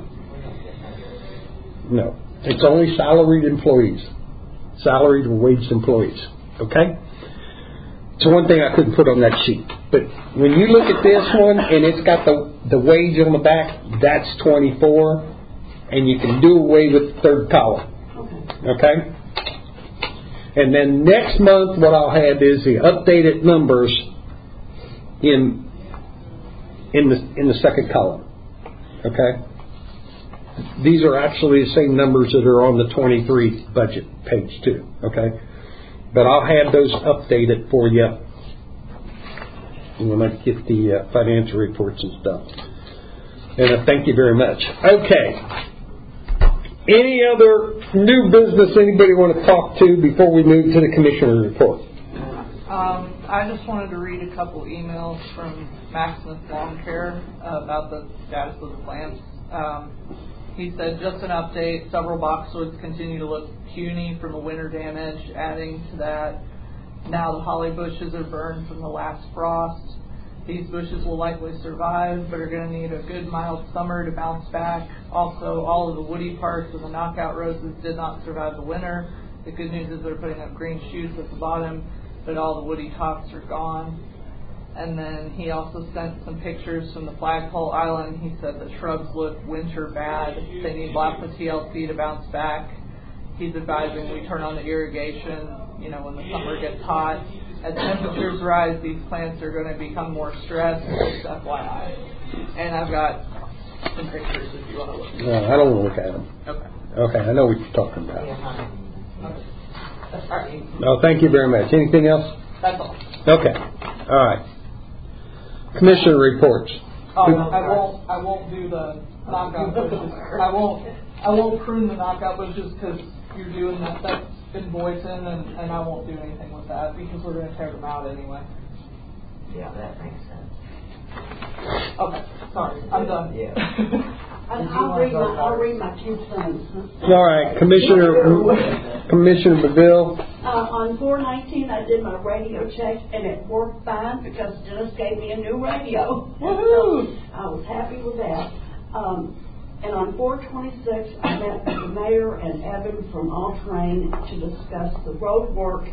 No. It's only salaried employees, salaried or waged employees. Okay. It's one thing I couldn't put on that sheet. But when you look at this one, and it's got the the wage on the back, that's twenty-four, and you can do away with the third column. Okay. Okay. And then next month, what I'll have is the updated numbers in in the in the second column. Okay. These are actually the same numbers that are on the twenty-three budget page too. Okay. But I'll have those updated for you when I get the uh, financial reports and stuff. And I thank you very much. Okay. Any other new business anybody want to talk to before we move to the commissioner's report? Um, I just wanted to read a couple emails from Maximus Lawn Care uh, about the status of the plants. Um, he said, just an update, several boxwoods continue to look puny from the winter damage. Adding to that, now the holly bushes are burned from the last frost. These bushes will likely survive, but are going to need a good mild summer to bounce back. Also, all of the woody parts of the knockout roses did not survive the winter. The good news is they're putting up green shoots at the bottom, but all the woody tops are gone. And then he also sent some pictures from the flagpole island. He said the shrubs look winter bad. They need lots of T L C to bounce back. He's advising we turn on the irrigation, you know, when the summer gets hot. As temperatures rise, these plants are going to become more stressed, just F Y I. And I've got some pictures if you want to look. No, I don't want to look at them. Okay. Okay, I know what you're talking about. Okay. That's all right. No, thank you very much. Anything else? That's all. Okay. All right. Commissioner reports. Oh, I won't. I won't do the knockout bushes. I won't. I won't prune the knockout bushes because you're doing that. That's been voicing, and, and I won't do anything with that because we're going to tear them out anyway. Yeah, that makes sense. Okay. Sorry. I'm done. Yeah. I'll I'll read my, I'll read my two cents. All right, Commissioner Commissioner Beville. Uh, on four nineteen, I did my radio check, and it worked fine because Dennis gave me a new radio. Woohoo! So I was happy with that. Um, and on four twenty-six, I met with the mayor and Evan from All Terrain to discuss the road work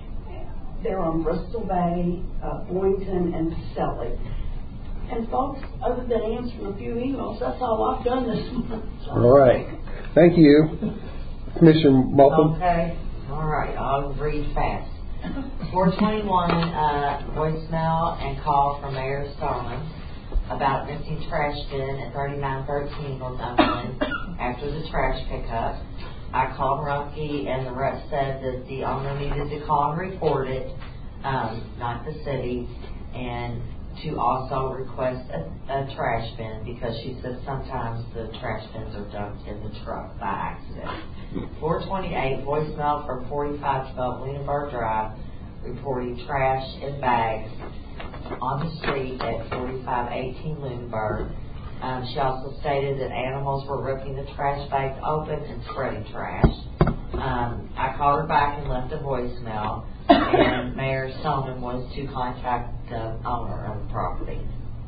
there on Bristol Bay, uh, Boynton, and Pacelli. And folks, other than answering a few emails, that's all I've done this month. All right. Thank you. Commissioner Malcolm. Okay. All right. I'll read fast. four twenty-one, uh, voicemail and call from Mayor Stoneman about missing trash bin at thirty-nine thirteen Northumberland after the trash pickup. I called Rumpke, and the rep said that the owner needed to call and report it, um, not the city, and to also request a, a trash bin because she said sometimes the trash bins are dumped in the truck by accident. four twenty-eight, voicemail from forty-five twelve Lunenburg Drive reporting trash in bags on the street at forty-five eighteen Lunenburg. Um, she also stated that animals were ripping the trash bags open and spreading trash. Um, I called her back and left a voicemail, and Mayor Stoneman was to contact the owner of the property.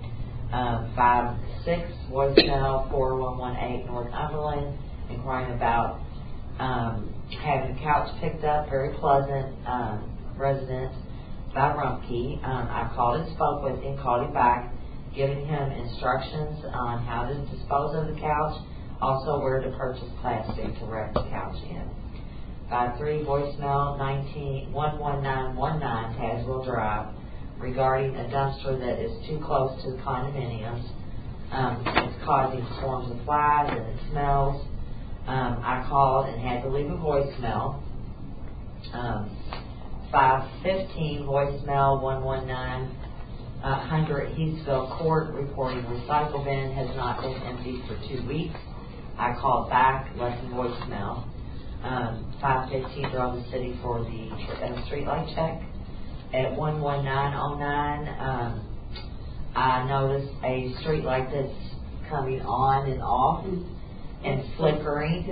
Um, five six voicemail four one one eight Northumberland inquiring about um, having a couch picked up. Very pleasant um, resident by Rumpke. Um, I called and spoke with him, called him back, giving him instructions on how to dispose of the couch, also where to purchase plastic to wrap the couch in. five three voicemail nineteen one one nine one nine Tazewell Drive regarding a dumpster that is too close to the condominiums. Um, it's causing swarms of flies and it smells. Um, I called and had to leave a voicemail. Um, five fifteen voicemail one one nine uh, Hunter at Heathsville Court reporting recycle bin has not been emptied for two weeks. I called back, left a voicemail. Um, five fifteen drove the city for the uh, street light check. At one one nine oh nine, um, I noticed a street light that's coming on and off and flickering.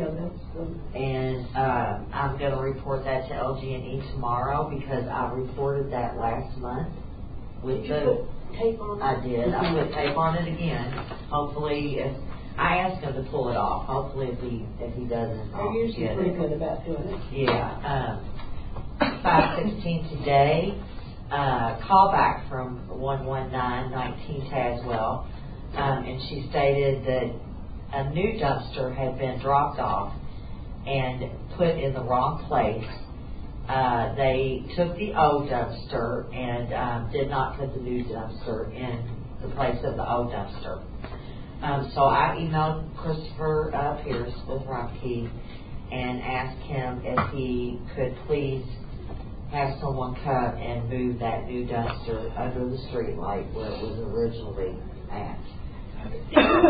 And uh, I'm going to report that to L G and E tomorrow because I reported that last month. With Did the, you put tape on it? I did. I put tape on it again. Hopefully, if I asked him to pull it off. Hopefully, if he if he doesn't, They're I'll usually get pretty it. good about doing it. Yeah. Um, five sixteen today. Uh, call back from one one nine nineteen Tazewell, um, and she stated that a new dumpster had been dropped off and put in the wrong place. Uh, they took the old dumpster and um, did not put the new dumpster in the place of the old dumpster. Um, so I emailed Christopher uh, Pierce with Rumpke and asked him if he could please have someone come and move that new dumpster under the street light where it was originally at.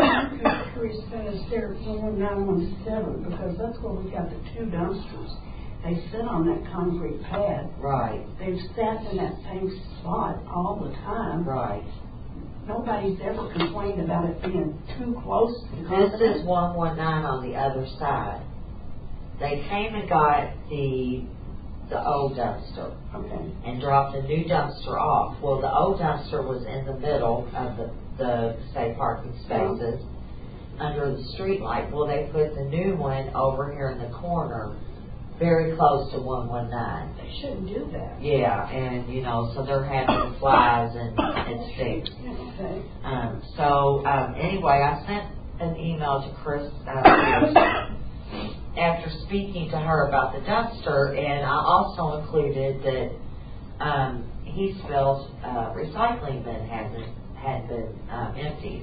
Curious about is there one one nine one seven because that's where we got the two dumpsters. they sit on that concrete pad. Right, They've sat in that same spot all the time. right. Nobody's ever complained about it being too close to This is one one nine on the other side. They came and got the, the old dumpster Okay. and dropped a new dumpster off. Well, the old dumpster was in the middle of the, the say parking spaces under the street light. Well, they put the new one over here in the corner, very close to one one nine. They shouldn't do that. Yeah, and you know, so they're having flies and, and sticks. Okay. Um, so um, anyway, I sent an email to Chris uh, after speaking to her about the dumpster, and I also included that um, Heathville's uh, recycling bin hasn't had been um, emptied.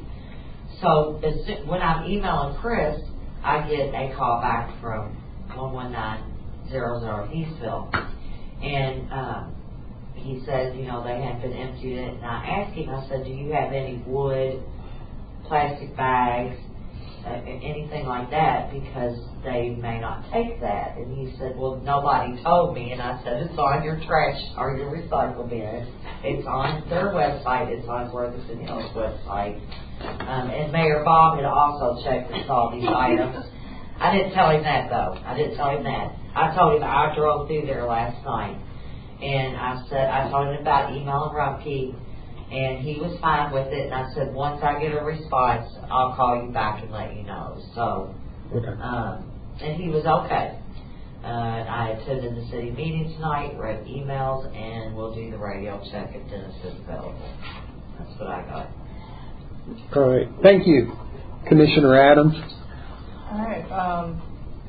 So as soon, when I'm emailing Chris, I get a call back from one one nine zero zero Heathville, and um, he says, you know, they have been emptied it, and I asked him, I said, do you have any wood, plastic bags, uh, anything like that, because they may not take that. And he said, well, nobody told me. And I said, it's on your trash or your recycle bin. It's on their website. It's on Worthington Hills website. Um, and Mayor Bob had also checked and saw these items. I didn't tell him that, though. I didn't tell him that. I told him I drove through there last night. And I said, I told him about emailing Rumpke, and he was fine with it. And I said, once I get a response, I'll call you back and let you know. So, Okay. um, and he was okay. Uh, I attended the city meeting tonight, read emails, and we'll do the radio check if Dennis is available. That's what I got. All right. Thank you, Commissioner Adams. All right. Um,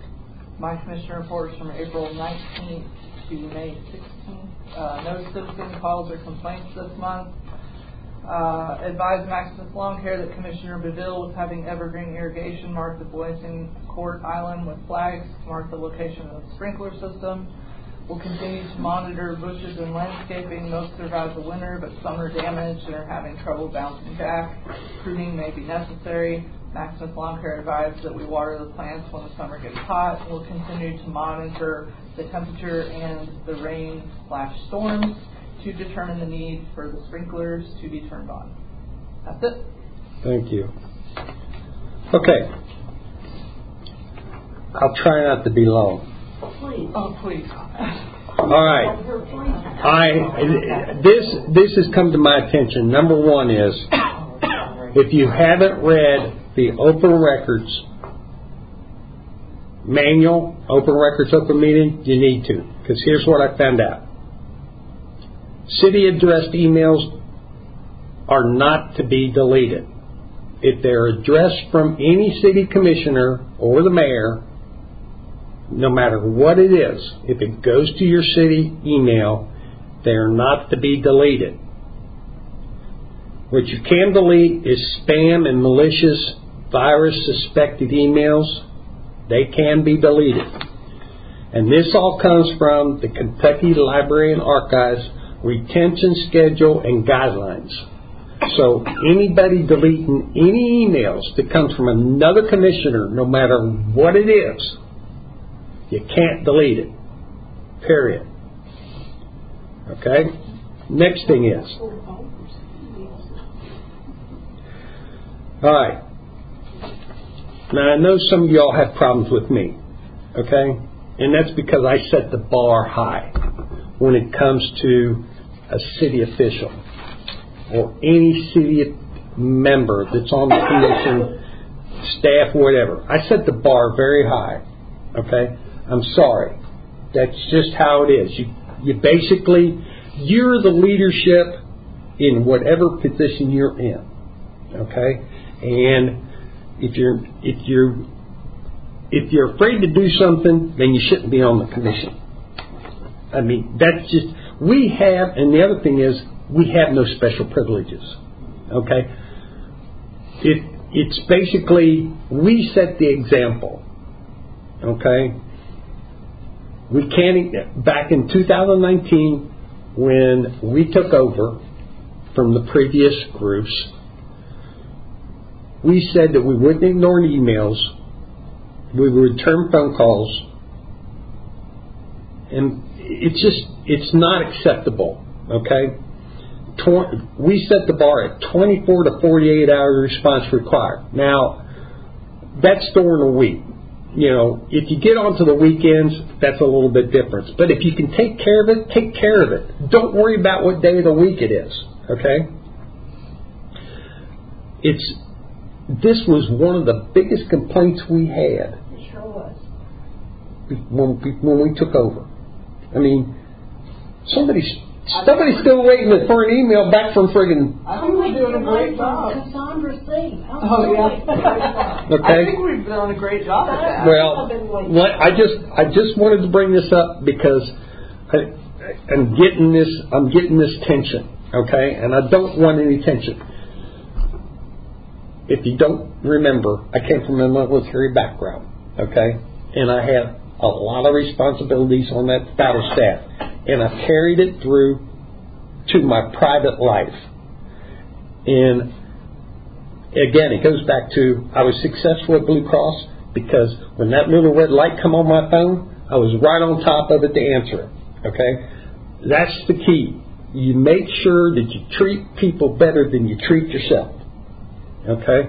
my commissioner reports from April nineteenth to May sixteenth. Uh, no citizen calls or complaints this month. Uh, advised Maximus Lawn Care that Commissioner Beville was having Evergreen Irrigation mark the Boyson Court Island with flags to mark the location of the sprinkler system. We'll continue to monitor bushes and landscaping. Most survived the winter, but some are damaged and are having trouble bouncing back. Pruning may be necessary. Maximus Lawn Care advised that we water the plants when the summer gets hot. We'll continue to monitor the temperature and the rain slash storms to determine the need for the sprinklers to be turned on. That's it. Thank you. Okay. I'll try not to be long. Please. Oh, please. All right. I this this has come to my attention. Number one is, if you haven't read the Open Records manual, Open Records Open Meeting, you need to, because here's what I found out. City addressed emails are not to be deleted. If they're addressed from any city commissioner or the mayor, no matter what it is, if it goes to your city email, they are not to be deleted. What you can delete is spam and malicious virus suspected emails. They can be deleted. And this all comes from the Kentucky Library and Archives retention schedule and guidelines. So anybody deleting any emails that comes from another commissioner, no matter what it is, you can't delete it. Period. Okay? Next thing is, all right. Now I know some of y'all have problems with me. Okay? And that's because I set the bar high when it comes to a city official or any city member that's on the commission, staff, whatever. I set the bar very high. Okay? I'm sorry. That's just how it is. You, you basically, you're the leadership in whatever position you're in. Okay? And if you're, if you're, if you're afraid to do something, then you shouldn't be on the commission. I mean, that's just, we have, and the other thing is, we have no special privileges. Okay? It, it's basically, we set the example. Okay? We can't, back in two thousand nineteen, when we took over from the previous groups, we said that we wouldn't ignore emails, we would return phone calls, and it's just, it's not acceptable, okay? Tw- we set the bar at twenty-four to forty-eight hour response required. Now, that's during the week. You know, if you get onto the weekends, that's a little bit different. But if you can take care of it, take care of it. Don't worry about what day of the week it is, okay? It's, this was one of the biggest complaints we had. It sure was. When, when we took over. I mean, somebody's, somebody's still waiting for an email back from friggin'... I think we're doing a great job. Cassandra C. Oh, yeah. Okay. I think we've done a great job at that. Well, I just I just wanted to bring this up because I, I'm getting this I'm getting this tension, okay, and I don't want any tension. If you don't remember, I came from a military background, okay, and I had a lot of responsibilities on that battle staff, and I carried it through to my private life. And again, it goes back to I was successful at Blue Cross because when that little red light come on my phone, I was right on top of it to answer it. Okay, that's the key. You make sure that you treat people better than you treat yourself. Okay,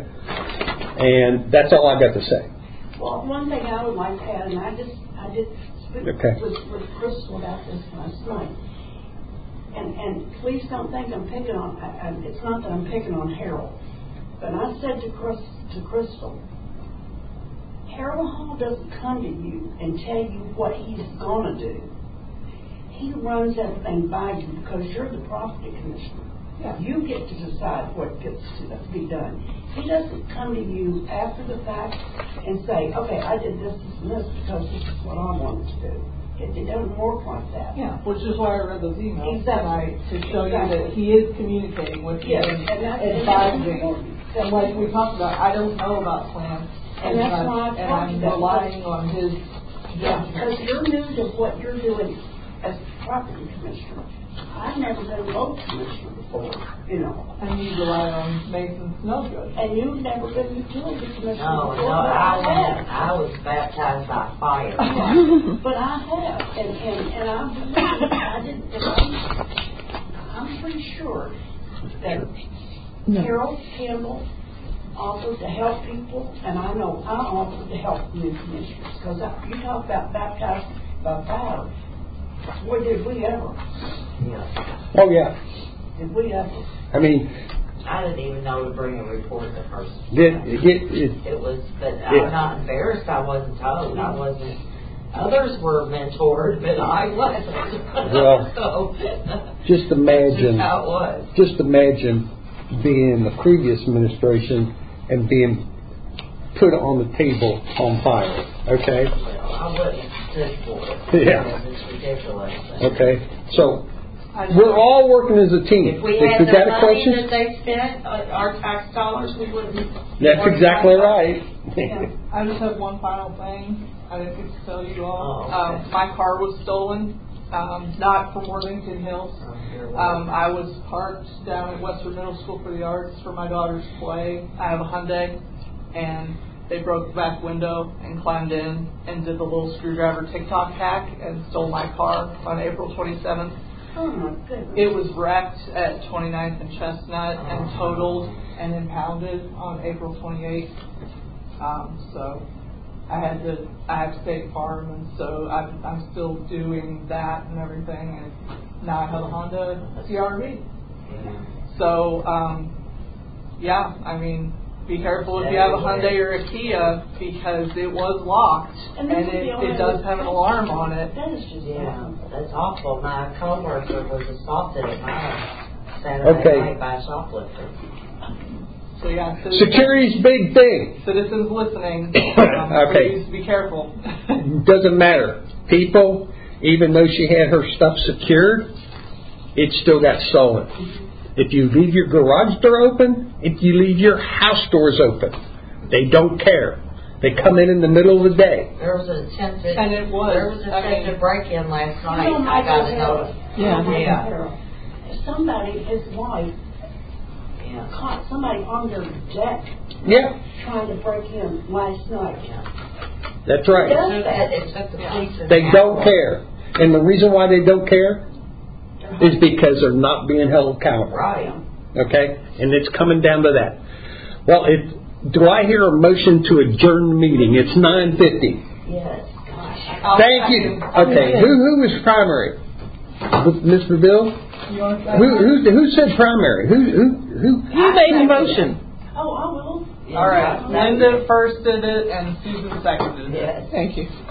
and that's all I got to say. Well, one thing I would like to add, and I just I did speak Okay. with, with Crystal about this last night. And and please don't think I'm picking on. I, I, it's not that I'm picking on Harold. But I said to Chris, to Crystal, Harold Hall doesn't come to you and tell you what he's going to do. He runs everything by you because you're the property commissioner. Yeah. You get to decide what gets to be done. He doesn't come to you after the fact and say, okay, I did this, this, and this because this is what I wanted to do. It, it doesn't work like that. Yeah, which is why I read those emails Exactly. tonight to show Exactly. you that he is communicating with you Yes, and and that's- and that's advising. important. And like we talked about, I don't know about plans. And that's I'm- why I And talked I'm about relying on his Yeah, judgment. because you're new to what you're doing as property commissioner. I've never been road commissioner before, you know. And you rely on Mason Snowgood. And you've never been utility commissioner No, before. no, but I have. went, I was baptized by fire. But I have, and, and, and I believe, I didn't, and I'm, I'm pretty sure that No. Harold Campbell offered to help people, and I know I offered to help new commissioners, because you talk about baptized by fire. Boy, did we ever. Yeah. Oh yeah, Did we ever. I mean, I didn't even know to bring a report the first it, time. it, it, It was, but Yeah. I'm not embarrassed. I wasn't told. I wasn't. Others were mentored, but I wasn't. Well, so, just that's imagine, just how it was. just imagine being in the previous administration and being put on the table on fire. Okay. Well, I wouldn't sit for it. Yeah. It's ridiculous. Okay. So I just- we're all working as a team. If we If had you the got a money question, that they spent, uh, our tax dollars, we wouldn't. that's exactly right. I just have one final thing I didn't get to tell you all. Oh, okay. Um, my car was stolen, um, not from Worthington Hills. Um, I was parked down at Western Middle School for the Arts for my daughter's play. I have a Hyundai, and they broke the back window and climbed in and did the little screwdriver TikTok hack and stole my car on April twenty-seventh. Oh, my goodness. It was wrecked at twenty-ninth and Chestnut and totaled and impounded on April twenty-eighth. Um, so I had to I have to pay farm, and so I'm, I'm still doing that and everything. And now I have a Honda C R V. Yeah. So um, yeah, I mean, be careful if you have a Hyundai or a Kia because it was locked and, And this is it, the only it does have an alarm on it. That is just Yeah, awful. that's awful. My coworker was assaulted at my Saturday Okay. night by a shoplifter. So yeah, citizens, Security's a big thing. citizens listening, um, Okay. please be careful. Doesn't matter. People, even though she had her stuff secured, it still got stolen. If you leave your garage door open, if you leave your house doors open, they don't care. They come in in the middle of the day. There was an attempted, And it was, there was an I mean- attempted break-in last night. You know, I got a Michael notice. Yeah. Yeah. Somebody, his wife, Yeah. caught somebody on their deck Yeah, trying to break in last night. Yeah. that's right. Yeah. It took- it took the police. an They don't hour. care. And the reason why they don't care is because they're not being held accountable. Right. Okay? And it's coming down to that. Well, it, do I hear a motion to adjourn the meeting? It's nine fifty. Yes. Gosh. I'll Thank second. you. Okay, who who was primary? Mister Bill? Who who who said primary? Who who who? You made the motion. Oh, I will. Yeah, All right, that's- Linda first did it and Susan seconded it. Yes. Thank you.